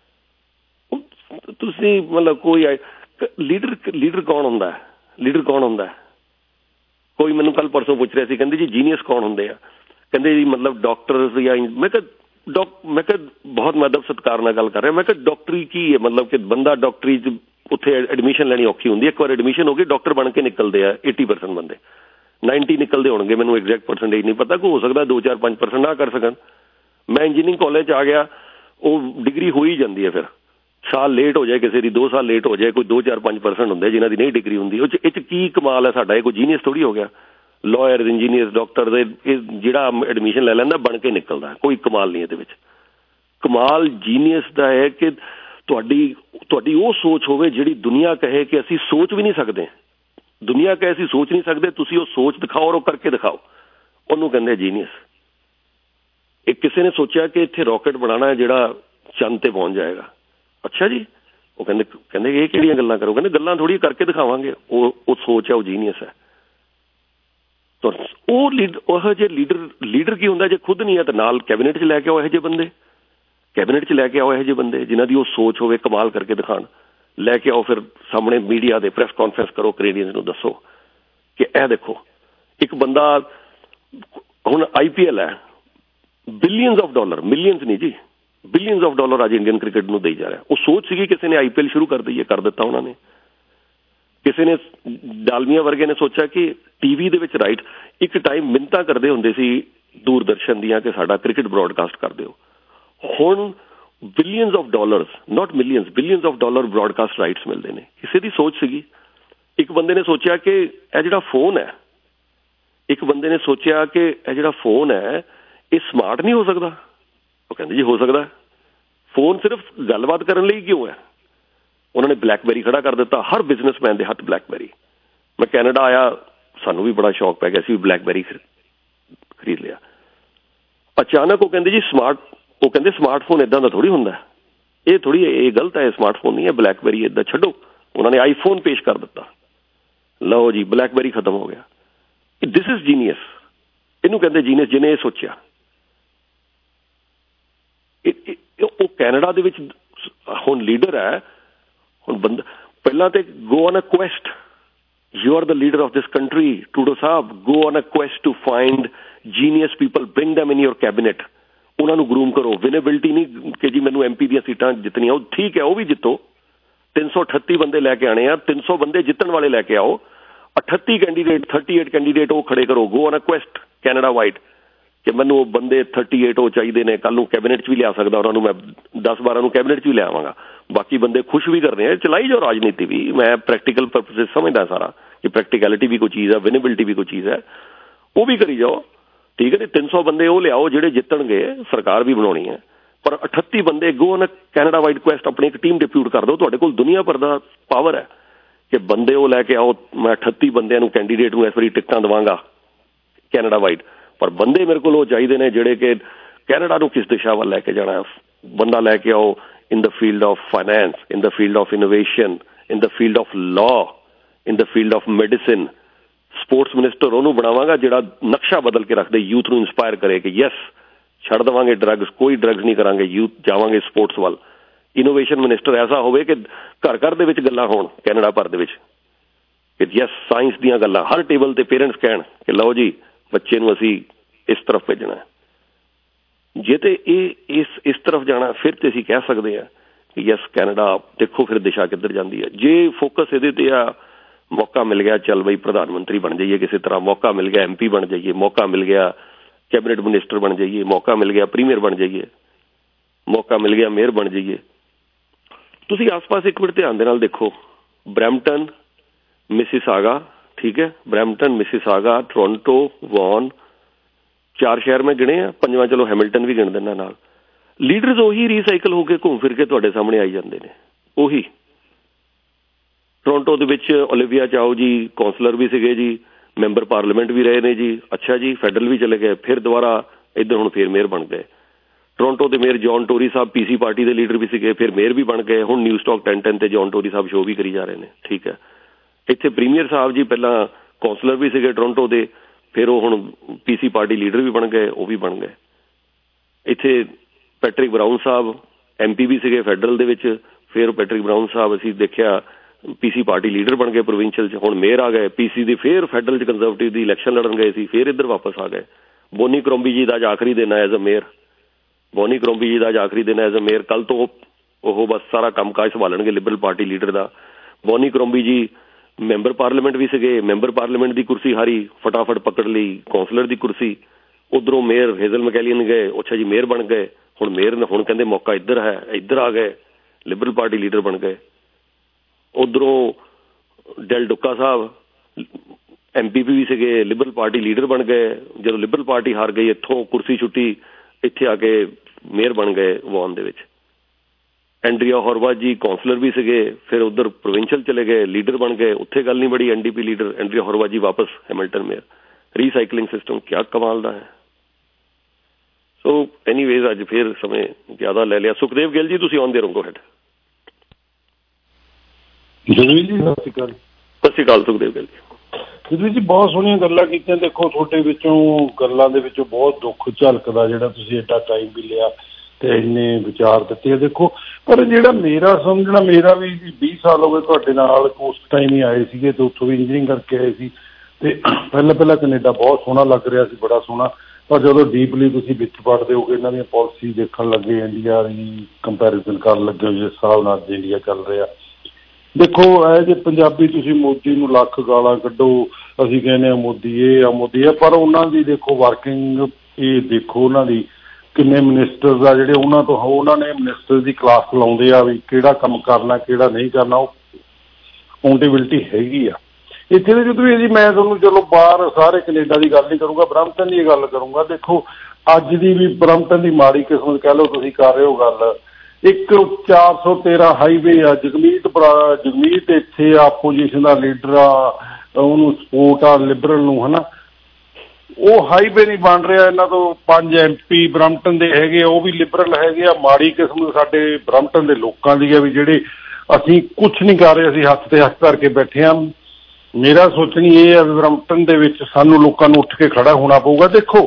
ਤੁਸੀਂ ਮਤਲਬ ਕੋਈ ਲੀਡਰ ਲੀਡਰ ਕੌਣ ਹੁੰਦਾ? ਲੀਡਰ ਕੌਣ ਹੁੰਦਾ? ਕੋਈ ਮੈਨੂੰ ਕੱਲ ਪਰਸੋਂ ਪੁੱਛ ਰਿਹਾ ਸੀ, ਕਹਿੰਦੇ ਜੀ ਜੀਨੀਅਸ ਕੌਣ ਹੁੰਦੇ ਆ? ਕਹਿੰਦੇ ਜੀ ਮਤਲਬ ਡਾਕਟਰਸ ਜਾਂ ਮੈਂ ਕਿਹਾ ਡਾਕ ਮੈਂ ਕਿਹਾ ਬਹੁਤ ਮਦਦ ਸਤਿਕਾਰ ਨਾਲ ਗੱਲ ਕਰ ਰਿਹਾ। ਮੈਂ ਕਿਹਾ ਡਾਕਟਰੀ ਕੀ ਹੈ? ਮਤਲਬ ਕਿ ਬੰਦਾ ਡਾਕਟਰੀ 'ਚ ਉੱਥੇ ਐਡਮਿਸ਼ਨ ਲੈਣੀ ਔਖੀ ਹੁੰਦੀ ਹੈ। ਇੱਕ ਵਾਰ ਐਡਮਿਸ਼ਨ ਹੋ ਗਈ ਡਾਕਟਰ ਬਣ ਕੇ ਨਿਕਲਦੇ ਆ ਏਟੀ ਪਰਸੈਂਟ ਬੰਦੇ, ਨਾਈਨਟੀ ਨਿਕਲਦੇ ਹੋਣਗੇ, ਮੈਨੂੰ ਐਗਜ਼ੈਕਟ ਪਰਸੈਂਟੇਜ ਨਹੀਂ ਪਤਾ, ਕੋਈ ਹੋ ਸਕਦਾ ਦੋ ਚਾਰ ਪੰਜ ਪਰਸੈਂਟ ਨਾ ਕਰ ਸਕਣ। ਮੈਂ ਇੰਜੀਨੀਅਰਿੰਗ ਕਾਲਜ 'ਚ ਆ ਗਿਆ, ਉਹ ਡਿਗਰੀ ਹੋ ਹੀ ਜਾਂਦੀ ਹੈ, ਫਿਰ ਸਾਲ ਲੇਟ ਹੋ ਜਾਏ ਕਿਸੇ ਦੀ, ਦੋ ਸਾਲ ਲੇਟ ਹੋ ਜਾਏ, ਕੋਈ ਦੋ ਚਾਰ ਪੰਜ ਪਰਸੈਂਟ ਹੁੰਦੇ ਜਿਨ੍ਹਾਂ ਦੀ ਨਹੀਂ ਡਿਗਰੀ ਹੁੰਦੀ। ਉਹ 'ਚ ਇਹ 'ਚ ਕੀ ਕਮਾਲ ਹੈ ਸਾਡਾ? ਇਹ ਕੋਈ ਜੀਨੀਅਸ ਥੋੜ੍ਹੀ ਹੋ ਗਿਆ। ਲਾਇਰ, ਇੰਜੀਨੀਅਰ, ਡਾਕਟਰ ਦੇ ਇਹ ਜਿਹੜਾ ਐਡਮਿਸ਼ਨ ਲੈ ਲੈਂਦਾ ਬਣ ਕੇ ਨਿਕਲਦਾ, ਕੋਈ ਕਮਾਲ ਨਹੀਂ ਇਹਦੇ ਵਿੱਚ। ਕਮਾਲ ਜੀਨੀਅਸ ਦਾ ਹੈ ਕਿ ਤੁਹਾਡੀ ਤੁਹਾਡੀ ਉਹ ਸੋਚ ਹੋਵੇ ਜਿਹੜੀ ਦੁਨੀਆ ਕਹੇ ਕਿ ਅਸੀਂ ਸੋਚ ਵੀ ਨਹੀਂ ਸਕਦੇ, ਦੁਨੀਆ ਕਹੇ ਅਸੀਂ ਸੋਚ ਨਹੀਂ ਸਕਦੇ, ਤੁਸੀਂ ਉਹ ਸੋਚ ਦਿਖਾਓ ਔਰ ਉਹ ਕਰਕੇ ਦਿਖਾਓ, ਉਹਨੂੰ ਕਹਿੰਦੇ ਜੀਨੀਅਸ। ਇਹ ਕਿਸੇ ਨੇ ਸੋਚਿਆ ਕਿ ਇੱਥੇ ਰਾਕਟ ਬਣਾਉਣਾ ਹੈ ਜਿਹੜਾ ਚੰਦ ਤੇ ਪਹੁੰਚ ਜਾਏਗਾ। ਅੱਛਾ ਜੀ, ਉਹ ਕਹਿੰਦੇ ਕਹਿੰਦੇ ਇਹ ਕਿਹੜੀਆਂ ਗੱਲਾਂ ਕਰੋ? ਕਹਿੰਦੇ ਗੱਲਾਂ ਥੋੜ੍ਹੀ ਕਰਕੇ ਦਿਖਾਵਾਂਗੇ। ਉਹ ਉਹ ਸੋਚ ਹੈ, ਉਹ ਜੀਨੀਅਸ ਹੈ। ਉਹ ਲੀਡ ਉਹ ਜਿਹੇ ਲੀਡਰ ਲੀਡਰ ਕੀ ਹੁੰਦਾ? ਜੇ ਖੁਦ ਨਹੀਂ ਹੈ ਤਾਂ ਨਾਲ ਕੈਬਨਿਟ 'ਚ ਲੈ ਕੇ ਆਓ ਇਹੋ ਜਿਹੇ ਬੰਦੇ, ਕੈਬਨਿਟ 'ਚ ਲੈ ਕੇ ਆਓ ਇਹੋ ਜਿਹੇ ਬੰਦੇ ਜਿਨ੍ਹਾਂ ਦੀ ਉਹ ਸੋਚ ਹੋਵੇ, ਕਮਾਲ ਕਰਕੇ ਦਿਖਾਣ। ਲੈ ਕੇ ਆਓ, ਫਿਰ ਸਾਹਮਣੇ ਮੀਡੀਆ ਦੇ ਪ੍ਰੈਸ ਕਾਨਫਰੰਸ ਕਰੋ, ਕੈਨੇਡੀਅਨਸ ਨੂੰ ਦੱਸੋ ਕਿ ਇਹ ਦੇਖੋ ਇੱਕ ਬੰਦਾ, ਹੁਣ ਆਈ ਪੀ ਐਲ ਹੈ, ਬਿਲੀਅਨਸ ਆਫ ਡਾਲਰ, ਮਿਲੀਅਨਸ ਨਹੀਂ ਜੀ, ਬਿਲੀਅਨਸ ਆਫ ਡਾਲਰ ਅੱਜ ਇੰਡੀਅਨ ਕ੍ਰਿਕਟ ਨੂੰ ਦੇਈ ਜਾ ਰਿਹਾ। ਉਹ ਸੋਚ ਸੀਗੀ ਕਿਸੇ ਨੇ ਆਈ ਪੀ ਐਲ ਸ਼ੁਰੂ ਕਰ ਦਈਏ, ਕਰ ਦਿੱਤਾ ਉਹਨਾਂ ਨੇ। ਕਿਸੇ ਨੇ, ਡਾਲਮੀਆ ਵਰਗੇ ਨੇ ਸੋਚਿਆ ਕਿ ਟੀਵੀ ਦੇ ਵਿੱਚ ਰਾਈਟ, ਇੱਕ ਟਾਈਮ ਮਿੰਨਤਾਂ ਕਰਦੇ ਹੁੰਦੇ ਸੀ ਦੂਰਦਰਸ਼ਨ ਦੀਆਂ ਕਿ ਸਾਡਾ ਕ੍ਰਿਕਟ ਬ੍ਰੌਡਕਾਸਟ ਕਰ ਦਿਓ। ਹੁਣ billions of dollars, not millions, billions of dollar broadcast rights ਮਿਲਦੇ ਨੇ। ਕਿਸੇ ਦੀ ਸੋਚ ਸੀਗੀ। ਇੱਕ ਬੰਦੇ ਨੇ ਸੋਚਿਆ ਕਿ ਇਹ ਜਿਹੜਾ ਫੋਨ ਹੈ, ਇੱਕ ਬੰਦੇ ਨੇ ਸੋਚਿਆ ਕਿ ਇਹ ਜਿਹੜਾ ਫੋਨ ਹੈ ਇਹ ਸਮਾਰਟ ਨਹੀਂ ਹੋ ਸਕਦਾ। ਉਹ ਕਹਿੰਦੇ ਜੀ ਹੋ ਸਕਦਾ। ਫੋਨ ਸਿਰਫ ਗੱਲਬਾਤ ਕਰਨ ਲਈ ਕਿਉਂ ਹੈ? ਉਹਨਾਂ ਨੇ ਬਲੈਕਬੈਰੀ ਖੜਾ ਕਰ ਦਿੱਤਾ, ਹਰ ਬਿਜ਼ਨਸਮੈਨ ਦੇ ਹੱਥ ਬਲੈਕਬੈਰੀ। ਮੈਂ ਕੈਨੇਡਾ ਆਇਆ, ਸਾਨੂੰ ਵੀ ਬੜਾ ਸ਼ੌਕ ਪੈ ਗਿਆ, ਅਸੀਂ ਵੀ ਬਲੈਕਬੈਰੀ ਖਰੀਦ ਲਿਆ। ਅਚਾਨਕ ਉਹ ਕਹਿੰਦੇ ਜੀ ਸਮਾਰਟ, ਉਹ ਕਹਿੰਦੇ ਸਮਾਰਟਫੋਨ ਇੱਦਾਂ ਦਾ ਥੋੜ੍ਹੀ ਹੁੰਦਾ, ਇਹ ਥੋੜ੍ਹੀ, ਇਹ ਗਲਤ ਹੈ, ਸਮਾਰਟਫੋਨ ਨਹੀਂ ਹੈ, ਬਲੈਕਬੈਰੀ ਇੱਦਾਂ ਛੱਡੋ। ਉਹਨਾਂ ਨੇ ਆਈਫੋਨ ਪੇਸ਼ ਕਰ ਦਿੱਤਾ, ਲਓ ਜੀ ਬਲੈਕਬੈਰੀ ਖਤਮ ਹੋ ਗਿਆ। ਦਿਸ ਇਜ਼ ਜੀਨੀਅਸ, ਇਹਨੂੰ ਕਹਿੰਦੇ ਜੀਨੀਅਸ, ਜਿਹਨੇ ਇਹ ਸੋਚਿਆ। ਉਹ ਕੈਨੇਡਾ ਦੇ ਵਿੱਚ ਹੁਣ ਲੀਡਰ ਹੈ। ਹੁਣ ਬੰਦਾ ਪਹਿਲਾਂ ਤੇ go on a quest, you are the leader of this country, Trudeau ਸਾਹਿਬ, go on a quest to find genius people, bring them in your cabinet. ਉਹਨਾਂ ਨੂੰ ਗਰੂਮ ਕਰੋ। ਵਿਨੇਬਿਲਿਟੀ ਨਹੀਂ ਕਿ ਜੀ ਮੈਨੂੰ ਐਮ ਪੀ ਦੀਆਂ ਸੀਟਾਂ ਜਿੱਤਣੀਆਂ, ਉਹ ਠੀਕ ਹੈ, ਉਹ ਵੀ ਜਿੱਤੋ। ਤਿੰਨ ਸੌ ਅਠੱਤੀ ਬੰਦੇ ਲੈ ਕੇ ਆਣੇ ਆ, ਤਿੰਨ ਸੌ ਬੰਦੇ ਜਿੱਤਣ ਵਾਲੇ ਲੈ ਕੇ ਆਓ। ਅਠੱਤੀ ਕੈਂਡੀਡੇਟ, ਥਰਟੀ ਏਟ ਕੈਂਡੀਡੇਟ ਉਹ ਖੜੇ ਕਰੋ। Go on a quest Canada wide ਕਿ ਮੈਨੂੰ ਉਹ ਬੰਦੇ ਥਰਟੀ ਏਟ ਉਹ ਚਾਹੀਦੇ ਨੇ। ਕੱਲ੍ਹ ਨੂੰ ਕੈਬਨਿਟ 'ਚ ਵੀ ਲਿਆ ਸਕਦਾ ਉਹਨਾਂ ਨੂੰ, ਮੈਂ ਦਸ ਬਾਰਾਂ ਨੂੰ ਕੈਬਨਿਟ 'ਚ ਵੀ ਲਿਆਵਾਂਗਾ। ਬਾਕੀ ਬੰਦੇ ਖੁਸ਼ ਵੀ ਕਰਨੇ ਆ, ਚਲਾਈ ਜਾਓ ਰਾਜਨੀਤੀ ਵੀ। ਮੈਂ ਪ੍ਰੈਕਟੀਕਲ ਪਰਪਸ ਸਮਝਦਾ ਸਾਰਾ ਕਿ ਪ੍ਰੈਕਟੀਕੈਲਿਟੀ ਵੀ ਕੋਈ ਚੀਜ਼ ਹੈ, ਵਿਨੇਬਿਲਿਟੀ ਵੀ ਕੋਈ ਚੀਜ਼ ਹੈ, ਉਹ ਵੀ ਕਰੀ ਜਾਓ। ਠੀਕ ਹੈ ਜੀ, ਤਿੰਨ ਸੌ ਬੰਦੇ ਉਹ ਲਿਆਓ ਜਿਹੜੇ ਜਿੱਤਣਗੇ, ਸਰਕਾਰ ਵੀ ਬਣਾਉਣੀ ਹੈ। ਪਰ ਅਠੱਤੀ ਬੰਦੇ go on Canada wide quest, ਆਪਣੀ ਇੱਕ ਟੀਮ ਡਿਪਿਊਟ ਕਰ ਦਿਓ। ਤੁਹਾਡੇ ਕੋਲ ਦੁਨੀਆ ਭਰ ਦਾ ਪਾਵਰ ਹੈ ਕਿ ਬੰਦੇ ਉਹ ਲੈ ਕੇ ਆਓ। ਮੈਂ ਅਠੱਤੀ ਬੰਦਿਆਂ ਨੂੰ ਕੈਂਡੀਡੇਟ ਨੂੰ ਇਸ ਵਾਰੀ ਟਿਕਟਾਂ ਦੇਵਾਂਗਾ ਕੈਨੇਡਾ ਵਾਈਡ, ਪਰ ਬੰਦੇ ਮੇਰੇ ਕੋਲ ਉਹ ਚਾਹੀਦੇ ਨੇ ਜਿਹੜੇ ਕਿ ਕੈਨੇਡਾ ਨੂੰ ਕਿਸ ਦਿਸ਼ਾ ਵੱਲ ਲੈ ਕੇ ਜਾਣਾ। ਬੰਦਾ ਲੈ ਕੇ ਆਓ in the field of finance, in the field of innovation, in the field of law, in the field of medicine. Sports minister ਉਹਨੂੰ ਬਣਾਵਾਂਗਾ ਜਿਹੜਾ ਨਕਸ਼ਾ ਬਦਲ ਕੇ ਰੱਖਦੇ, ਯੂਥ ਨੂੰ ਇੰਸਪਾਇਰ ਕਰੇ ਕਿ ਯੈਸ ਛੱਡ ਦੇਵਾਂਗੇ ਡਰੱਗਸ, ਕੋਈ ਡਰੱਗਸ ਨਹੀਂ ਕਰਾਂਗੇ, ਯੂਥ ਜਾਵਾਂਗੇ ਸਪੋਰਟਸ ਵੱਲ। ਇਨੋਵੇਸ਼ਨ ਮਿਨਿਸਟਰ ਐਸਾ ਹੋਵੇ ਕਿ ਘਰ ਘਰ ਦੇ ਵਿੱਚ ਗੱਲਾਂ ਹੋਣ ਕੈਨੇਡਾ ਭਰ ਦੇ ਵਿੱਚ ਕਿ ਯੈਸ ਸਾਇੰਸ ਦੀਆਂ ਗੱਲਾਂ, ਹਰ ਟੇਬਲ ਤੇ ਪੇਰੈਂਟਸ ਕਹਿਣ ਕਿ ਲਓ ਜੀ ਬੱਚੇ ਨੂੰ ਅਸੀਂ ਇਸ ਤਰਫ ਭੇਜਣਾ। ਜੇ ਤੇ ਇਹ ਇਸ ਇਸ ਤਰਫ ਜਾਣਾ, ਫਿਰ ਤੇ ਅਸੀਂ ਕਹਿ ਸਕਦੇ ਹਾਂ ਕਿ ਯੈਸ ਕੈਨੇਡਾ ਦੇਖੋ ਫਿਰ ਦਿਸ਼ਾ ਕਿੱਧਰ ਜਾਂਦੀ ਹੈ। ਜੇ ਫੋਕਸ ਇਹਦੇ ਤੇ ਆ, ਮੌਕਾ ਮਿਲ ਗਿਆ ਚੱਲ ਬਈ ਪ੍ਰਧਾਨ ਮੰਤਰੀ ਬਣ ਜਾਈਏ ਕਿਸੇ ਤਰ੍ਹਾਂ, ਮੌਕਾ ਮਿਲ ਗਿਆ ਐਮ ਪੀ ਬਣ ਜਾਈਏ, ਮੌਕਾ ਮਿਲ ਗਿਆ ਕੈਬਨਿਟ ਮਿਨਿਸਟਰ ਬਣ ਜਾਈਏ, ਮੌਕਾ ਮਿਲ ਗਿਆ ਪ੍ਰੀਮੀਅਰ ਬਣ ਜਾਈਏ, ਮੌਕਾ ਮਿਲ ਗਿਆ ਮੇਅਰ ਬਣ ਜਾਈਏ। ਤੁਸੀਂ ਆਸ-ਪਾਸ ਇੱਕ ਮਿੰਟ ਧਿਆਨ ਦੇ ਨਾਲ ਦੇਖੋ, ਬਰੈਂਪਟਨ, ਮਿਸੀਸਾਗਾ, ਠੀਕ ਹੈ, ਬਰੈਂਪਟਨ, ਮਿਸੀਸਾਗਾ, ਟੋਰਾਂਟੋ, ਵੌਨ, ਚਾਰ ਸ਼ਹਿਰ ਮੈਂ ਗਿਣੇ ਆ, ਪੰਜਵਾਂ ਚਲੋ ਹੈਮਿਲਟਨ ਵੀ ਗਿਣ ਦਿੰਦਾ ਨਾਲ। ਲੀਡਰਸ ਉਹੀ ਰੀਸਾਈਕਲ ਹੋ ਕੇ ਘੁੰਮ ਫਿਰ ਕੇ ਤੁਹਾਡੇ ਸਾਹਮਣੇ ਆਈ ਜਾਂਦੇ ਨੇ। ਉਹੀ ਟੋਰਾਂਟੋ ਦੇ ਵਿੱਚ ਓਲੀਵੀਆ ਚਾਓ ਜੀ ਕੌਂਸਲਰ ਵੀ ਸੀਗੇ ਜੀ, ਮੈਂਬਰ ਪਾਰਲੀਮੈਂਟ ਵੀ ਰਹੇ ਨੇ ਜੀ। ਅੱਛਾ ਜੀ, ਫੈਡਰਲ ਵੀ ਚਲੇ ਗਏ, ਫਿਰ ਦੁਬਾਰਾ ਇੱਧਰ ਹੁਣ ਫਿਰ ਮੇਅਰ ਬਣ ਗਏ। ਟੋਰਾਂਟੋ ਦੇ ਮੇਅਰ ਜੌਨ ਟੋਰੀ ਸਾਹਿਬ ਪੀ ਸੀ ਪਾਰਟੀ ਦੇ ਲੀਡਰ ਵੀ ਸੀਗੇ, ਫਿਰ ਮੇਅਰ ਵੀ ਬਣ ਗਏ। ਹੁਣ ਨਿਊ ਸਟਾਕ ਟੈਨ ਟੈਨ ਤੇ ਜੌਨ ਟੋਰੀ ਸਾਹਿਬ ਸ਼ੋਅ ਵੀ ਕਰੀ ਜਾ ਰਹੇ ਨੇ। ਠੀਕ ਹੈ, ਇੱਥੇ ਪ੍ਰੀਮੀਅਰ ਸਾਹਿਬ ਜੀ ਪਹਿਲਾਂ ਕੌਂਸਲਰ ਵੀ ਸੀਗੇ ਟੋਰਾਂਟੋ ਦੇ, ਫਿਰ ਉਹ ਹੁਣ ਪੀ ਸੀ ਪਾਰਟੀ ਲੀਡਰ ਵੀ ਬਣ ਗਏ, ਉਹ ਵੀ ਬਣ ਗਏ। ਇੱਥੇ ਪੈਟਰਿਕ ਬਰਾਊਨ ਸਾਹਿਬ ਐਮ ਪੀ ਵੀ ਸੀਗੇ ਫੈਡਰਲ ਦੇ ਵਿੱਚ, ਫਿਰ ਪੈਟਰਿਕ ਬਰਾਊਨ ਸਾਹਿਬ ਅਸੀਂ ਦੇਖਿਆ ਪੀਸੀ ਪਾਰਟੀ ਲੀਡਰ ਬਣ ਗਏ ਪ੍ਰੋਵਿੰਸ਼ੀਅਲ 'ਚ, ਹੁਣ ਮੇਅਰ ਆ ਗਏ। ਪੀਸੀ ਦੀ ਫੇਰ ਫੈਡਰਲ 'ਚ ਕੰਜ਼ਰਵੇਟਿਵ ਦੀ ਇਲੈਕਸ਼ਨ ਲੜਨ ਗਏ ਸੀ, ਫੇਰ ਇੱਧਰ ਵਾਪਸ ਆ ਗਏ। ਬੋਨੀ ਕਰੋਂਬੀ ਜੀ ਦਾ ਅੱਜ ਆਖਰੀ ਦਿਨ ਹੈ as a mayor. Bonnie Crombie ji ਦਾ ਅੱਜ ਆਖਰੀ ਦਿਨ ਹੈ ਐਜ਼ ਅ ਮੇਅਰ। ਕੱਲ੍ਹ ਤੋਂ ਉਹ ਬਸ ਸਾਰਾ ਕੰਮਕਾਜ ਸੰਭਾਲਣਗੇ ਲਿਬਰਲ ਪਾਰਟੀ ਲੀਡਰ ਦਾ। Bonnie Crombie ji member parliament ਵੀ ਸੀਗੇ, ਮੈਂਬਰ ਪਾਰਲੀਮੈਂਟ ਦੀ ਕੁਰਸੀ ਹਾਰੀ, ਫਟਾਫਟ ਪਕੜ ਲਈ ਕੌਂਸਲਰ ਦੀ ਕੁਰਸੀ। ਉੱਧਰੋਂ ਮੇਅਰ ਹੇਜ਼ਲ ਮੈਕੈਲੀਅਨ ਗਏ, ਅੱਛਾ ਜੀ ਮੇਅਰ ਬਣ ਗਏ। ਹੁਣ ਮੇਅਰ ਹੁਣ ਕਹਿੰਦੇ ਮੌਕਾ ਇੱਧਰ ਹੈ, ਇੱਧਰ ਆ ਗਏ, ਲਿਬਰਲ ਪਾਰਟੀ ਲੀਡਰ ਬਣ ਗਏ। ਉੱਧਰੋਂ ਡੈਲ ਡੁੱਕਾ ਸਾਹਿਬ ਐਮ ਪੀ ਵੀ ਸੀਗੇ, ਲਿਬਰਲ ਪਾਰਟੀ ਲੀਡਰ ਬਣ ਗਏ। ਜਦੋਂ ਲਿਬਰਲ ਪਾਰਟੀ ਹਾਰ ਗਈ ਇੱਥੋਂ ਕੁਰਸੀ ਛੁੱਟੀ, ਇੱਥੇ ਆ ਕੇ ਮੇਅਰ ਬਣ ਗਏ ਵਾਨ ਦੇ ਵਿੱਚ। ਐਂਡਰੀਆ ਹੌਰਵਾਥ ਜੀ ਕੌਂਸਲਰ ਵੀ ਸੀਗੇ, ਫਿਰ ਉੱਧਰ ਪ੍ਰੋਵਿੰਸ਼ੀਅਲ ਚਲੇ ਗਏ, ਲੀਡਰ ਬਣ ਗਏ। ਉੱਥੇ ਗੱਲ ਨਹੀਂ ਬੜੀ, ਐਨ ਡੀ ਪੀ ਲੀਡਰ ਐਂਡਰੀਆ ਹੌਰਵਾਥ ਜੀ ਵਾਪਸ ਹੈਮਿਲਟਨ ਮੇਅਰ। ਰੀਸਾਈਕਲਿੰਗ ਸਿਸਟਮ ਕਿਆ ਕਮਾਲ ਦਾ ਹੈ। ਸੋ ਐਨੀਵੇਜ਼ ਅੱਜ ਫਿਰ ਸਮੇਂ ਜ਼ਿਆਦਾ ਲੈ ਲਿਆ। ਸੁਖਦੇਵ ਗਿੱਲ ਜੀ ਤੁਸੀਂ ਆਉਂਦੇ ਰਹੋ ਹੈਡ। ਜਗਵੀਰ ਜੀ ਸਤਿ ਸ਼੍ਰੀ ਅਕਾਲ। ਸਤਿ ਸ਼੍ਰੀ ਅਕਾਲ ਸੁਖਦੇਵ ਗਿੱਲ ਜੀ। ਜਗਵੀਰ ਜੀ ਬਹੁਤ ਸੋਹਣੀਆਂ ਗੱਲਾਂ ਕੀਤੀਆਂ। ਦੇਖੋ ਤੁਹਾਡੇ ਵਿੱਚੋਂ ਗੱਲਾਂ ਦੇ ਵਿੱਚੋਂ ਬਹੁਤ ਦੁੱਖ ਝਲਕਦਾ, ਜਿਹੜਾ ਤੁਸੀਂ ਐਡਾ ਟਾਈਮ ਵੀ ਲਿਆ ਤੇ ਇੰਨੇ ਵਿਚਾਰ ਦਿੱਤੇ ਆ। ਦੇਖੋ ਪਰ ਜਿਹੜਾ ਮੇਰਾ ਸਮਝਣਾ, ਮੇਰਾ ਵੀ ਵੀਹ ਸਾਲ ਹੋ ਗਏ ਤੁਹਾਡੇ ਨਾਲ ਉਸ ਟਾਈਮ ਹੀ ਆਏ ਸੀਗੇ ਤੇ ਉੱਥੋਂ ਵੀ ਇੰਜੀਨੀਅਰਿੰਗ ਕਰਕੇ ਆਏ ਸੀ ਤੇ ਪਹਿਲਾਂ ਪਹਿਲਾਂ ਕੈਨੇਡਾ ਬਹੁਤ ਸੋਹਣਾ ਲੱਗ ਰਿਹਾ ਸੀ, ਬੜਾ ਸੋਹਣਾ। ਪਰ ਜਦੋਂ ਡੀਪਲੀ ਤੁਸੀਂ ਵਿੱਚ ਪੜ੍ਹਦੇ ਹੋਗੇ, ਇਹਨਾਂ ਦੀਆਂ ਪਾਲਿਸੀ ਦੇਖਣ ਲੱਗੇ, ਇੰਡੀਆ ਦੀ ਕੰਪੈਰੀਜ਼ਨ ਕਰਨ ਲੱਗੇ ਜਿਸ ਹਿਸਾਬ ਨਾਲ ਇੰਡੀਆ ਚੱਲ ਰਿਹਾ। ਦੇਖੋ ਇਹ ਜੇ ਪੰਜਾਬੀ ਤੁਸੀਂ ਮੋਦੀ ਨੂੰ ਲੱਖ ਗਾਲਾਂ ਕੱਢੋ, ਅਸੀਂ ਕਹਿੰਦੇ ਹਾਂ ਮੋਦੀ ਇਹ ਆ ਮੋਦੀ ਆ, ਪਰ ਉਹਨਾਂ ਦੀ ਦੇਖੋ ਵਰਕਿੰਗ ਇਹ ਦੇਖੋ, ਉਹਨਾਂ ਦੀ ਕਿੰਨੇ ਮਿਨਿਸਟਰਸ ਆ ਜਿਹੜੇ ਉਹਨਾਂ ਤੋਂ ਉਹਨਾਂ ਨੇ ਮਿਨਿਸਟਰ ਦੀ ਕਲਾਸ ਲਾਉਂਦੇ ਆ ਵੀ ਕਿਹੜਾ ਕੰਮ ਕਰਨਾ ਕਿਹੜਾ ਨਹੀਂ ਕਰਨਾ, ਉਹ ਅਕਾਊਂਟੇਬਿਲਿਟੀ ਹੈਗੀ ਆ ਇੱਥੇ ਦੇ। ਜਦੋਂ ਜੀ ਮੈਂ ਤੁਹਾਨੂੰ ਚਲੋ ਬਾਹਰ ਸਾਰੇ ਕੈਨੇਡਾ ਦੀ ਗੱਲ ਨਹੀਂ ਕਰੂੰਗਾ, ਬਰੈਂਪਟਨ ਦੀ ਗੱਲ ਕਰੂੰਗਾ। ਦੇਖੋ ਅੱਜ ਦੀ ਵੀ ਬਰੈਂਪਟਨ ਦੀ ਮਾੜੀ ਕਿਸਮਤ ਕਹਿ ਲਓ ਤੁਸੀਂ ਕਰ ਰਹੇ ਹੋ ਗੱਲ। ਇੱਕ ਚਾਰ ਸੌ ਤੇਰਾਂ ਹਾਈਵੇ ਆ, ਜਗਮੀਤ ਬਰਾ ਜਗਮੀਤ ਇੱਥੇ ਆਪੋਜੀਸ਼ਨ ਦਾ ਲੀਡਰ ਆ, ਉਹਨੂੰ ਸਪੋਰਟ ਆ ਲਿਬਰਲ ਨੂੰ, ਹੈ ਨਾ। ਉਹ ਹਾਈਵੇ ਨਹੀਂ ਬਣ ਰਿਹਾ। ਇਹਨਾਂ ਤੋਂ ਪੰਜ ਐਮ ਪੀ ਬਰੈਂਪਟਨ ਦੇ ਹੈਗੇ ਆ, ਉਹ ਵੀ ਲਿਬਰਲ ਹੈਗੇ ਆ। ਮਾੜੀ ਕਿਸਮਤ ਸਾਡੇ ਬਰੈਂਪਟਨ ਦੇ ਲੋਕਾਂ ਦੀ ਆ ਵੀ ਜਿਹੜੇ ਅਸੀਂ ਕੁਛ ਨਹੀਂ ਕਰ ਰਹੇ, ਅਸੀਂ ਹੱਥ ਤੇ ਹੱਥ ਧਰ ਕੇ ਬੈਠੇ ਹਾਂ। ਮੇਰਾ ਸੋਚਣੀ ਇਹ ਆ ਵੀ ਬਰੈਂਪਟਨ ਦੇ ਵਿੱਚ ਸਾਨੂੰ ਲੋਕਾਂ ਨੂੰ ਉੱਠ ਕੇ ਖੜਾ ਹੋਣਾ ਪਊਗਾ। ਦੇਖੋ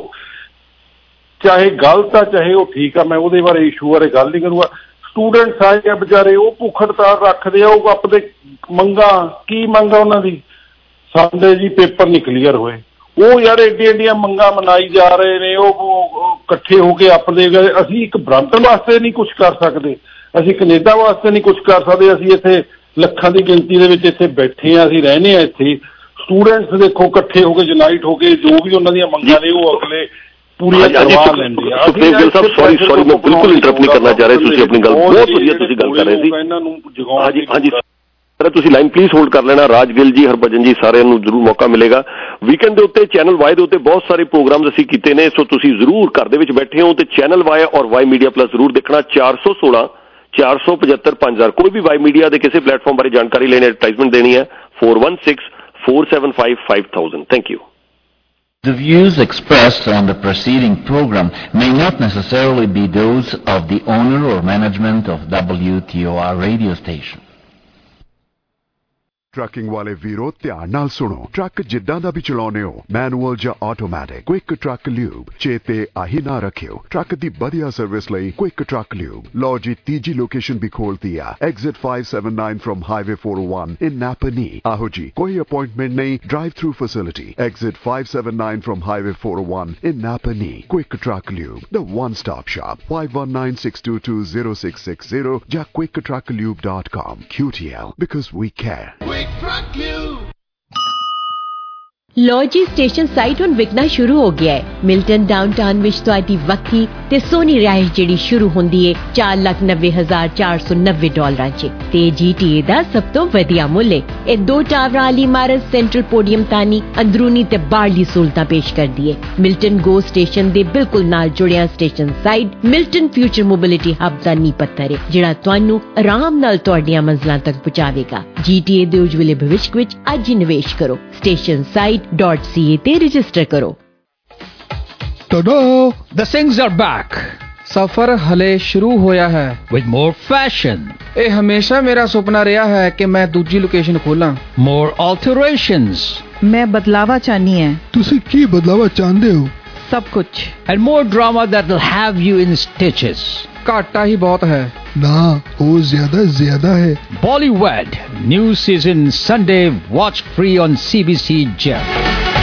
ਚਾਹੇ ਗਲਤ ਆ ਚਾਹੇ ਉਹ ਠੀਕ ਆ, ਮੈਂ ਉਹਦੇ ਬਾਰੇ ਇਸ਼ੂ ਬਾਰੇ ਗੱਲ ਨਹੀਂ ਕਰੂੰਗਾ। ਸਟੂਡੈਂਟਸ ਆਏ ਆ ਵਿਚਾਰੇ, ਉਹ ਭੁੱਖ ਹੜਤਾਲ ਰੱਖਦੇ ਆ, ਉਹ ਆਪਣੇ ਮੰਗਾਂ ਕੀ ਮੰਗਾਂ ਉਹਨਾਂ ਦੀ, ਸਾਡੇ ਜੀ ਪੇਪਰ ਨਹੀਂ ਕਲੀਅਰ ਹੋਏ। ਉਹ ਯਾਰ ਏਡੀਆਂ ਏਡੀਆਂ ਮੰਗਾਂ ਮਨਾਈ ਜਾ ਰਹੇ ਨੇ, ਉਹ ਇਕੱਠੇ ਹੋ ਕੇ ਆਪਣੇ ਗਏ। ਅਸੀਂ ਇੱਕ ਬਰੈਂਪਟਨ ਵਾਸਤੇ ਨਹੀਂ ਕੁਛ ਕਰ ਸਕਦੇ, ਅਸੀਂ ਕੈਨੇਡਾ ਵਾਸਤੇ ਨਹੀਂ ਕੁਛ ਕਰ ਸਕਦੇ। ਅਸੀਂ ਇੱਥੇ ਲੱਖਾਂ ਦੀ ਗਿਣਤੀ ਦੇ ਵਿੱਚ ਇੱਥੇ ਬੈਠੇ ਹਾਂ, ਅਸੀਂ ਰਹਿੰਦੇ ਹਾਂ ਇੱਥੇ। ਸਟੂਡੈਂਟਸ ਦੇਖੋ ਇਕੱਠੇ ਹੋ ਕੇ ਯੂਨਾਈਟ ਹੋ ਕੇ ਜੋ ਵੀ ਉਹਨਾਂ ਦੀਆਂ ਮੰਗਾਂ ਨੇ ਉਹ ਅਗਲੇ ਪੂਰੀਆਂ ਕਰਵਾ ਲੈਂਦੇ ਆ। ਸੁਖਦੇਵ ਗਿੱਲ ਸਾਹਿਬ ਸੌਰੀ ਸੌਰੀ ਮੈਂ ਬਿਲਕੁਲ ਇੰਟਰਪਟ ਨਹੀਂ ਕਰਨਾ ਚਾਹ ਰਿਹਾ, ਤੁਸੀਂ ਆਪਣੀ ਗੱਲ ਬਹੁਤ ਵਧੀਆ ਤੁਸੀਂ ਗੱਲ ਕਰ ਰਹੇ ਸੀ। ਹਾਂਜੀ ਹਾਂਜੀ ਤੁਸੀਂ ਲਾਈਨ ਪਲੀਜ਼ ਹੋਲਡ ਕਰ ਲੈਣਾ। ਰਾਜ ਗਿੱਲ ਜੀ, ਹਰਭਜਨ ਜੀ, ਸਾਰਿਆਂ ਨੂੰ ਜ਼ਰੂਰ ਮੌਕਾ ਮਿਲੇਗਾ। ਵੀਕਐਂਡ ਦੇ ਉੱਤੇ ਚੈਨਲ ਵਾਈ ਦੇ ਉੱਤੇ ਬਹੁਤ ਸਾਰੇ ਪ੍ਰੋਗਰਾਮ ਅਸੀਂ ਕੀਤੇ ਨੇ, ਸੋ ਤੁਸੀਂ ਜ਼ਰੂਰ ਘਰ ਦੇ ਵਿੱਚ ਬੈਠੇ ਹੋ ਤੇ ਚੈਨਲ ਵਾਈ ਔਰ ਵਾਈ ਮੀਡੀਆ ਪਲੱਸ ਜ਼ਰੂਰ ਦੇਖਣਾ। ਚਾਰ ਸੌ ਸੋਲਾਂ ਚਾਰ ਸੌ ਪਝੱਤਰ ਪੰਜ ਹਜ਼ਾਰ ਕੋਈ ਵੀ ਵਾਈ ਮੀਡੀਆ ਦੇ ਕਿਸੇ ਪਲੇਟਫਾਰਮ ਬਾਰੇ ਜਾਣਕਾਰੀ ਲੈਣੀ, ਐਡਵਰਟਾਈਜ਼ਮੈਂਟ ਦੇਣੀ ਹੈ four one six four seven five five thousand. Thank you. The views expressed on the preceding program may not necessarily be those of the owner or management of W T O R radio station. Trucking ਵਾਲੇ ਵੀਰੋ ਧਿਆਨ ਨਾਲ ਸੁਣੋ। Truck ਜਿੱਦਾਂ ਦਾ ਵੀ ਚਲਾਉਨੇ ਹੋ, manual ਜਾਂ automatic, quick truck lube ਚੇਤੇ ਆਹੀ ਨਾ ਰੱਖਿਓ। ਟਰੱਕ ਦੀ ਵਧੀਆ ਸਰਵਿਸ ਲਈ ਕੁਇਕ ਟਰੱਕ ਲਿਊਬ। ਲਓ ਜੀ ਤੀਜੀ ਲੋਕੇਸ਼ਨ ਵੀ ਖੋਲਤੀ ਆ, exit five seventy-nine from highway four oh one in Napanee. ਆਹੋ ਜੀ ਕੋਈ ਅਪਾਇੰਟਮੈਂਟ ਨਹੀਂ, drive through facility. Exit five seventy-nine from highway four oh one in Napanee. Quick truck lube, the one stop shop, five one nine six two two zero six six zero ਜਾਂ quick truck lube dot com. Q T L because we care. ਲੋ ਜੀ station site ਹੁਣ ਵਿਕਣਾ ਸ਼ੁਰੂ ਹੋ ਗਿਆ ਹੈ। Milton downtown ਵਿੱਚ ਤੁਹਾਡੀ ਵੱਖਰੀ ਤੇ ਸੋਹਣੀ ਰਿਹਾਇਸ਼ ਜਿਹੜੀ ਸ਼ੁਰੂ ਹੁੰਦੀ ਹੈ ਚਾਰ ਲੱਖ ਨੱਬੇ ਹਜ਼ਾਰ ਚਾਰ ਸੌ ਨੱਬੇ ਡਾਲਰਾਂ 'ਚ ਤੇ ਜੀ ਟੀ ਏ ਦਾ ਸਭ ਤੋਂ ਵਧੀਆ ਮੁੱਲ ਹੈ। ਇਹ ਦੋ ਟਾਵਰਾਂ ਵਾਲੀ ਇਮਾਰਤ ਸੈਂਟਰਲ ਪੋਡੀਅਮ ਤਾਨੀ ਅੰਦਰੂਨੀ ਤੇ ਬਾਹਰਲੀ ਸਹੂਲਤਾਂ ਪੇਸ਼ ਕਰਦੀ ਹੈ। ਮਿਲਟਨ ਗੋ ਸਟੇਸ਼ਨ ਦੇ ਬਿਲਕੁਲ ਨਾਲ ਜੁੜਿਆ station site Milton future mobility hub ਦਾ ਨੀਂਹ ਪੱਥਰ ਹੈ, ਜਿਹੜਾ ਤੁਹਾਨੂੰ ਆਰਾਮ ਨਾਲ ਤੁਹਾਡੀਆਂ ਮੰਜ਼ਲਾਂ ਤੱਕ ਪਹੁੰਚਾਵੇਗਾ। ਜੀ ਟੀ ਏ ਦੇ ਉਜਵਲੇ ਭਵਿੱਖ ਵਿੱਚ ਅੱਜ ਹੀ ਨਿਵੇਸ਼ ਕਰੋ। Station site dot C A ਤੇ ਰਜਿਸਟਰ ਕਰੋ। Today the swings are back. ਸਫ਼ਰ ਹਲੇ ਸ਼ੁਰੂ ਹੋਇਆ ਹੈ ਵਿਦ ਮੋਰ ਫੈਸ਼ਨ। ਇਹ ਹਮੇਸ਼ਾ ਮੇਰਾ ਸੁਪਨਾ ਰਿਹਾ ਹੈ ਕਿ ਮੈਂ ਦੂਜੀ ਲੋਕੇਸ਼ਨ ਖੋਲਾਂ। ਮੋਰ ਆਲਟਰੇਸ਼ਨਸ। ਮੈਂ ਬਦਲਾਵਾ ਚਾਹਨੀ ਹੈ। ਤੁਸੀਂ ਕੀ ਬਦਲਾਵਾ ਚਾਹੁੰਦੇ ਹੋ? ਸਭ ਕੁਝ। And more drama that will have you in stitches. घाटा ही बहुत है। ना, वो ज्यादा ज्यादा है। Bollywood new season Sunday watch free on CBC gem.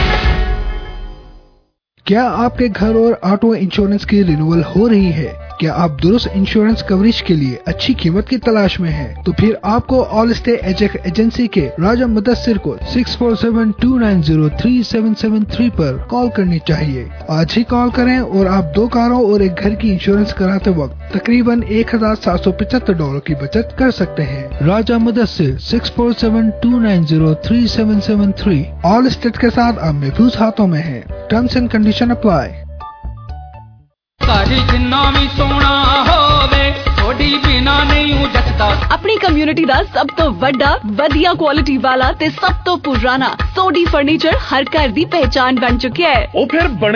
क्या आपके घर और ऑटो इंश्योरेंस की रिन्यूअल हो रही है? क्या आप दुरुस्त इंश्योरेंस कवरेज के लिए अच्छी कीमत की तलाश में हैं? तो फिर आपको ऑल स्टे एजेक एजेंसी के राजा मुदस्सिर को six four seven two nine zero three seven seven three पर कॉल करनी चाहिए। आज ही कॉल करें और आप दो कारों और एक घर की इंश्योरेंस कराते वक्त तकरीबन एक हजार सात सौ पचहत्तर डॉलर की बचत कर सकते हैं। Raja Mudassir six four seven two nine zero three seven seven three. Allstate के साथ अब महफूज हाथों में है। Terms and condition apply. अपनी कम्युनिटी दा सब तो वड्डा वधिया क्वालिटी वाला ते सब तो पुराना सोडी फर्नीचर हर घर दी पहचान बन चुकिया है। ओ फिर